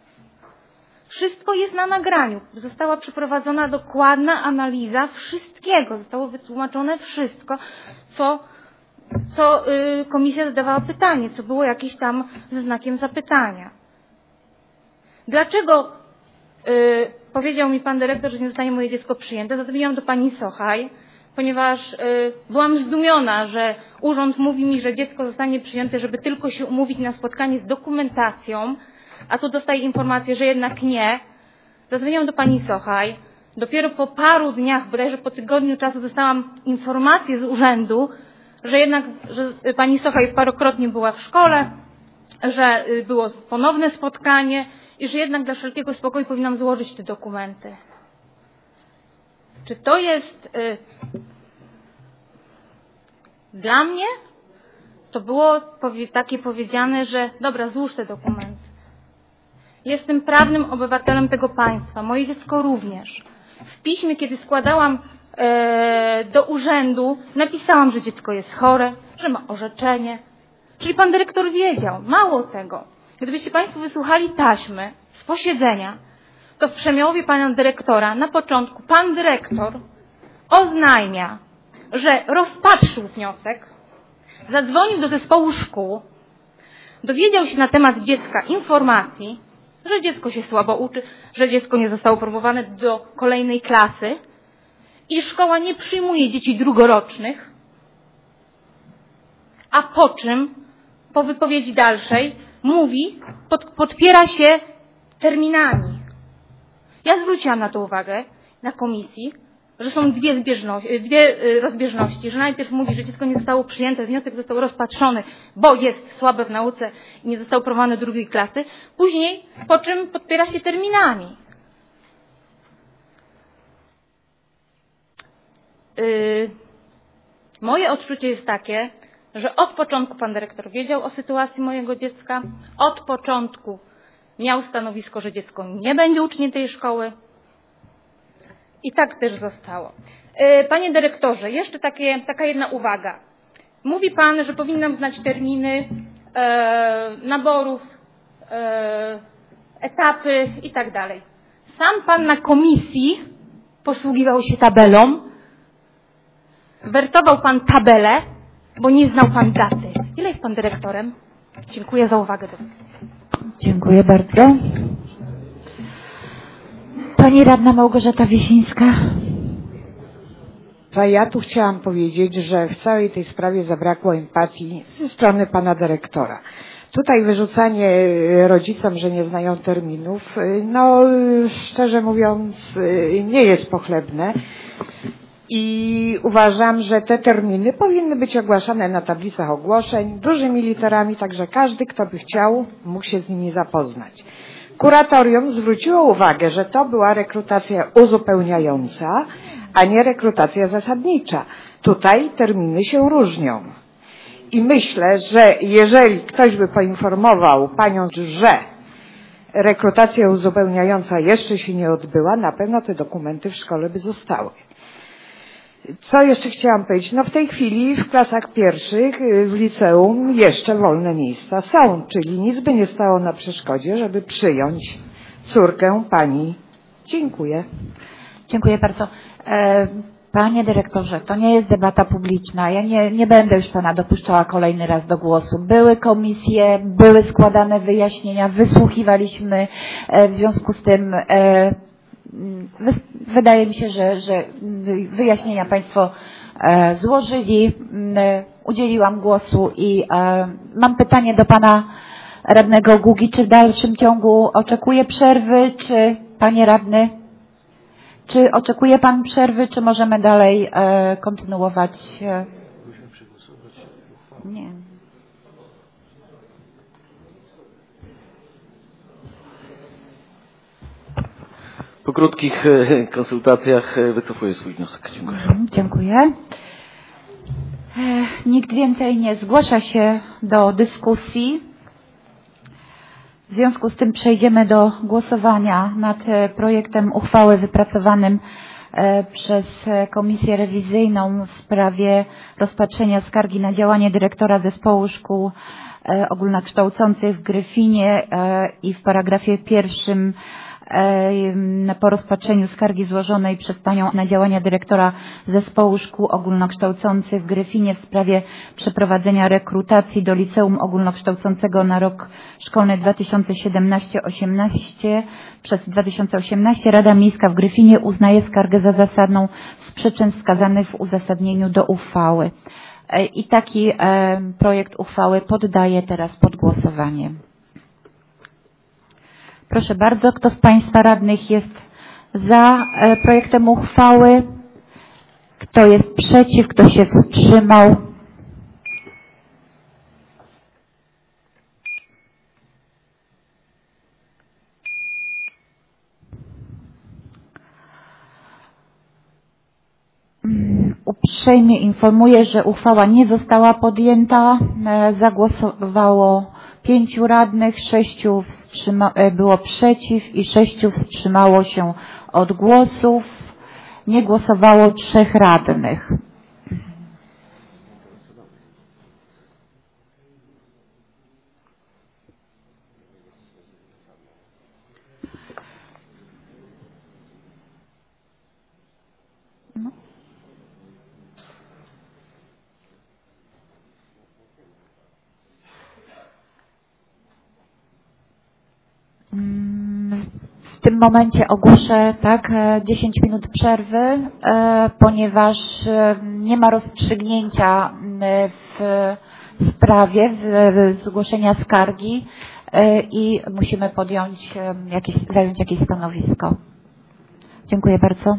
[SPEAKER 17] Wszystko jest na nagraniu. Została przeprowadzona dokładna analiza wszystkiego. Zostało wytłumaczone wszystko, co, co yy, komisja zadawała pytanie, co było jakieś tam ze znakiem zapytania. Dlaczego yy, powiedział mi pan dyrektor, że nie zostanie moje dziecko przyjęte? Zadzwoniłam do pani Sochaj, ponieważ y, byłam zdumiona, że urząd mówi mi, że dziecko zostanie przyjęte, żeby tylko się umówić na spotkanie z dokumentacją, a tu dostaję informację, że jednak nie. Zadzwoniłam do pani Sochaj. Dopiero po paru dniach, bodajże po tygodniu czasu dostałam informację z urzędu, że jednak że pani Sochaj parokrotnie była w szkole, że y, było ponowne spotkanie i że jednak dla wszelkiego spokoju powinnam złożyć te dokumenty. Czy to jest y, dla mnie? To było powie, takie powiedziane, że dobra, złóż te dokumenty. Jestem prawnym obywatelem tego państwa. Moje dziecko również. W piśmie, kiedy składałam e, do urzędu, napisałam, że dziecko jest chore, że ma orzeczenie. Czyli pan dyrektor wiedział. Mało tego. Gdybyście państwo wysłuchali taśmy z posiedzenia, to w przemiowie pana dyrektora na początku pan dyrektor oznajmia, że rozpatrzył wniosek, zadzwonił do zespołu szkół, dowiedział się na temat dziecka informacji, że dziecko się słabo uczy, że dziecko nie zostało promowane do kolejnej klasy i szkoła nie przyjmuje dzieci drugorocznych, a po czym, po wypowiedzi dalszej, mówi, pod, podpiera się terminami. Ja zwróciłam na to uwagę na komisji, że są dwie, zbieżności, dwie rozbieżności, że najpierw mówi, że dziecko nie zostało przyjęte, wniosek został rozpatrzony, bo jest słabe w nauce i nie został promowane do drugiej klasy, później po czym podpiera się terminami. Yy, moje odczucie jest takie, że od początku pan dyrektor wiedział o sytuacji mojego dziecka, od początku miał stanowisko, że dziecko nie będzie uczniem tej szkoły i tak też zostało. Panie dyrektorze, jeszcze takie, taka jedna uwaga. Mówi pan, że powinnam znać terminy e, naborów, e, etapy i tak dalej. Sam pan na komisji posługiwał się tabelą, wertował pan tabelę, bo nie znał pan daty. Ile jest pan dyrektorem? Dziękuję za uwagę.
[SPEAKER 1] Dziękuję bardzo. Pani radna Małgorzata Wiesińska.
[SPEAKER 18] Ja tu chciałam powiedzieć, że w całej tej sprawie zabrakło empatii ze strony pana dyrektora. Tutaj wyrzucanie rodzicom, że nie znają terminów, no szczerze mówiąc nie jest pochlebne. I uważam, że te terminy powinny być ogłaszane na tablicach ogłoszeń dużymi literami, tak że każdy, kto by chciał, mógł się z nimi zapoznać. Kuratorium zwróciło uwagę, że to była rekrutacja uzupełniająca, a nie rekrutacja zasadnicza. Tutaj terminy się różnią. I myślę, że jeżeli ktoś by poinformował panią, że rekrutacja uzupełniająca jeszcze się nie odbyła, na pewno te dokumenty w szkole by zostały. Co jeszcze chciałam powiedzieć? No w tej chwili w klasach pierwszych w liceum jeszcze wolne miejsca są, czyli nic by nie stało na przeszkodzie, żeby przyjąć córkę pani. Dziękuję.
[SPEAKER 1] Dziękuję bardzo. Panie dyrektorze, to nie jest debata publiczna. Ja nie, nie będę już pana dopuszczała kolejny raz do głosu. Były komisje, były składane wyjaśnienia, wysłuchiwaliśmy. W związku z tym wydaje mi się, że, że wyjaśnienia państwo złożyli. Udzieliłam głosu i mam pytanie do pana radnego Gugi. Czy w dalszym ciągu oczekuje przerwy, czy panie radny? Czy oczekuje pan przerwy, czy możemy dalej e, kontynuować? E... Nie.
[SPEAKER 10] Po krótkich konsultacjach wycofuję swój wniosek. Dziękuję.
[SPEAKER 1] Dziękuję. E, nikt więcej nie zgłasza się do dyskusji. W związku z tym przejdziemy do głosowania nad projektem uchwały wypracowanym przez Komisję Rewizyjną w sprawie rozpatrzenia skargi na działanie dyrektora Zespołu Szkół Ogólnokształcących w Gryfinie i w paragrafie pierwszym po rozpatrzeniu skargi złożonej przez panią na działania dyrektora Zespołu Szkół Ogólnokształcących w Gryfinie w sprawie przeprowadzenia rekrutacji do Liceum Ogólnokształcącego na rok szkolny dwa tysiące siedemnaście osiemnaście przez dwa tysiące osiemnaście Rada Miejska w Gryfinie uznaje skargę za zasadną z przyczyn wskazanych w uzasadnieniu do uchwały. I taki projekt uchwały poddaję teraz pod głosowanie. Proszę bardzo, kto z państwa radnych jest za projektem uchwały? Kto jest przeciw? Kto się wstrzymał? Uprzejmie informuję, że uchwała nie została podjęta. Zagłosowało pięciu radnych, sześciu wstrzyma, było przeciw i sześciu wstrzymało się od głosów. Nie głosowało trzech radnych. No. W tym momencie ogłoszę tak dziesięć minut przerwy, ponieważ nie ma rozstrzygnięcia w sprawie, w zgłoszenia skargi i musimy podjąć jakieś, zająć jakieś stanowisko. Dziękuję bardzo.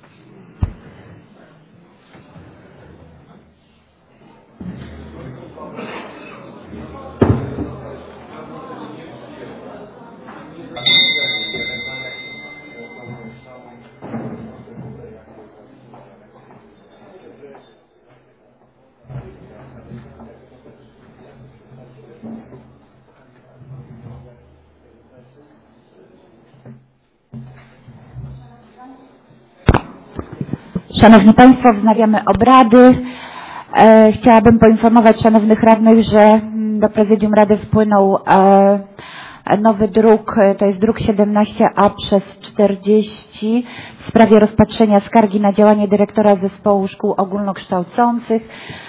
[SPEAKER 1] Szanowni Państwo, wznawiamy obrady. E, chciałabym poinformować szanownych radnych, że do Prezydium Rady wpłynął e, nowy druk, to jest druk siedemnaście A przez czterdzieści w sprawie rozpatrzenia skargi na działanie dyrektora Zespołu Szkół Ogólnokształcących.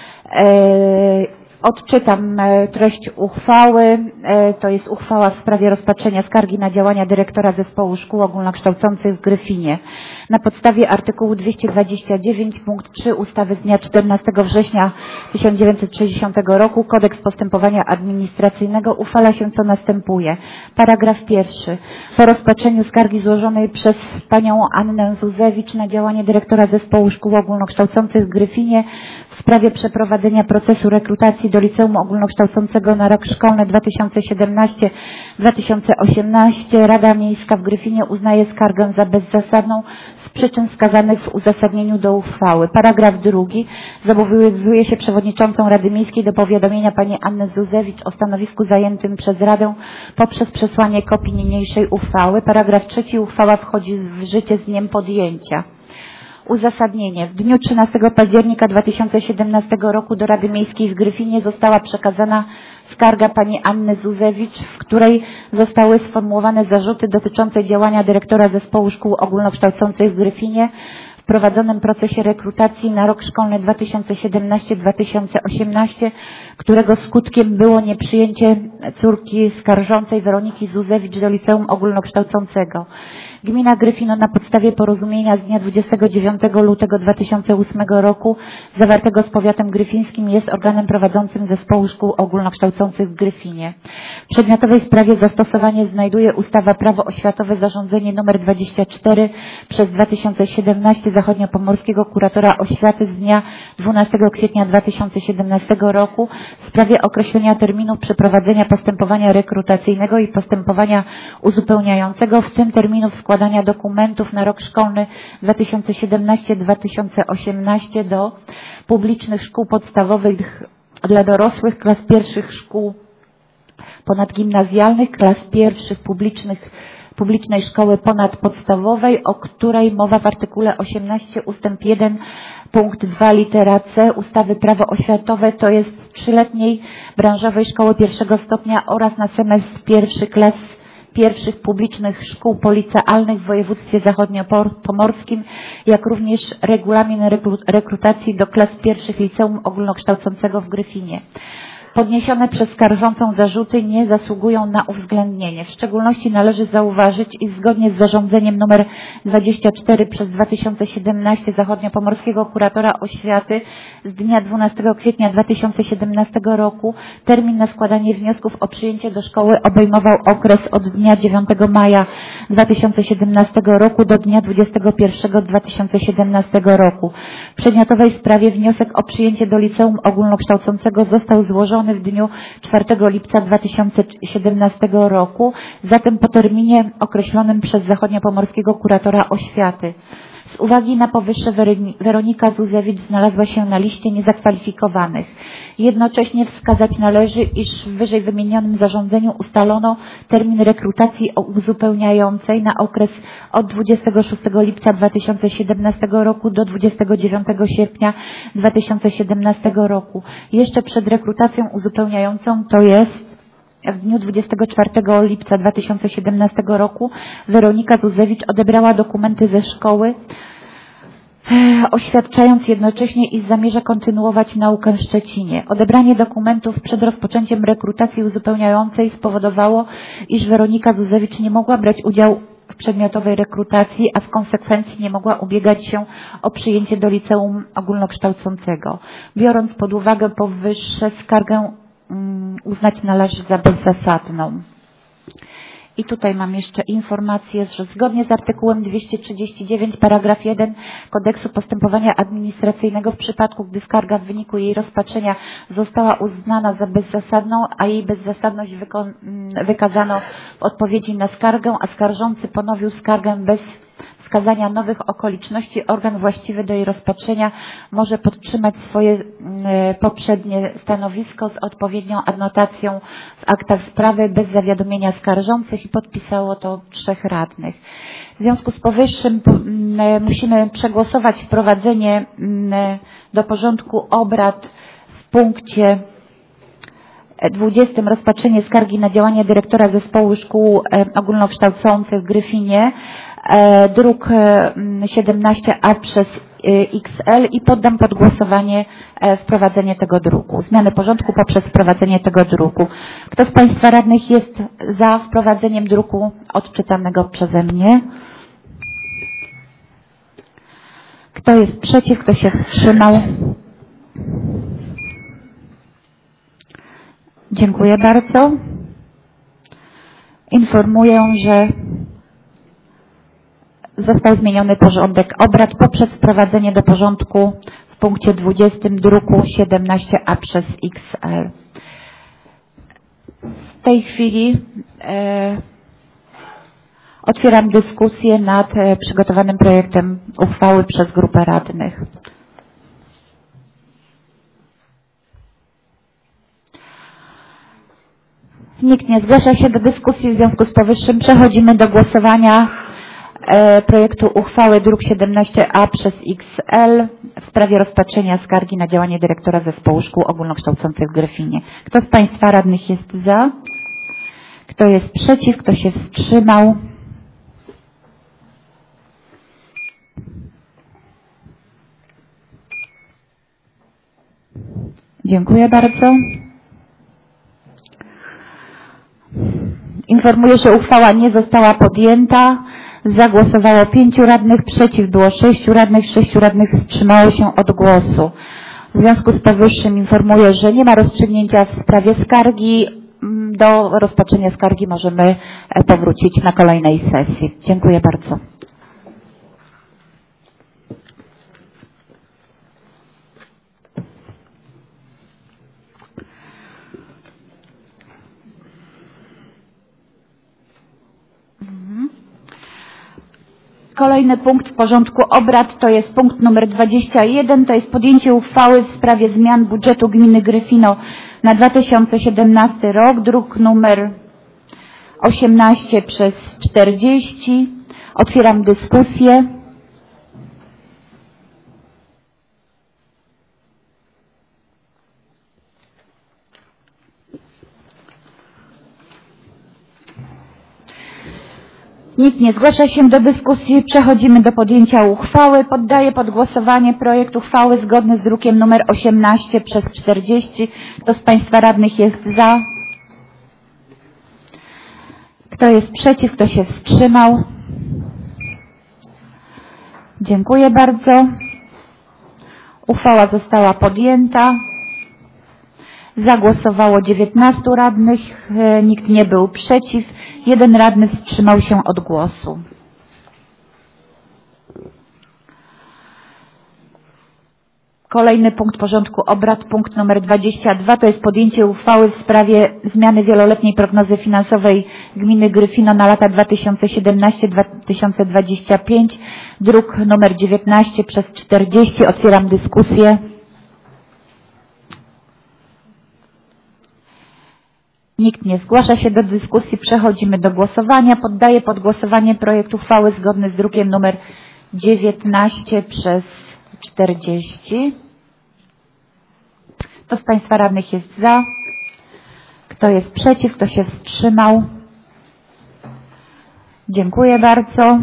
[SPEAKER 1] E, Odczytam treść uchwały. To jest uchwała w sprawie rozpatrzenia skargi na działania dyrektora Zespołu Szkół Ogólnokształcących w Gryfinie. Na podstawie artykułu dwieście dwadzieścia dziewięć punkt trzy ustawy z dnia czternastego września tysiąc dziewięćset sześćdziesiątego roku Kodeks Postępowania Administracyjnego uchwala się co następuje. Paragraf pierwszy. Po rozpatrzeniu skargi złożonej przez panią Annę Zuzewicz na działanie dyrektora Zespołu Szkół Ogólnokształcących w Gryfinie w sprawie przeprowadzenia procesu rekrutacji do Liceum Ogólnokształcącego na rok szkolny dwa tysiące siedemnasty dwa tysiące osiemnasty Rada Miejska w Gryfinie uznaje skargę za bezzasadną z przyczyn wskazanych w uzasadnieniu do uchwały. Paragraf drugi. Zobowiązuje się przewodniczącą Rady Miejskiej do powiadomienia pani Anny Zuzewicz o stanowisku zajętym przez Radę poprzez przesłanie kopii niniejszej uchwały. Paragraf trzeci. Uchwała wchodzi w życie z dniem podjęcia. Uzasadnienie. W dniu trzynastego października dwa tysiące siedemnastego roku do Rady Miejskiej w Gryfinie została przekazana skarga pani Anny Zuzewicz, w której zostały sformułowane zarzuty dotyczące działania dyrektora Zespołu Szkół Ogólnokształcących w Gryfinie w prowadzonym procesie rekrutacji na rok szkolny dwa tysiące siedemnasty dwa tysiące osiemnasty, którego skutkiem było nieprzyjęcie córki skarżącej Weroniki Zuzewicz do Liceum Ogólnokształcącego. Gmina Gryfino na podstawie porozumienia z dnia dwudziestego dziewiątego lutego dwa tysiące ósmego roku zawartego z powiatem gryfińskim jest organem prowadzącym Zespołu Szkół Ogólnokształcących w Gryfinie. W przedmiotowej sprawie zastosowanie znajduje ustawa Prawo oświatowe zarządzenie nr dwadzieścia cztery przez dwa tysiące siedemnaście Zachodniopomorskiego Kuratora Oświaty z dnia dwunastego kwietnia dwa tysiące siedemnastego roku w sprawie określenia terminów przeprowadzenia postępowania rekrutacyjnego i postępowania uzupełniającego, w tym terminów składania dokumentów na rok szkolny dwa tysiące siedemnasty dwa tysiące osiemnasty do publicznych szkół podstawowych dla dorosłych, klas pierwszych szkół ponadgimnazjalnych, klas pierwszych publicznych publicznej szkoły ponadpodstawowej, o której mowa w artykule osiemnaście ustęp jeden punkt dwa litera C ustawy Prawo oświatowe, to jest trzyletniej branżowej szkoły pierwszego stopnia oraz na semestr pierwszy klas pierwszych publicznych szkół policealnych w województwie zachodniopomorskim, jak również regulamin rekrutacji do klas pierwszych Liceum Ogólnokształcącego w Gryfinie. Podniesione przez skarżącą zarzuty nie zasługują na uwzględnienie. W szczególności należy zauważyć, iż zgodnie z zarządzeniem nr dwadzieścia cztery przez dwa tysiące siedemnaście Zachodniopomorskiego Kuratora Oświaty z dnia dwunastego kwietnia dwa tysiące siedemnastego roku termin na składanie wniosków o przyjęcie do szkoły obejmował okres od dnia dziewiątego maja dwa tysiące siedemnastego roku do dnia dwudziestego pierwszego dwa tysiące siedemnastego roku. W przedmiotowej sprawie wniosek o przyjęcie do Liceum Ogólnokształcącego został złożony w dniu czwartego lipca dwa tysiące siedemnastego roku, zatem po terminie określonym przez Zachodniopomorskiego Kuratora Oświaty. Z uwagi na powyższe Weronika Zuzewicz znalazła się na liście niezakwalifikowanych. Jednocześnie wskazać należy, iż w wyżej wymienionym zarządzeniu ustalono termin rekrutacji uzupełniającej na okres od dwudziestego szóstego lipca dwa tysiące siedemnastego roku do dwudziestego dziewiątego sierpnia dwa tysiące siedemnastego roku. Jeszcze przed rekrutacją uzupełniającą, to jest w dniu dwudziestego czwartego lipca dwa tysiące siedemnastego roku Weronika Zuzewicz odebrała dokumenty ze szkoły, oświadczając jednocześnie, iż zamierza kontynuować naukę w Szczecinie. Odebranie dokumentów przed rozpoczęciem rekrutacji uzupełniającej spowodowało, iż Weronika Zuzewicz nie mogła brać udziału w przedmiotowej rekrutacji, a w konsekwencji nie mogła ubiegać się o przyjęcie do liceum ogólnokształcącego. Biorąc pod uwagę powyższe, skargę uznać należy za bezzasadną. I tutaj mam jeszcze informację, że zgodnie z artykułem dwieście trzydzieści dziewięć paragraf jeden Kodeksu Postępowania Administracyjnego w przypadku, gdy skarga w wyniku jej rozpatrzenia została uznana za bezzasadną, a jej bezzasadność wykazano w odpowiedzi na skargę, a skarżący ponowił skargę bez wskazania nowych okoliczności, organ właściwy do jej rozpatrzenia może podtrzymać swoje poprzednie stanowisko z odpowiednią adnotacją w aktach sprawy bez zawiadomienia skarżących i podpisało to trzech radnych. W związku z powyższym musimy przegłosować wprowadzenie do porządku obrad w punkcie dwudziestym rozpatrzenie skargi na działanie dyrektora Zespołu Szkół Ogólnokształcących w Gryfinie, druk siedemnaście A przez X L i poddam pod głosowanie wprowadzenie tego druku. Zmiany porządku poprzez wprowadzenie tego druku. Kto z Państwa radnych jest za wprowadzeniem druku odczytanego przeze mnie? Kto jest przeciw? Kto się wstrzymał? Dziękuję bardzo. Informuję, że został zmieniony porządek obrad poprzez wprowadzenie do porządku w punkcie dwudziestym druku siedemnaście A przez X L. W tej chwili e, otwieram dyskusję nad e, przygotowanym projektem uchwały przez grupę radnych. Nikt nie zgłasza się do dyskusji, w związku z powyższym przechodzimy do głosowania projektu uchwały druk siedemnaście A przez X L w sprawie rozpatrzenia skargi na działanie dyrektora Zespołu Szkół Ogólnokształcących w Gryfinie. Kto z Państwa radnych jest za? Kto jest przeciw? Kto się wstrzymał? Dziękuję bardzo. Informuję, że uchwała nie została podjęta. Zagłosowało pięciu radnych, przeciw było sześciu radnych, sześciu radnych wstrzymało się od głosu. W związku z powyższym informuję, że nie ma rozstrzygnięcia w sprawie skargi. Do rozpatrzenia skargi możemy powrócić na kolejnej sesji. Dziękuję bardzo. Kolejny punkt w porządku obrad to jest punkt numer dwadzieścia jeden, to jest podjęcie uchwały w sprawie zmian budżetu gminy Gryfino na dwa tysiące siedemnasty rok, druk numer osiemnaście przez czterdzieści. Otwieram dyskusję. Nikt nie zgłasza się do dyskusji. Przechodzimy do podjęcia uchwały. Poddaję pod głosowanie projekt uchwały zgodny z drukiem nr osiemnaście przez czterdzieści. Kto z Państwa radnych jest za? Kto jest przeciw? Kto się wstrzymał? Dziękuję bardzo. Uchwała została podjęta. Zagłosowało dziewiętnastu radnych, nikt nie był przeciw, jeden radny wstrzymał się od głosu. Kolejny punkt porządku obrad, punkt numer dwadzieścia dwa, to jest podjęcie uchwały w sprawie zmiany wieloletniej prognozy finansowej gminy Gryfino na lata dwa tysiące siedemnasty do dwa tysiące dwudziestego piątego, druk numer dziewiętnaście przez czterdzieści. Otwieram dyskusję. Nikt nie zgłasza się do dyskusji. Przechodzimy do głosowania. Poddaję pod głosowanie projekt uchwały zgodny z drukiem numer dziewiętnaście przez czterdzieści. Kto z Państwa radnych jest za? Kto jest przeciw? Kto się wstrzymał? Dziękuję bardzo.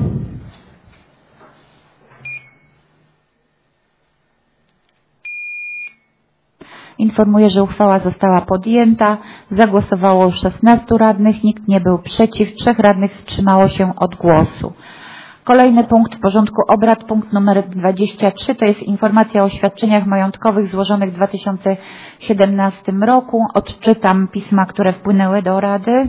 [SPEAKER 1] Informuję, że uchwała została podjęta. Zagłosowało szesnastu radnych, nikt nie był przeciw, trzech radnych wstrzymało się od głosu. Kolejny punkt w porządku obrad, punkt numer dwadzieścia trzy, to jest informacja o oświadczeniach majątkowych złożonych w dwa tysiące siedemnastym roku. Odczytam pisma, które wpłynęły do Rady.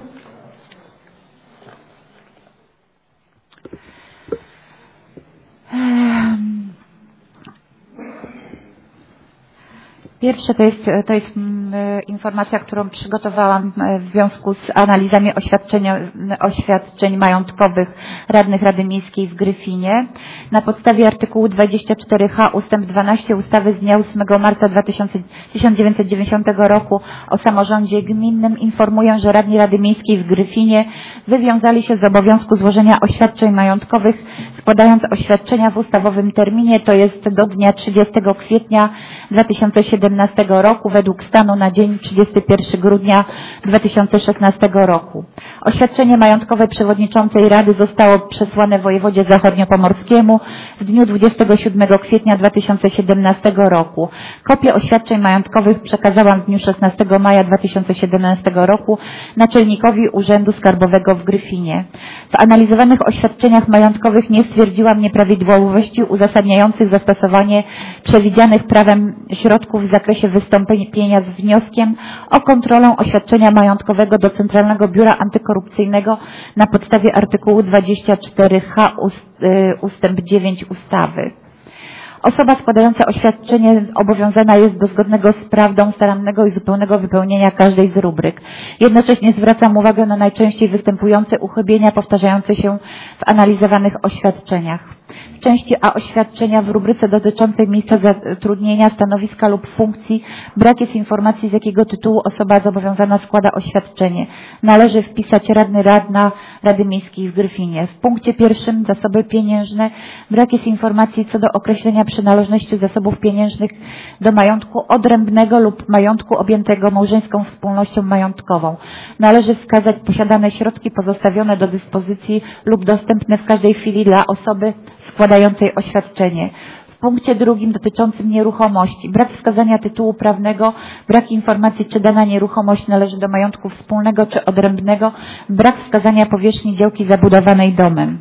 [SPEAKER 1] Pierwsze to jest, to jest informacja, którą przygotowałam w związku z analizami oświadczenia, oświadczeń majątkowych radnych Rady Miejskiej w Gryfinie. Na podstawie artykułu dwadzieścia cztery H ustęp dwanaście ustawy z dnia ósmego marca tysiąc dziewięćset dziewięćdziesiątego roku o samorządzie gminnym informuję, że radni Rady Miejskiej w Gryfinie wywiązali się z obowiązku złożenia oświadczeń majątkowych, składając oświadczenia w ustawowym terminie, to jest do dnia trzydziestego kwietnia dwa tysiące siedemnastego roku według stanu na dzień trzydziestego pierwszego grudnia dwa tysiące szesnastego roku. Oświadczenie majątkowe przewodniczącej Rady zostało przesłane wojewodzie zachodniopomorskiemu w dniu dwudziestego siódmego kwietnia dwa tysiące siedemnastego roku. Kopię oświadczeń majątkowych przekazałam w dniu szesnastego maja dwa tysiące siedemnastego roku naczelnikowi Urzędu Skarbowego w Gryfinie. W analizowanych oświadczeniach majątkowych nie stwierdziłam nieprawidłowości uzasadniających zastosowanie przewidzianych prawem środków w zakresie wystąpienia z wnioskiem o kontrolę oświadczenia majątkowego do Centralnego Biura Antykorupcyjnego na podstawie artykułu dwadzieścia cztery H ustęp dziewięć ustawy. Osoba składająca oświadczenie zobowiązana jest do zgodnego z prawdą, starannego i zupełnego wypełnienia każdej z rubryk. Jednocześnie zwracam uwagę na najczęściej występujące uchybienia powtarzające się w analizowanych oświadczeniach. W części A oświadczenia w rubryce dotyczącej miejsca zatrudnienia, stanowiska lub funkcji brak jest informacji, z jakiego tytułu osoba zobowiązana składa oświadczenie. Należy wpisać radny radna Rady Miejskiej w Gryfinie. W punkcie pierwszym zasoby pieniężne brak jest informacji co do określenia przynależności zasobów pieniężnych do majątku odrębnego lub majątku objętego małżeńską wspólnością majątkową. Należy wskazać posiadane środki pozostawione do dyspozycji lub dostępne w każdej chwili dla osoby składającej oświadczenie. W punkcie drugim dotyczącym nieruchomości brak wskazania tytułu prawnego, brak informacji, czy dana nieruchomość należy do majątku wspólnego czy odrębnego, brak wskazania powierzchni działki zabudowanej domem.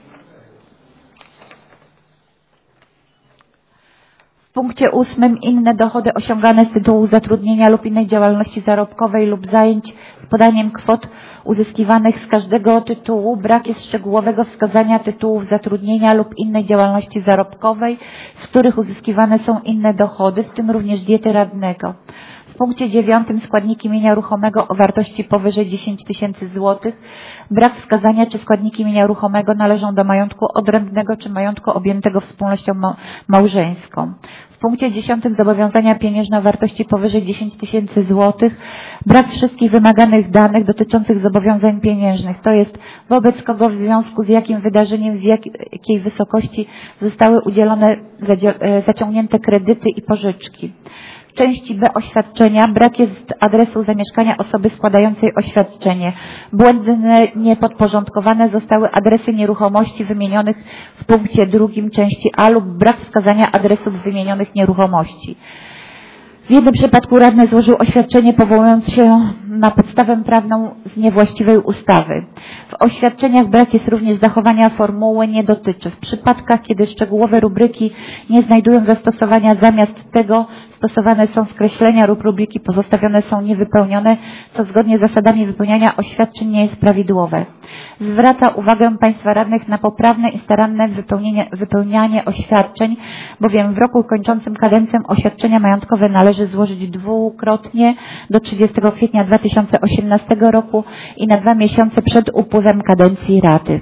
[SPEAKER 1] W punkcie ósmym inne dochody osiągane z tytułu zatrudnienia lub innej działalności zarobkowej lub zajęć z podaniem kwot uzyskiwanych z każdego tytułu. Brak jest szczegółowego wskazania tytułów zatrudnienia lub innej działalności zarobkowej, z których uzyskiwane są inne dochody, w tym również diety radnego. W punkcie dziewiątym składniki mienia ruchomego o wartości powyżej dziesięć tysięcy złotych. Brak wskazania, czy składniki mienia ruchomego należą do majątku odrębnego, czy majątku objętego wspólnością małżeńską. W punkcie dziesiątym zobowiązania pieniężne o wartości powyżej dziesięć tysięcy złotych. Brak wszystkich wymaganych danych dotyczących zobowiązań pieniężnych, to jest wobec kogo, w związku z jakim wydarzeniem, w jakiej wysokości zostały udzielone, zaciągnięte kredyty i pożyczki. W części B oświadczenia brak jest adresu zamieszkania osoby składającej oświadczenie. Błędnie niepodporządkowane zostały adresy nieruchomości wymienionych w punkcie drugim części A lub brak wskazania adresów wymienionych nieruchomości. W jednym przypadku radny złożył oświadczenie powołując się na podstawę prawną z niewłaściwej ustawy. W oświadczeniach brak jest również zachowania formuły nie dotyczy. W przypadkach, kiedy szczegółowe rubryki nie znajdują zastosowania, zamiast tego stosowane są skreślenia lub rubryki pozostawione są niewypełnione, co zgodnie z zasadami wypełniania oświadczeń nie jest prawidłowe. Zwraca uwagę Państwa radnych na poprawne i staranne wypełnienie, wypełnianie oświadczeń, bowiem w roku kończącym kadencję oświadczenia majątkowe należy złożyć dwukrotnie do trzydziestego kwietnia dwa tysiące osiemnastego roku i na dwa miesiące przed upływem kadencji Rady.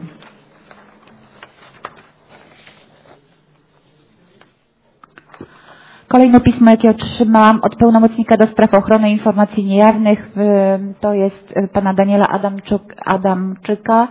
[SPEAKER 1] Kolejne pismo, jakie otrzymałam od pełnomocnika do spraw ochrony informacji niejawnych, to jest pana Daniela Adamczuk, Adamczyka.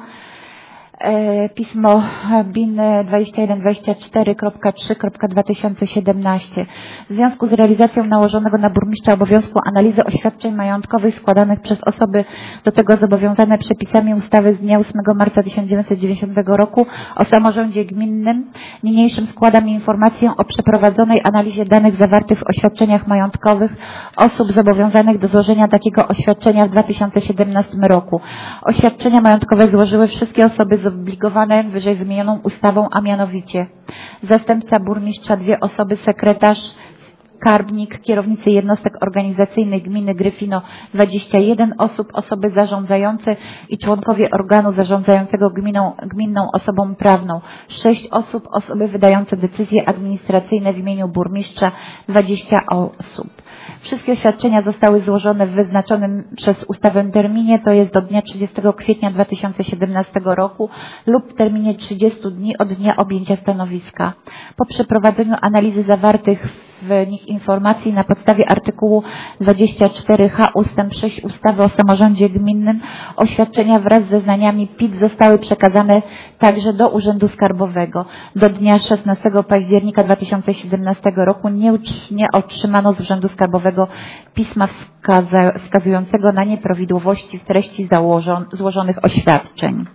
[SPEAKER 1] Pismo B I N dwadzieścia jeden dwadzieścia cztery trzy dwa tysiące siedemnaście. W związku z realizacją nałożonego na burmistrza obowiązku analizy oświadczeń majątkowych składanych przez osoby do tego zobowiązane przepisami ustawy z dnia ósmego marca tysiąc dziewięćset dziewięćdziesiątego roku o samorządzie gminnym, niniejszym składam informację o przeprowadzonej analizie danych zawartych w oświadczeniach majątkowych osób zobowiązanych do złożenia takiego oświadczenia w dwa tysiące siedemnastym roku. Oświadczenia majątkowe złożyły wszystkie osoby zobligowane wyżej wymienioną ustawą, a mianowicie zastępca burmistrza, dwie osoby, sekretarz, skarbnik, kierownicy jednostek organizacyjnych gminy Gryfino dwadzieścia jeden osób, osoby zarządzające i członkowie organu zarządzającego gminą, gminną osobą prawną sześć osób, osoby wydające decyzje administracyjne w imieniu burmistrza dwadzieścia osób. Wszystkie oświadczenia zostały złożone w wyznaczonym przez ustawę terminie, to jest do dnia trzydziestego kwietnia dwa tysiące siedemnastego roku lub w terminie trzydziestu dni od dnia objęcia stanowiska. Po przeprowadzeniu analizy zawartych w nich informacji na podstawie artykułu dwadzieścia cztery H ustęp sześć ustawy o samorządzie gminnym oświadczenia wraz z zeznaniami P I T zostały przekazane także do Urzędu Skarbowego. Do dnia szesnastego października dwa tysiące siedemnastego roku nie, nie otrzymano z Urzędu Skarbowego pisma wskaza, wskazującego na nieprawidłowości w treści założon, złożonych oświadczeń.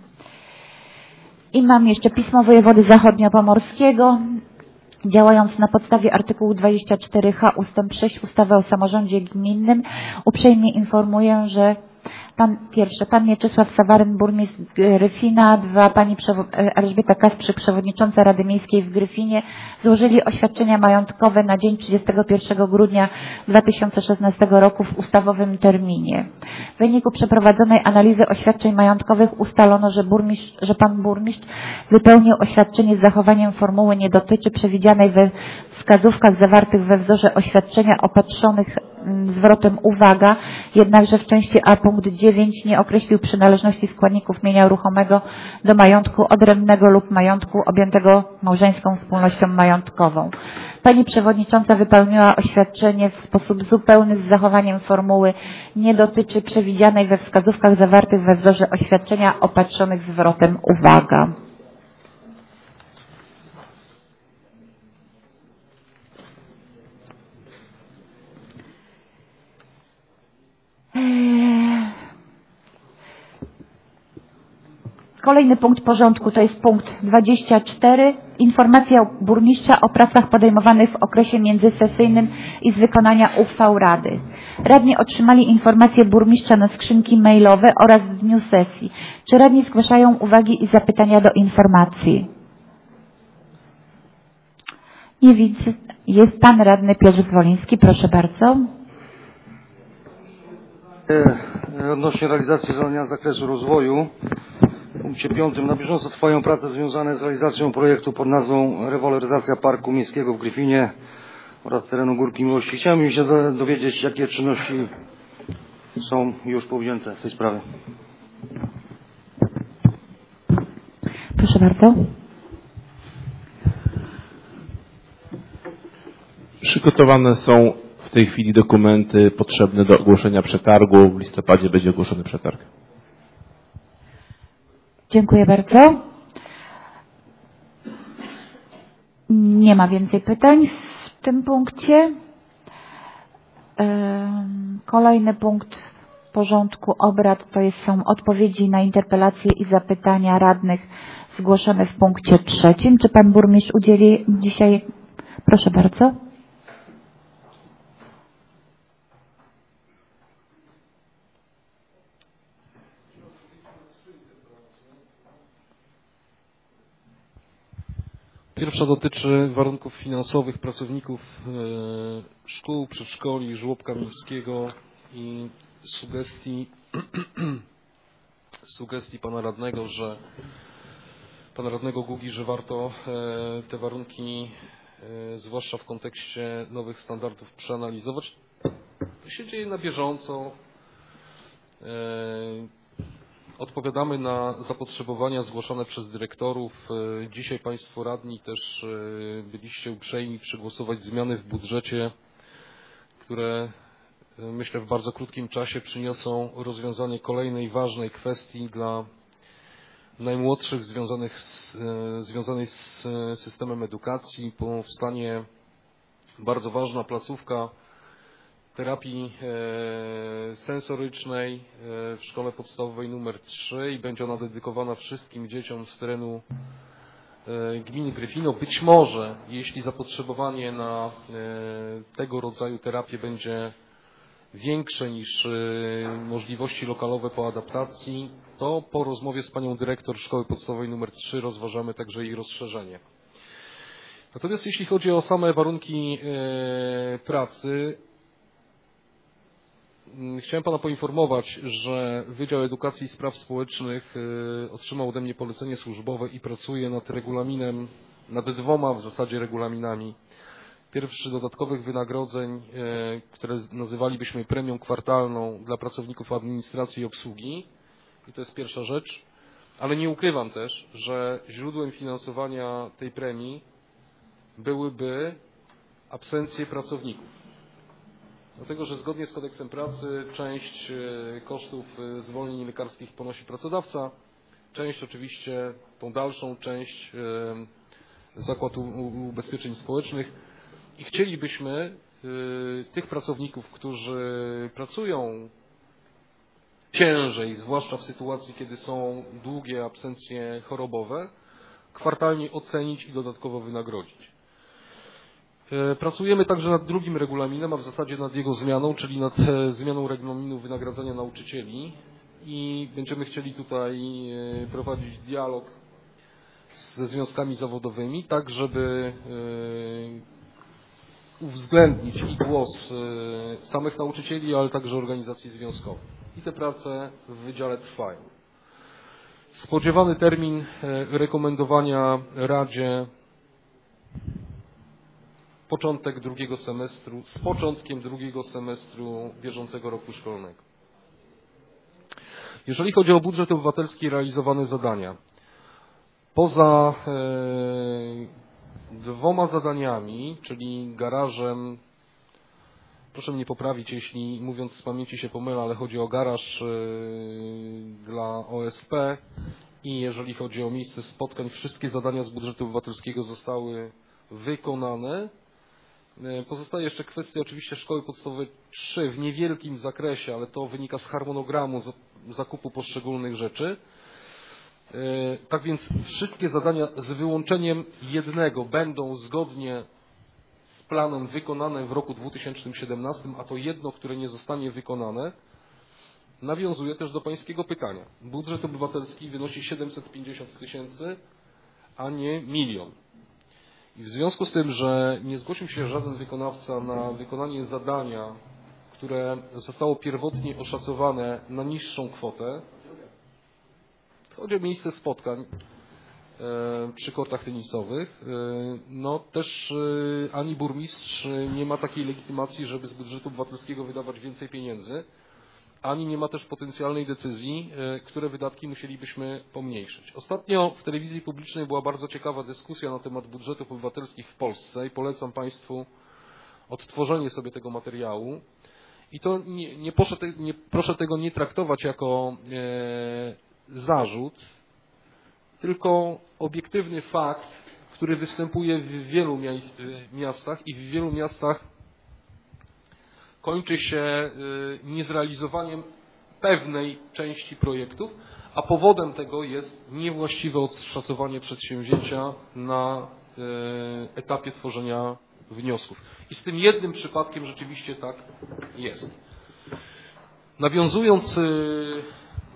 [SPEAKER 1] I mam jeszcze pismo wojewody zachodniopomorskiego. Działając na podstawie artykułu dwadzieścia cztery H ustęp sześć ustawy o samorządzie gminnym, uprzejmie informuję, że pan pierwszy, pan Mieczysław Sawaryn, burmistrz Gryfina, dwa, pani Elżbieta Kasprzyk, przewodnicząca Rady Miejskiej w Gryfinie, złożyli oświadczenia majątkowe na dzień trzydziestego pierwszego grudnia dwa tysiące szesnastego roku w ustawowym terminie. W wyniku przeprowadzonej analizy oświadczeń majątkowych ustalono, że, burmistrz, że pan burmistrz wypełnił oświadczenie z zachowaniem formuły nie dotyczy przewidzianej we wskazówkach zawartych we wzorze oświadczenia opatrzonych zwrotem uwaga, jednakże w części A punkt dziewięć nie określił przynależności składników mienia ruchomego do majątku odrębnego lub majątku objętego małżeńską wspólnością majątkową. Pani przewodnicząca wypełniła oświadczenie w sposób zupełny z zachowaniem formuły nie dotyczy przewidzianej we wskazówkach zawartych we wzorze oświadczenia opatrzonych zwrotem uwaga. Kolejny punkt porządku to jest punkt dwadzieścia cztery. Informacja burmistrza o pracach podejmowanych w okresie międzysesyjnym i z wykonania uchwał Rady. Radni otrzymali informację burmistrza na skrzynki mailowe oraz w dniu sesji. Czy radni zgłaszają uwagi i zapytania do informacji? Nie widzę. Jest pan radny Piotr Zwoliński. Proszę bardzo.
[SPEAKER 2] Odnośnie realizacji zadania z zakresu rozwoju, w punkcie piątym na bieżąco trwają prace związane z realizacją projektu pod nazwą Rewaloryzacja Parku Miejskiego w Gryfinie oraz terenu Górki Miłości. Chciałem się dowiedzieć, jakie czynności są już powzięte w tej sprawie.
[SPEAKER 1] Proszę bardzo.
[SPEAKER 19] Przygotowane są w tej chwili dokumenty potrzebne do ogłoszenia przetargu. W listopadzie będzie ogłoszony przetarg.
[SPEAKER 1] Dziękuję bardzo. Nie ma więcej pytań w tym punkcie. Kolejny punkt porządku obrad to jest, są odpowiedzi na interpelacje i zapytania radnych zgłoszone w punkcie trzecim. Czy pan burmistrz udzieli dzisiaj? Proszę bardzo.
[SPEAKER 12] Pierwsza dotyczy warunków finansowych pracowników szkół, przedszkoli, żłobka miejskiego i sugestii, sugestii pana radnego, że pana radnego Gugi, że warto te warunki, zwłaszcza w kontekście nowych standardów, przeanalizować. To się dzieje na bieżąco. Odpowiadamy na zapotrzebowania zgłaszane przez dyrektorów. Dzisiaj Państwo radni też byliście uprzejmi przegłosować zmiany w budżecie, które myślę w bardzo krótkim czasie przyniosą rozwiązanie kolejnej ważnej kwestii dla najmłodszych związanych z, związanej z systemem edukacji. Powstanie bardzo ważna placówka terapii sensorycznej w szkole podstawowej numer trzy i będzie ona dedykowana wszystkim dzieciom z terenu gminy Gryfino. Być może, jeśli zapotrzebowanie na tego rodzaju terapię będzie większe niż możliwości lokalowe po adaptacji, to po rozmowie z panią dyrektor szkoły podstawowej numer trzy rozważamy także jej rozszerzenie. Natomiast jeśli chodzi o same warunki pracy, chciałem pana poinformować, że Wydział Edukacji i Spraw Społecznych otrzymał ode mnie polecenie służbowe i pracuje nad regulaminem, nad dwoma w zasadzie regulaminami. Pierwszy dodatkowych wynagrodzeń, które nazywalibyśmy premią kwartalną dla pracowników administracji i obsługi. I to jest pierwsza rzecz. Ale nie ukrywam też, że źródłem finansowania tej premii byłyby absencje pracowników. Dlatego, że zgodnie z kodeksem pracy część kosztów zwolnień lekarskich ponosi pracodawca, część oczywiście, tą dalszą część Zakład Ubezpieczeń Społecznych i chcielibyśmy tych pracowników, którzy pracują ciężej, zwłaszcza w sytuacji, kiedy są długie absencje chorobowe, kwartalnie ocenić i dodatkowo wynagrodzić. Pracujemy także nad drugim regulaminem, a w zasadzie nad jego zmianą, czyli nad zmianą regulaminu wynagradzania nauczycieli i będziemy chcieli tutaj prowadzić dialog ze związkami zawodowymi, tak żeby uwzględnić i głos samych nauczycieli, ale także organizacji związkowych. I te prace w wydziale trwają. Spodziewany termin rekomendowania Radzie początek drugiego semestru, z początkiem drugiego semestru bieżącego roku szkolnego. Jeżeli chodzi o budżet obywatelski i realizowane zadania, poza e, dwoma zadaniami, czyli garażem, proszę mnie poprawić, jeśli mówiąc z pamięci się pomylę, ale chodzi o garaż e, dla O S P i jeżeli chodzi o miejsce spotkań, wszystkie zadania z budżetu obywatelskiego zostały wykonane. Pozostaje jeszcze kwestia oczywiście szkoły podstawowej trzy w niewielkim zakresie, ale to wynika z harmonogramu zakupu poszczególnych rzeczy. Tak więc wszystkie zadania z wyłączeniem jednego będą zgodnie z planem wykonane w roku dwa tysiące siedemnastym, a to jedno, które nie zostanie wykonane, nawiązuje też do pańskiego pytania. Budżet obywatelski wynosi siedemset pięćdziesiąt tysięcy, a nie milion. I w związku z tym, że nie zgłosił się żaden wykonawca na wykonanie zadania, które zostało pierwotnie oszacowane na niższą kwotę, chodzi o miejsce spotkań e, przy kortach tenisowych, e, no też e, ani burmistrz nie ma takiej legitymacji, żeby z budżetu obywatelskiego wydawać więcej pieniędzy, ani nie ma też potencjalnej decyzji, które wydatki musielibyśmy pomniejszyć. Ostatnio w telewizji publicznej była bardzo ciekawa dyskusja na temat budżetów obywatelskich w Polsce i polecam Państwu odtworzenie sobie tego materiału. I to nie, nie, proszę, te, nie proszę tego nie traktować jako e, zarzut, tylko obiektywny fakt, który występuje w wielu miastach i w wielu miastach kończy się niezrealizowaniem pewnej części projektów, a powodem tego jest niewłaściwe odszacowanie przedsięwzięcia na etapie tworzenia wniosków. I z tym jednym przypadkiem rzeczywiście tak jest. Nawiązując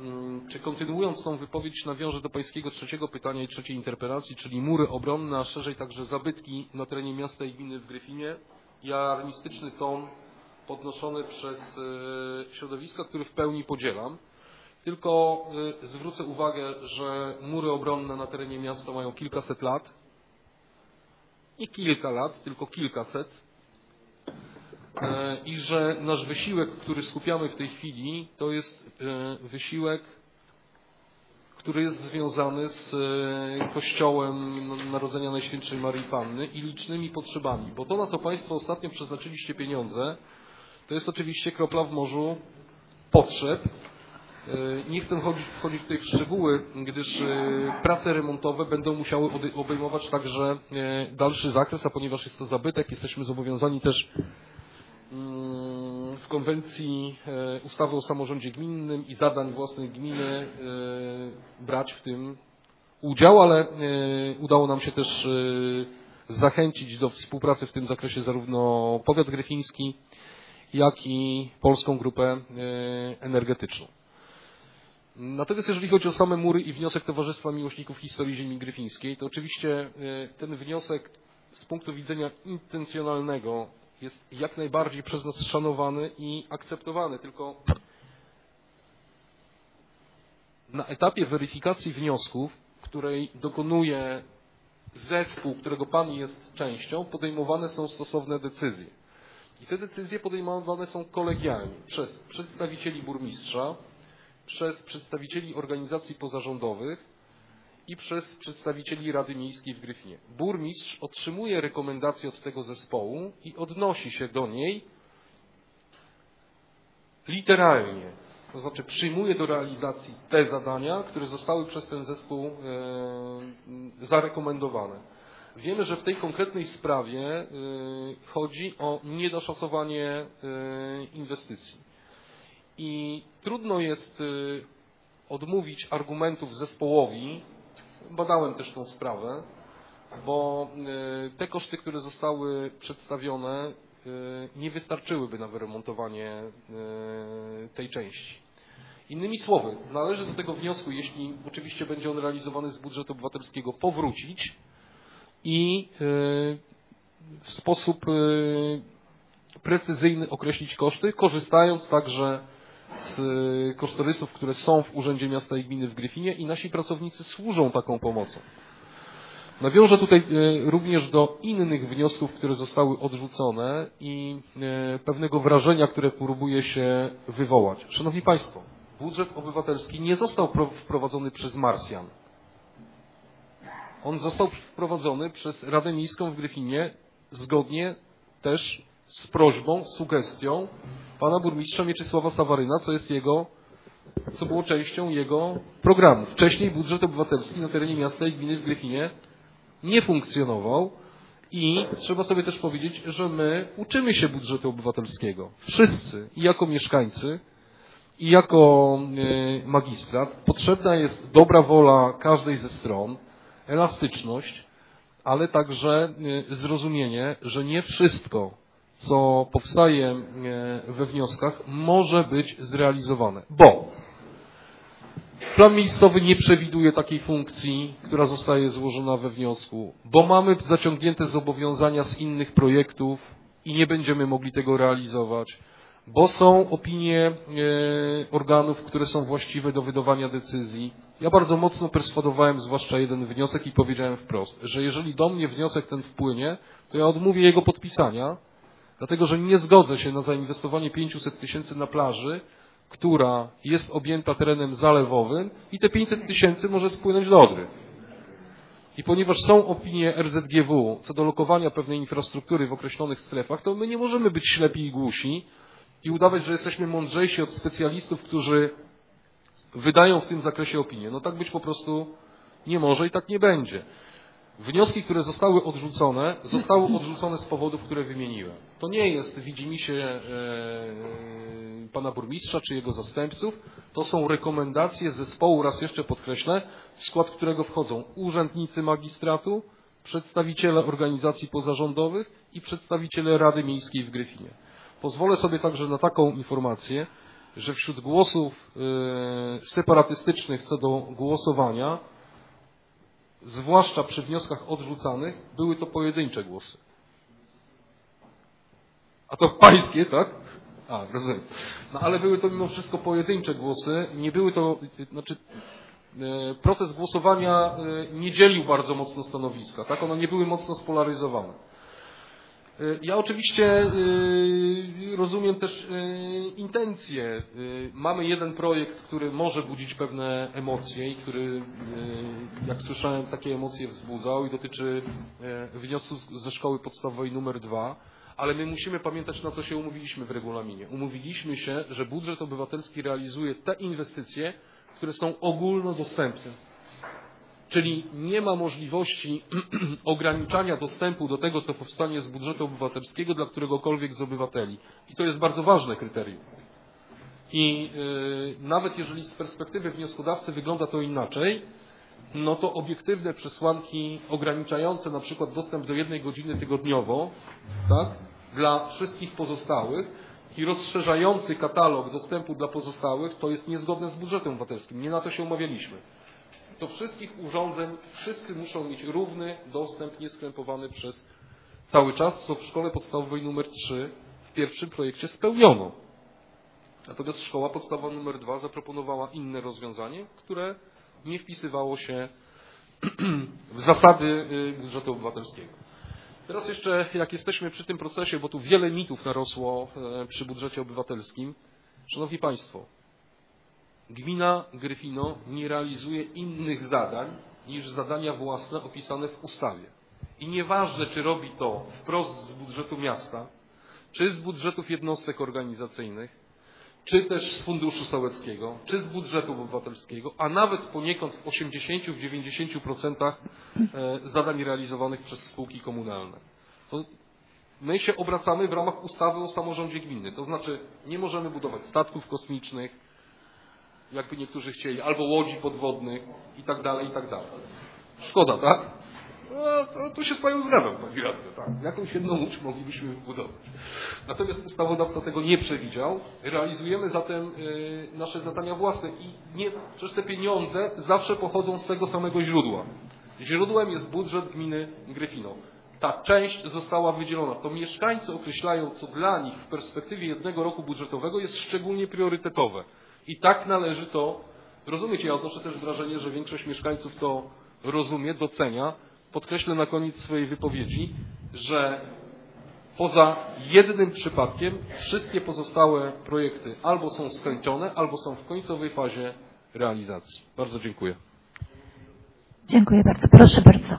[SPEAKER 12] Czy kontynuując tą wypowiedź nawiążę do pańskiego trzeciego pytania i trzeciej interpelacji, czyli mury obronne, a szerzej także zabytki na terenie miasta i gminy w Gryfinie i alarmistyczny ton podnoszony przez środowiska, który w pełni podzielam. Tylko zwrócę uwagę, że mury obronne na terenie miasta mają kilkaset lat. Nie kilka lat, tylko kilkaset. I że nasz wysiłek, który skupiamy w tej chwili, to jest wysiłek, który jest związany z Kościołem Narodzenia Najświętszej Maryi Panny i licznymi potrzebami. Bo to, na co Państwo ostatnio przeznaczyliście pieniądze, to jest oczywiście kropla w morzu potrzeb. Nie chcę wchodzić tutaj w szczegóły, gdyż prace remontowe będą musiały obejmować także dalszy zakres, a ponieważ jest to zabytek, jesteśmy zobowiązani też w konwencji ustawy o samorządzie gminnym i zadań własnych gminy brać w tym udział, ale udało nam się też zachęcić do współpracy w tym zakresie zarówno powiat gryfiński, jak i Polską Grupę Energetyczną. Natomiast jeżeli chodzi o same mury i wniosek Towarzystwa Miłośników Historii Ziemi Gryfińskiej, to oczywiście ten wniosek z punktu widzenia intencjonalnego jest jak najbardziej przez nas szanowany i akceptowany, tylko na etapie weryfikacji wniosków, której dokonuje zespół, którego Pan jest częścią, podejmowane są stosowne decyzje. I te decyzje podejmowane są kolegialnie przez przedstawicieli burmistrza, przez przedstawicieli organizacji pozarządowych i przez przedstawicieli Rady Miejskiej w Gryfinie. Burmistrz otrzymuje rekomendacje od tego zespołu i odnosi się do niej literalnie. To znaczy przyjmuje do realizacji te zadania, które zostały przez ten zespół e, zarekomendowane. Wiemy, że w tej konkretnej sprawie e, chodzi o niedoszacowanie e, inwestycji. I trudno jest e, odmówić argumentów zespołowi. Badałem też tą sprawę, bo te koszty, które zostały przedstawione, nie wystarczyłyby na wyremontowanie tej części. Innymi słowy, należy do tego wniosku, jeśli oczywiście będzie on realizowany z budżetu obywatelskiego, powrócić i w sposób precyzyjny określić koszty, korzystając także z kosztorysów, które są w Urzędzie Miasta i Gminy w Gryfinie i nasi pracownicy służą taką pomocą. Nawiążę tutaj również do innych wniosków, które zostały odrzucone i pewnego wrażenia, które próbuje się wywołać. Szanowni Państwo, budżet obywatelski nie został wprowadzony przez Marsjan. On został wprowadzony przez Radę Miejską w Gryfinie zgodnie też z prośbą, sugestią pana burmistrza Mieczysława Sawaryna, co jest jego, co było częścią jego programu. Wcześniej budżet obywatelski na terenie miasta i gminy w Gryfinie nie funkcjonował i trzeba sobie też powiedzieć, że my uczymy się budżetu obywatelskiego. Wszyscy, i jako mieszkańcy, i jako magistrat. Potrzebna jest dobra wola każdej ze stron, elastyczność, ale także zrozumienie, że nie wszystko, co powstaje we wnioskach, może być zrealizowane, bo plan miejscowy nie przewiduje takiej funkcji, która zostaje złożona we wniosku, bo mamy zaciągnięte zobowiązania z innych projektów i nie będziemy mogli tego realizować, bo są opinie organów, które są właściwe do wydawania decyzji. Ja bardzo mocno perswadowałem zwłaszcza jeden wniosek i powiedziałem wprost, że jeżeli do mnie wniosek ten wpłynie, to ja odmówię jego podpisania, dlatego że nie zgodzę się na zainwestowanie pięćset tysięcy na plaży, która jest objęta terenem zalewowym i te pięćset tysięcy może spłynąć do Odry. I ponieważ są opinie R Z G W co do lokowania pewnej infrastruktury w określonych strefach, to my nie możemy być ślepi i głusi i udawać, że jesteśmy mądrzejsi od specjalistów, którzy wydają w tym zakresie opinie. No tak być po prostu nie może i tak nie będzie. Wnioski, które zostały odrzucone, zostały odrzucone z powodów, które wymieniłem. To nie jest widzimisię e, pana burmistrza czy jego zastępców. To są rekomendacje zespołu, raz jeszcze podkreślę, w skład którego wchodzą urzędnicy magistratu, przedstawiciele organizacji pozarządowych i przedstawiciele Rady Miejskiej w Gryfinie. Pozwolę sobie także na taką informację, że wśród głosów separatystycznych co do głosowania, zwłaszcza przy wnioskach odrzucanych, były to pojedyncze głosy. A to pańskie, tak? A, rozumiem. No ale były to mimo wszystko pojedyncze głosy. Nie były to, znaczy proces głosowania nie dzielił bardzo mocno stanowiska, tak? One nie były mocno spolaryzowane. Ja oczywiście rozumiem też intencje. Mamy jeden projekt, który może budzić pewne emocje i który, jak słyszałem, takie emocje wzbudzał i dotyczy wniosku ze szkoły podstawowej numer dwa, ale my musimy pamiętać, na co się umówiliśmy w regulaminie. Umówiliśmy się, że budżet obywatelski realizuje te inwestycje, które są ogólnodostępne. Czyli nie ma możliwości ograniczania dostępu do tego, co powstanie z budżetu obywatelskiego dla któregokolwiek z obywateli. I to jest bardzo ważne kryterium. I yy, nawet jeżeli z perspektywy wnioskodawcy wygląda to inaczej, no to obiektywne przesłanki ograniczające na przykład dostęp do jednej godziny tygodniowo, tak, dla wszystkich pozostałych i rozszerzający katalog dostępu dla pozostałych, to jest niezgodne z budżetem obywatelskim. Nie na to się umawialiśmy. Do wszystkich urządzeń wszyscy muszą mieć równy dostęp, nieskrępowany przez cały czas, co w szkole podstawowej numer trzy w pierwszym projekcie spełniono. Natomiast szkoła podstawowa numer dwa zaproponowała inne rozwiązanie, które nie wpisywało się w zasady budżetu obywatelskiego. Teraz jeszcze, jak jesteśmy przy tym procesie, bo tu wiele mitów narosło przy budżecie obywatelskim. Szanowni Państwo, gmina Gryfino nie realizuje innych zadań niż zadania własne opisane w ustawie. I nieważne, czy robi to wprost z budżetu miasta, czy z budżetów jednostek organizacyjnych, czy też z Funduszu Sołeckiego, czy z budżetu obywatelskiego, a nawet poniekąd w osiemdziesięciu do dziewięćdziesięciu procent zadań realizowanych przez spółki komunalne. To my się obracamy w ramach ustawy o samorządzie gminnym. To znaczy nie możemy budować statków kosmicznych, jakby niektórzy chcieli, albo łodzi podwodnych i tak dalej, i tak dalej. Szkoda, tak? No, tu się z Panią zgadzam, Pani Radny, tak. Jakąś jedną łódź moglibyśmy budować. Natomiast ustawodawca tego nie przewidział. Realizujemy zatem y, nasze zadania własne i nie, przecież te pieniądze zawsze pochodzą z tego samego źródła. Źródłem jest budżet gminy Gryfino. Ta część została wydzielona. To mieszkańcy określają, co dla nich w perspektywie jednego roku budżetowego jest szczególnie priorytetowe. I tak należy to rozumieć. Ja odnoszę też wrażenie, że większość mieszkańców to rozumie, docenia. Podkreślę na koniec swojej wypowiedzi, że poza jednym przypadkiem wszystkie pozostałe projekty albo są skończone, albo są w końcowej fazie realizacji. Bardzo dziękuję.
[SPEAKER 1] Dziękuję bardzo. Proszę bardzo.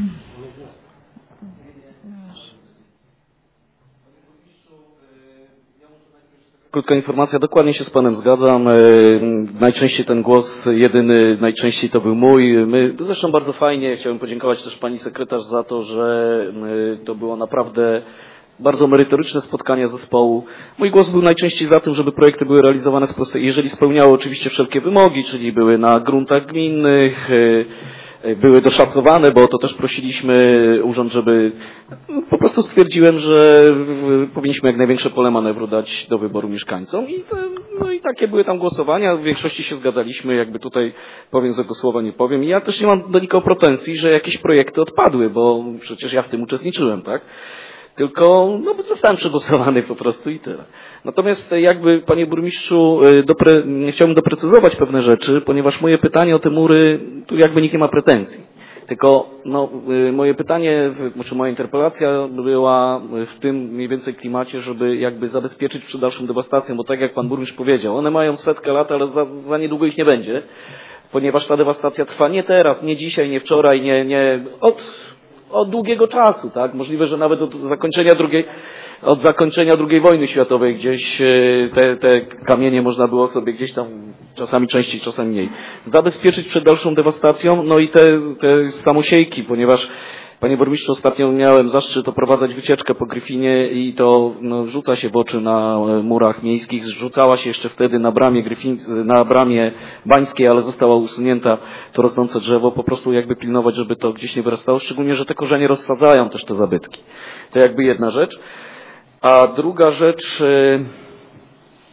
[SPEAKER 10] Krótka informacja, dokładnie się z Panem zgadzam. Najczęściej ten głos jedyny, najczęściej to był mój. My, zresztą bardzo fajnie, chciałbym podziękować też Pani Sekretarz za to, że to było naprawdę bardzo merytoryczne spotkanie zespołu. Mój głos był najczęściej za tym, żeby projekty były realizowane z prostej, jeżeli spełniały oczywiście wszelkie wymogi, czyli były na gruntach gminnych, były doszacowane, bo o to też prosiliśmy urząd, żeby po prostu stwierdziłem, że powinniśmy jak największe pole manewru dać do wyboru mieszkańcom i, to, no i takie były tam głosowania, w większości się zgadzaliśmy, jakby tutaj powiem złego słowa nie powiem i ja też nie mam do nikogo pretensji, że jakieś projekty odpadły, bo przecież ja w tym uczestniczyłem, tak? Tylko no, zostałem przegłosowany po prostu i tyle. Natomiast jakby, Panie Burmistrzu, dopre, chciałbym doprecyzować pewne rzeczy, ponieważ moje pytanie o te mury, tu jakby nikt nie ma pretensji. Tylko no, moje pytanie, czy moja interpelacja była w tym mniej więcej klimacie, żeby jakby zabezpieczyć przed dalszą dewastacją, bo tak jak Pan Burmistrz powiedział, one mają setkę lat, ale za, za niedługo ich nie będzie, ponieważ ta dewastacja trwa nie teraz, nie dzisiaj, nie wczoraj, nie, nie od... od długiego czasu, tak? Możliwe, że nawet od zakończenia drugiej, od zakończenia drugiej wojny światowej gdzieś te, te kamienie można było sobie gdzieś tam czasami częściej, czasami mniej zabezpieczyć przed dalszą dewastacją, no i te, te samosiejki, ponieważ Panie Burmistrzu, ostatnio miałem zaszczyt oprowadzać wycieczkę po Gryfinie i to no, rzuca się w oczy na murach miejskich, rzucała się jeszcze wtedy na bramie Gryfin, na bramie bańskiej, ale została usunięta to rosnące drzewo, po prostu jakby pilnować, żeby to gdzieś nie wyrastało, szczególnie, że te korzenie rozsadzają też te zabytki. To jakby jedna rzecz. A druga rzecz,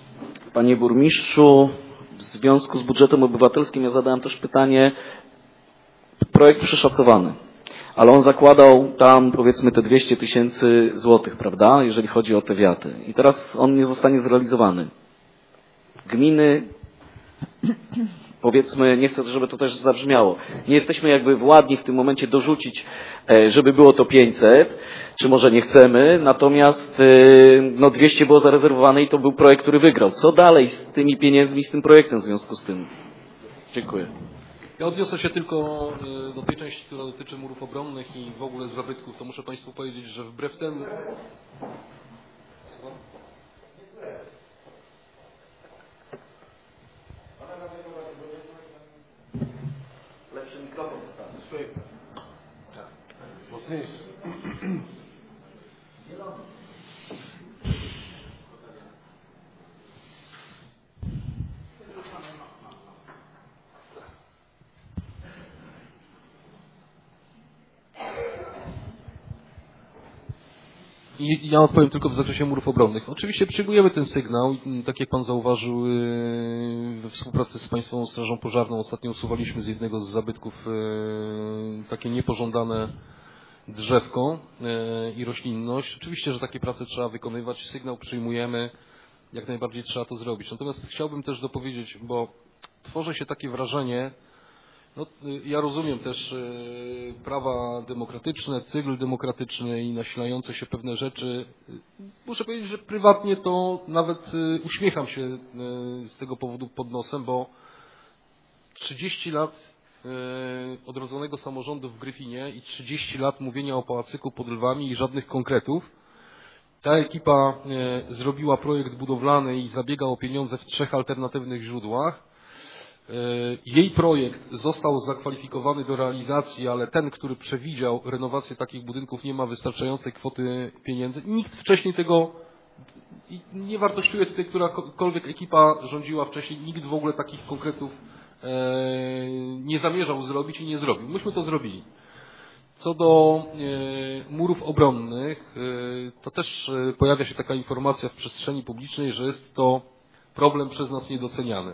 [SPEAKER 10] Panie burmistrzu, w związku z budżetem obywatelskim ja zadałem też pytanie, projekt przeszacowany, ale on zakładał tam powiedzmy te dwieście tysięcy złotych, prawda, jeżeli chodzi o te wiaty. I teraz on nie zostanie zrealizowany. Gminy, powiedzmy, nie chcę, żeby to też zabrzmiało, nie jesteśmy jakby władni w tym momencie dorzucić, żeby było to pięćset, czy może nie chcemy, natomiast no dwieście było zarezerwowane i to był projekt, który wygrał. Co dalej z tymi pieniędzmi, z tym projektem w związku z tym? Dziękuję.
[SPEAKER 12] Ja odniosę się tylko do tej części, która dotyczy murów obronnych i w ogóle zabytków. To muszę Państwu powiedzieć, że wbrew temu...
[SPEAKER 10] Lepszy mikrofon zostawisz.
[SPEAKER 7] Tak. Mocniejszy.
[SPEAKER 12] I ja odpowiem tylko w zakresie murów obronnych. Oczywiście przyjmujemy ten sygnał i tak jak Pan zauważył, we współpracy z Państwową Strażą Pożarną ostatnio usuwaliśmy z jednego z zabytków takie niepożądane drzewko i roślinność. Oczywiście, że takie prace trzeba wykonywać, sygnał przyjmujemy, jak najbardziej trzeba to zrobić. Natomiast chciałbym też dopowiedzieć, bo tworzy się takie wrażenie, no, ja rozumiem też y, prawa demokratyczne, cykl demokratyczny i nasilające się pewne rzeczy. Muszę powiedzieć, że prywatnie to nawet y, uśmiecham się y, z tego powodu pod nosem, bo trzydzieści lat y, odrodzonego samorządu w Gryfinie i trzydzieści lat mówienia o pałacyku pod Lwami i żadnych konkretów. Ta ekipa y, zrobiła projekt budowlany i zabiega o pieniądze w trzech alternatywnych źródłach. Jej projekt został zakwalifikowany do realizacji, ale ten, który przewidział renowację takich budynków, nie ma wystarczającej kwoty pieniędzy. Nikt wcześniej tego, nie wartościuje tutaj którakolwiek ekipa rządziła wcześniej, nikt w ogóle takich konkretów nie zamierzał zrobić i nie zrobił. Myśmy to zrobili. Co do murów obronnych, to też pojawia się taka informacja w przestrzeni publicznej, że jest to problem przez nas niedoceniany.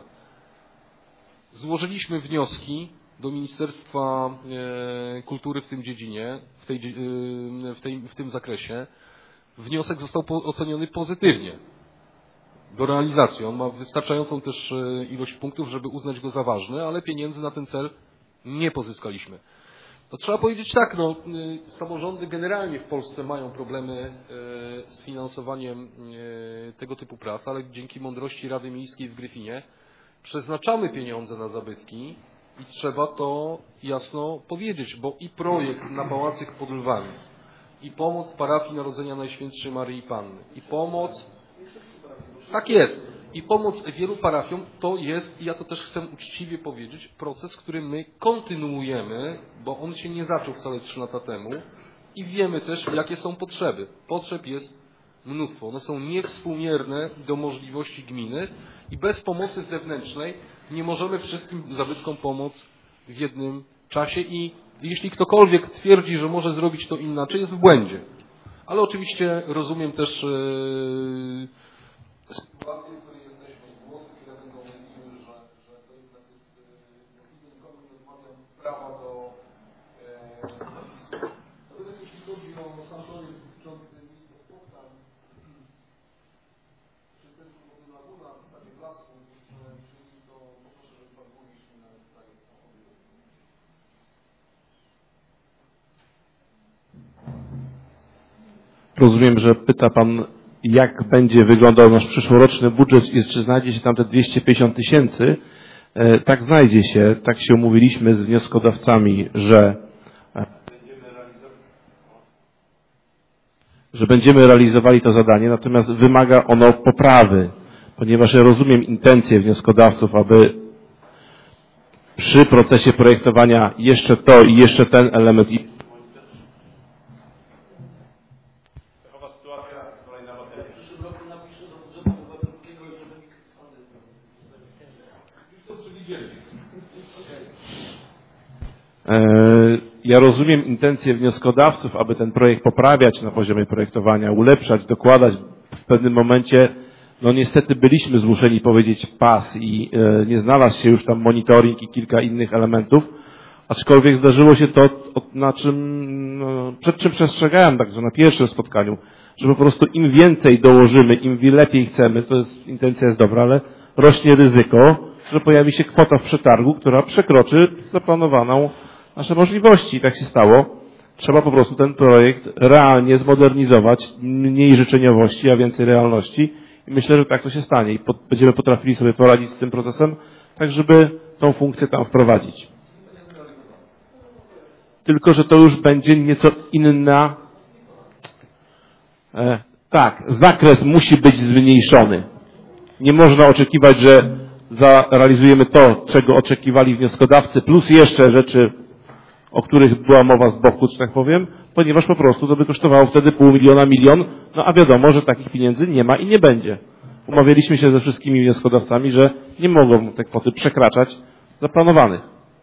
[SPEAKER 12] Złożyliśmy wnioski do Ministerstwa Kultury w tym dziedzinie, w, tej, w, tej, w tym zakresie. Wniosek został oceniony pozytywnie do realizacji. On ma wystarczającą też ilość punktów, żeby uznać go za ważny, ale pieniędzy na ten cel nie pozyskaliśmy. To trzeba powiedzieć tak, no, samorządy generalnie w Polsce mają problemy z finansowaniem tego typu prac, ale dzięki mądrości Rady Miejskiej w Gryfinie przeznaczamy pieniądze na zabytki i trzeba to jasno powiedzieć, bo i projekt na pałacyk pod Lwami, i pomoc parafii Narodzenia Najświętszej Maryi Panny, i pomoc, tak jest, i pomoc wielu parafiom, to jest, i ja to też chcę uczciwie powiedzieć, proces, który my kontynuujemy, bo on się nie zaczął wcale trzy lata temu i wiemy też, jakie są potrzeby. Potrzeb jest mnóstwo. One są niewspółmierne do możliwości gminy i bez pomocy zewnętrznej nie możemy wszystkim zabytkom pomóc w jednym czasie i jeśli ktokolwiek twierdzi, że może zrobić to inaczej, jest w błędzie. Ale oczywiście rozumiem też yy, sytuację, w której jesteśmy, głosy, które będą mówiły, że, że to jednak jest, yy, nikomu nie odmawiam prawa do yy, natomiast jeśli chodzi o sam projekt dotyczący miejsca spotkań, przy centrum wody Laguna, w zasadzie w lasku, to poproszę, żeby Pan burmistrz mi nawet tutaj opowiedział.
[SPEAKER 19] Rozumiem, że pyta Pan, jak będzie wyglądał nasz przyszłoroczny budżet i czy znajdzie się tam te dwieście pięćdziesiąt tysięcy. E, tak znajdzie się, tak się umówiliśmy z wnioskodawcami, że, że będziemy realizowali to zadanie, natomiast wymaga ono poprawy, ponieważ ja rozumiem intencje wnioskodawców, aby przy procesie projektowania jeszcze to i jeszcze ten element i ja rozumiem intencje wnioskodawców, aby ten projekt poprawiać na poziomie projektowania, ulepszać, dokładać. W pewnym momencie no niestety byliśmy zmuszeni powiedzieć pas i e, nie znalazł się już tam monitoring i kilka innych elementów, aczkolwiek zdarzyło się to, na czym, no, przed czym przestrzegałem także na pierwszym spotkaniu, że po prostu im więcej dołożymy, im lepiej chcemy, to jest, intencja jest dobra, ale rośnie ryzyko, że pojawi się kwota w przetargu, która przekroczy zaplanowaną nasze możliwości. I tak się stało. Trzeba po prostu ten projekt realnie zmodernizować, mniej życzeniowości, a więcej realności. I myślę, że tak to się stanie. I pod, będziemy potrafili sobie poradzić z tym procesem, tak żeby tą funkcję tam wprowadzić. Tylko że to już będzie nieco inna. E, tak, zakres musi być zmniejszony. Nie można oczekiwać, że zarealizujemy to, czego oczekiwali wnioskodawcy, plus jeszcze rzeczy, o których była mowa z boku, że tak powiem, ponieważ po prostu to by kosztowało wtedy pół miliona, milion, no a wiadomo, że takich pieniędzy nie ma i nie będzie. Umawialiśmy się ze wszystkimi wnioskodawcami, że nie mogą te kwoty przekraczać zaplanowanych.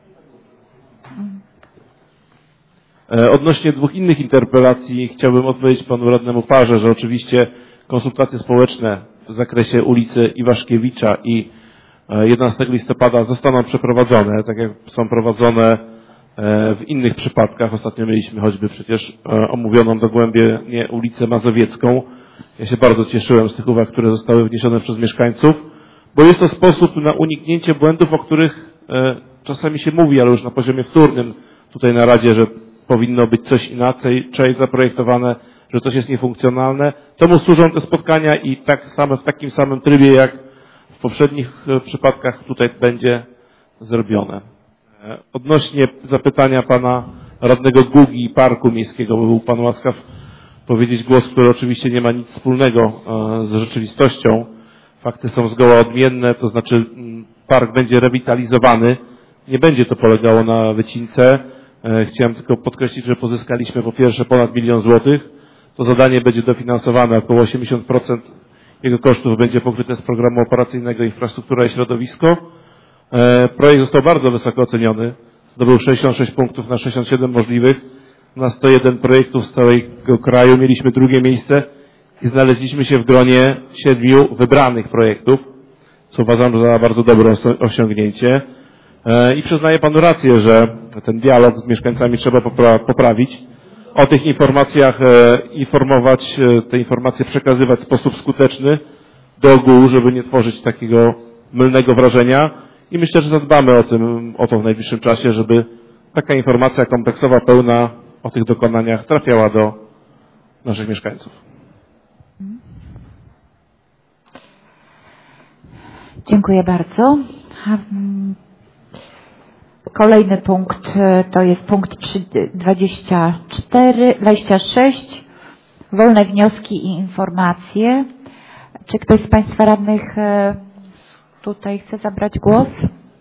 [SPEAKER 19] Odnośnie dwóch innych interpelacji chciałbym odpowiedzieć panu radnemu Parze, że oczywiście konsultacje społeczne w zakresie ulicy Iwaszkiewicza i jedenastego listopada zostaną przeprowadzone, tak jak są prowadzone w innych przypadkach. Ostatnio mieliśmy choćby przecież omówioną dogłębnie ulicę Mazowiecką. Ja się bardzo cieszyłem z tych uwag, które zostały wniesione przez mieszkańców, bo jest to sposób na uniknięcie błędów, o których czasami się mówi, ale już na poziomie wtórnym tutaj na Radzie, że powinno być coś inaczej zaprojektowane, że coś jest niefunkcjonalne. Temu służą te spotkania i tak same, w takim samym trybie jak w poprzednich przypadkach tutaj będzie zrobione. Odnośnie zapytania pana radnego Gugi i Parku Miejskiego, bo był pan łaskaw powiedzieć głos, który oczywiście nie ma nic wspólnego z rzeczywistością. Fakty są zgoła odmienne, to znaczy park będzie rewitalizowany. Nie będzie to polegało na wycince. Chciałem tylko podkreślić, że pozyskaliśmy po pierwsze ponad milion złotych. To zadanie będzie dofinansowane, około osiemdziesiąt procent jego kosztów będzie pokryte z programu operacyjnego Infrastruktura i Środowisko. Projekt został bardzo wysoko oceniony. Zdobył sześćdziesiąt sześć punktów na sześćdziesiąt siedem możliwych. Na sto jeden projektów z całego kraju mieliśmy drugie miejsce i znaleźliśmy się w gronie siedmiu wybranych projektów, co uważam za bardzo dobre osiągnięcie. I przyznaję panu rację, że ten dialog z mieszkańcami trzeba popra poprawić. O tych informacjach informować, te informacje przekazywać w sposób skuteczny do ogółu, żeby nie tworzyć takiego mylnego wrażenia. I myślę, że zadbamy o tym, o to w najbliższym czasie, żeby taka informacja kompleksowa, pełna o tych dokonaniach trafiała do naszych mieszkańców.
[SPEAKER 1] Dziękuję bardzo. Kolejny punkt to jest punkt dwadzieścia cztery, dwadzieścia sześć. Wolne wnioski i informacje. Czy ktoś z państwa radnych tutaj chce zabrać głos?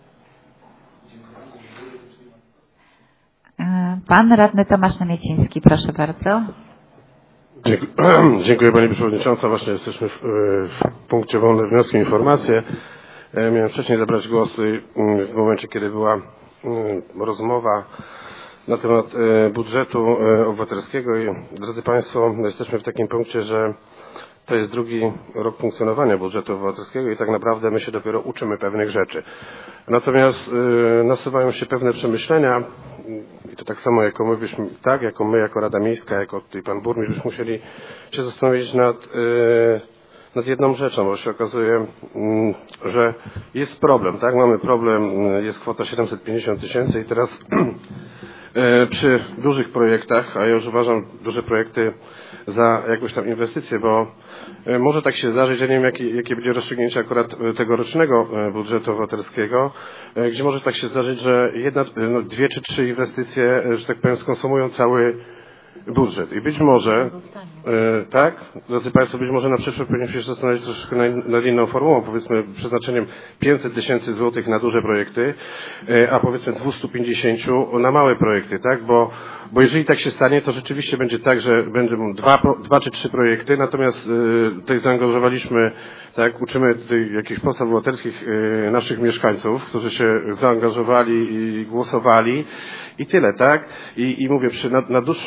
[SPEAKER 1] Pan radny Tomasz Namieciński, proszę bardzo.
[SPEAKER 7] Dziękuję, dziękuję Pani Przewodnicząca. Właśnie jesteśmy w, w punkcie wolne wnioski i informacje. Miałem wcześniej zabrać głos w momencie, kiedy była rozmowa na temat budżetu obywatelskiego i drodzy Państwo, jesteśmy w takim punkcie, że to jest drugi rok funkcjonowania budżetu obywatelskiego i tak naprawdę my się dopiero uczymy pewnych rzeczy. Natomiast y, nasuwają się pewne przemyślenia i to tak samo jako my byśmy, tak, jako my, jako Rada Miejska, jako tutaj Pan Burmistrz byśmy musieli się zastanowić nad, y, nad jedną rzeczą, bo się okazuje, y, że jest problem, tak, mamy problem, jest kwota siedemset pięćdziesiąt tysięcy i teraz przy dużych projektach, a ja już uważam duże projekty za jakąś tam inwestycję, bo może tak się zdarzyć, ja nie wiem jakie, jakie będzie rozstrzygnięcie akurat tegorocznego budżetu obywatelskiego, gdzie może tak się zdarzyć, że jedna, no, dwie czy trzy inwestycje, że tak powiem, skonsumują cały budżet. I być może, e, tak, drodzy Państwo, być może na przyszłość powinniśmy się zastanowić troszeczkę nad, nad inną formułą, powiedzmy przeznaczeniem pięćset tysięcy złotych na duże projekty, e, a powiedzmy dwieście pięćdziesiąt na małe projekty, tak, bo, bo jeżeli tak się stanie, to rzeczywiście będzie tak, że będą dwa, dwa czy trzy projekty, natomiast e, tutaj zaangażowaliśmy, tak, uczymy tutaj jakichś podstaw obywatelskich e, naszych mieszkańców, którzy się zaangażowali i głosowali i tyle, tak, i, i mówię, przy, na, na dłuższą metę może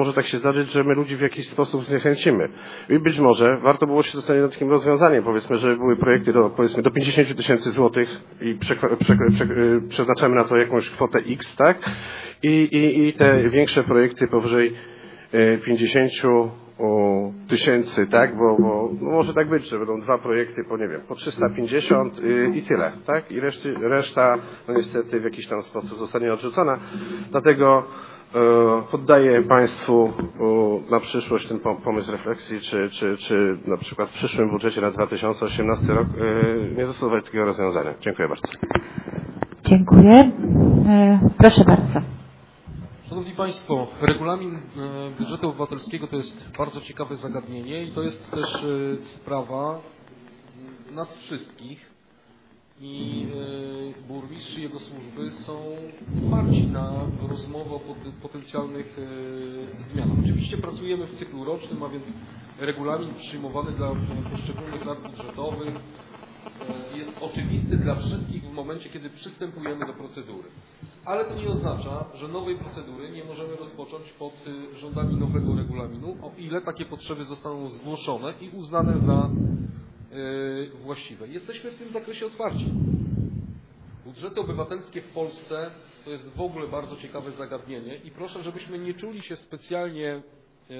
[SPEAKER 7] może tak się zdarzyć, że my ludzi w jakiś sposób zniechęcimy. I być może warto było się zastanowić nad takim rozwiązaniem, powiedzmy, że były projekty do, powiedzmy, do pięćdziesiąt tysięcy złotych i prze, prze, prze, przeznaczamy na to jakąś kwotę X, tak? I, i, i te większe projekty powyżej pięćdziesiąt tysięcy, tak? Bo, bo no może tak być, że będą dwa projekty po, nie wiem, po trzysta pięćdziesiąt i, i tyle, tak? I reszty, reszta, no niestety w jakiś tam sposób zostanie odrzucona. Dlatego e, poddaję Państwu e, na przyszłość ten pomysł refleksji, czy, czy, czy na przykład w przyszłym budżecie na dwa tysiące osiemnasty rok e, nie zastosować takiego rozwiązania. Dziękuję bardzo.
[SPEAKER 1] Dziękuję. E, proszę bardzo.
[SPEAKER 12] Szanowni Państwo, regulamin budżetu obywatelskiego to jest bardzo ciekawe zagadnienie i to jest też sprawa nas wszystkich i burmistrz i jego służby są otwarci na rozmowę o potencjalnych zmianach. Oczywiście pracujemy w cyklu rocznym, a więc regulamin przyjmowany dla poszczególnych lat budżetowych jest oczywisty dla wszystkich w momencie, kiedy przystępujemy do procedury. Ale to nie oznacza, że nowej procedury nie możemy rozpocząć pod rządami nowego regulaminu, o ile takie potrzeby zostaną zgłoszone i uznane za yy, właściwe. Jesteśmy w tym zakresie otwarci. Budżety obywatelskie w Polsce to jest w ogóle bardzo ciekawe zagadnienie i proszę, żebyśmy nie czuli się specjalnie yy,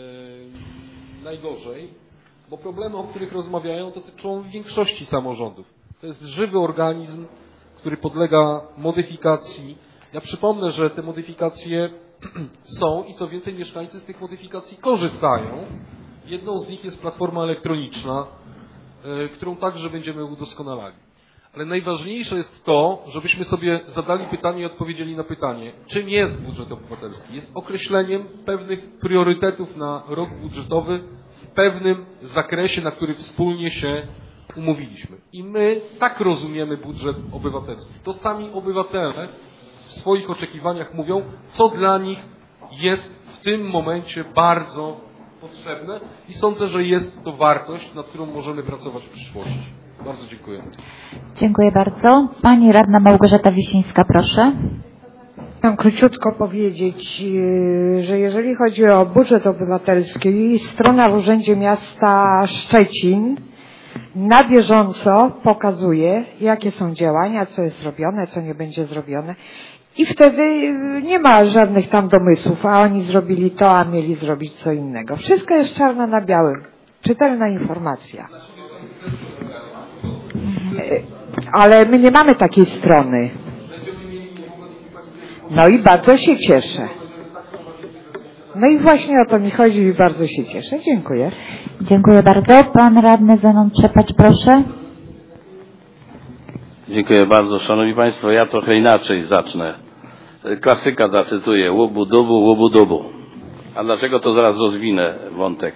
[SPEAKER 12] najgorzej, bo problemy, o których rozmawiają, dotyczą większości samorządów. To jest żywy organizm, który podlega modyfikacji. Ja przypomnę, że te modyfikacje są i co więcej mieszkańcy z tych modyfikacji korzystają. Jedną z nich jest platforma elektroniczna, którą także będziemy udoskonalali. Ale najważniejsze jest to, żebyśmy sobie zadali pytanie i odpowiedzieli na pytanie, czym jest budżet obywatelski. Jest określeniem pewnych priorytetów na rok budżetowy w pewnym zakresie, na który wspólnie się umówiliśmy. I my tak rozumiemy budżet obywatelski. To sami obywatele w swoich oczekiwaniach mówią, co dla nich jest w tym momencie bardzo potrzebne i sądzę, że jest to wartość, nad którą możemy pracować w przyszłości. Bardzo dziękuję.
[SPEAKER 1] Dziękuję bardzo. Pani radna Małgorzata Wisińska, proszę.
[SPEAKER 18] Chciałam króciutko powiedzieć, że jeżeli chodzi o budżet obywatelski, strona w Urzędzie Miasta Szczecin na bieżąco pokazuje, jakie są działania, co jest robione, co nie będzie zrobione. I wtedy nie ma żadnych tam domysłów, a oni zrobili to, a mieli zrobić co innego. Wszystko jest czarno na białym. Czytelna informacja. Ale my nie mamy takiej strony. No i bardzo się cieszę. No i właśnie o to mi chodzi i bardzo się cieszę. Dziękuję.
[SPEAKER 1] Dziękuję bardzo. Pan radny Zenon Trzepacz, proszę.
[SPEAKER 6] Dziękuję bardzo. Szanowni Państwo, ja trochę inaczej zacznę. Klasyka zacytuję. Łubu dubu, łubu dubu. A dlaczego to zaraz rozwinę wątek?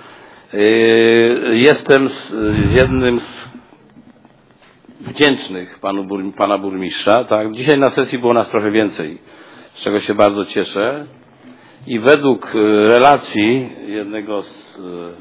[SPEAKER 6] Jestem jednym z wdzięcznych panu bur, pana burmistrza. Tak? Dzisiaj na sesji było nas trochę więcej, z czego się bardzo cieszę. I według relacji jednego z,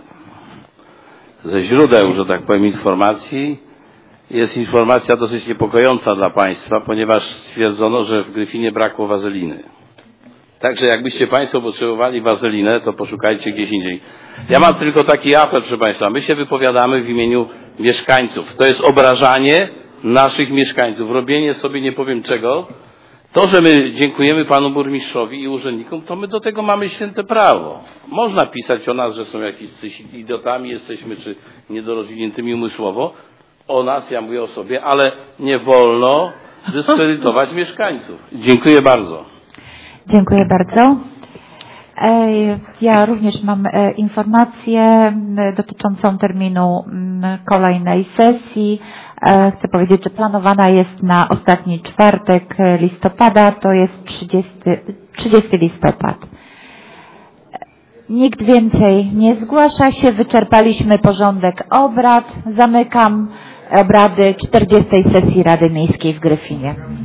[SPEAKER 6] ze źródeł, że tak powiem, informacji, jest informacja dosyć niepokojąca dla Państwa, ponieważ stwierdzono, że w Gryfinie brakło wazeliny. Także jakbyście Państwo potrzebowali wazelinę, to poszukajcie gdzieś indziej. Ja mam tylko taki apel, proszę Państwa. My się wypowiadamy w imieniu mieszkańców. To jest obrażanie naszych mieszkańców. Robienie sobie nie powiem czego. To, że my dziękujemy Panu Burmistrzowi i urzędnikom, to my do tego mamy święte prawo. Można pisać o nas, że są jakimiś idiotami jesteśmy, czy niedorozwiniętymi umysłowo. O nas, ja mówię o sobie, ale nie wolno dyskredytować mieszkańców. Dziękuję bardzo.
[SPEAKER 1] Dziękuję bardzo. Ja również mam informację dotyczącą terminu kolejnej sesji. Chcę powiedzieć, że planowana jest na ostatni czwartek listopada, to jest trzydziesty listopad. Nikt więcej nie zgłasza się. Wyczerpaliśmy porządek obrad. Zamykam obrady czterdziestej sesji Rady Miejskiej w Gryfinie.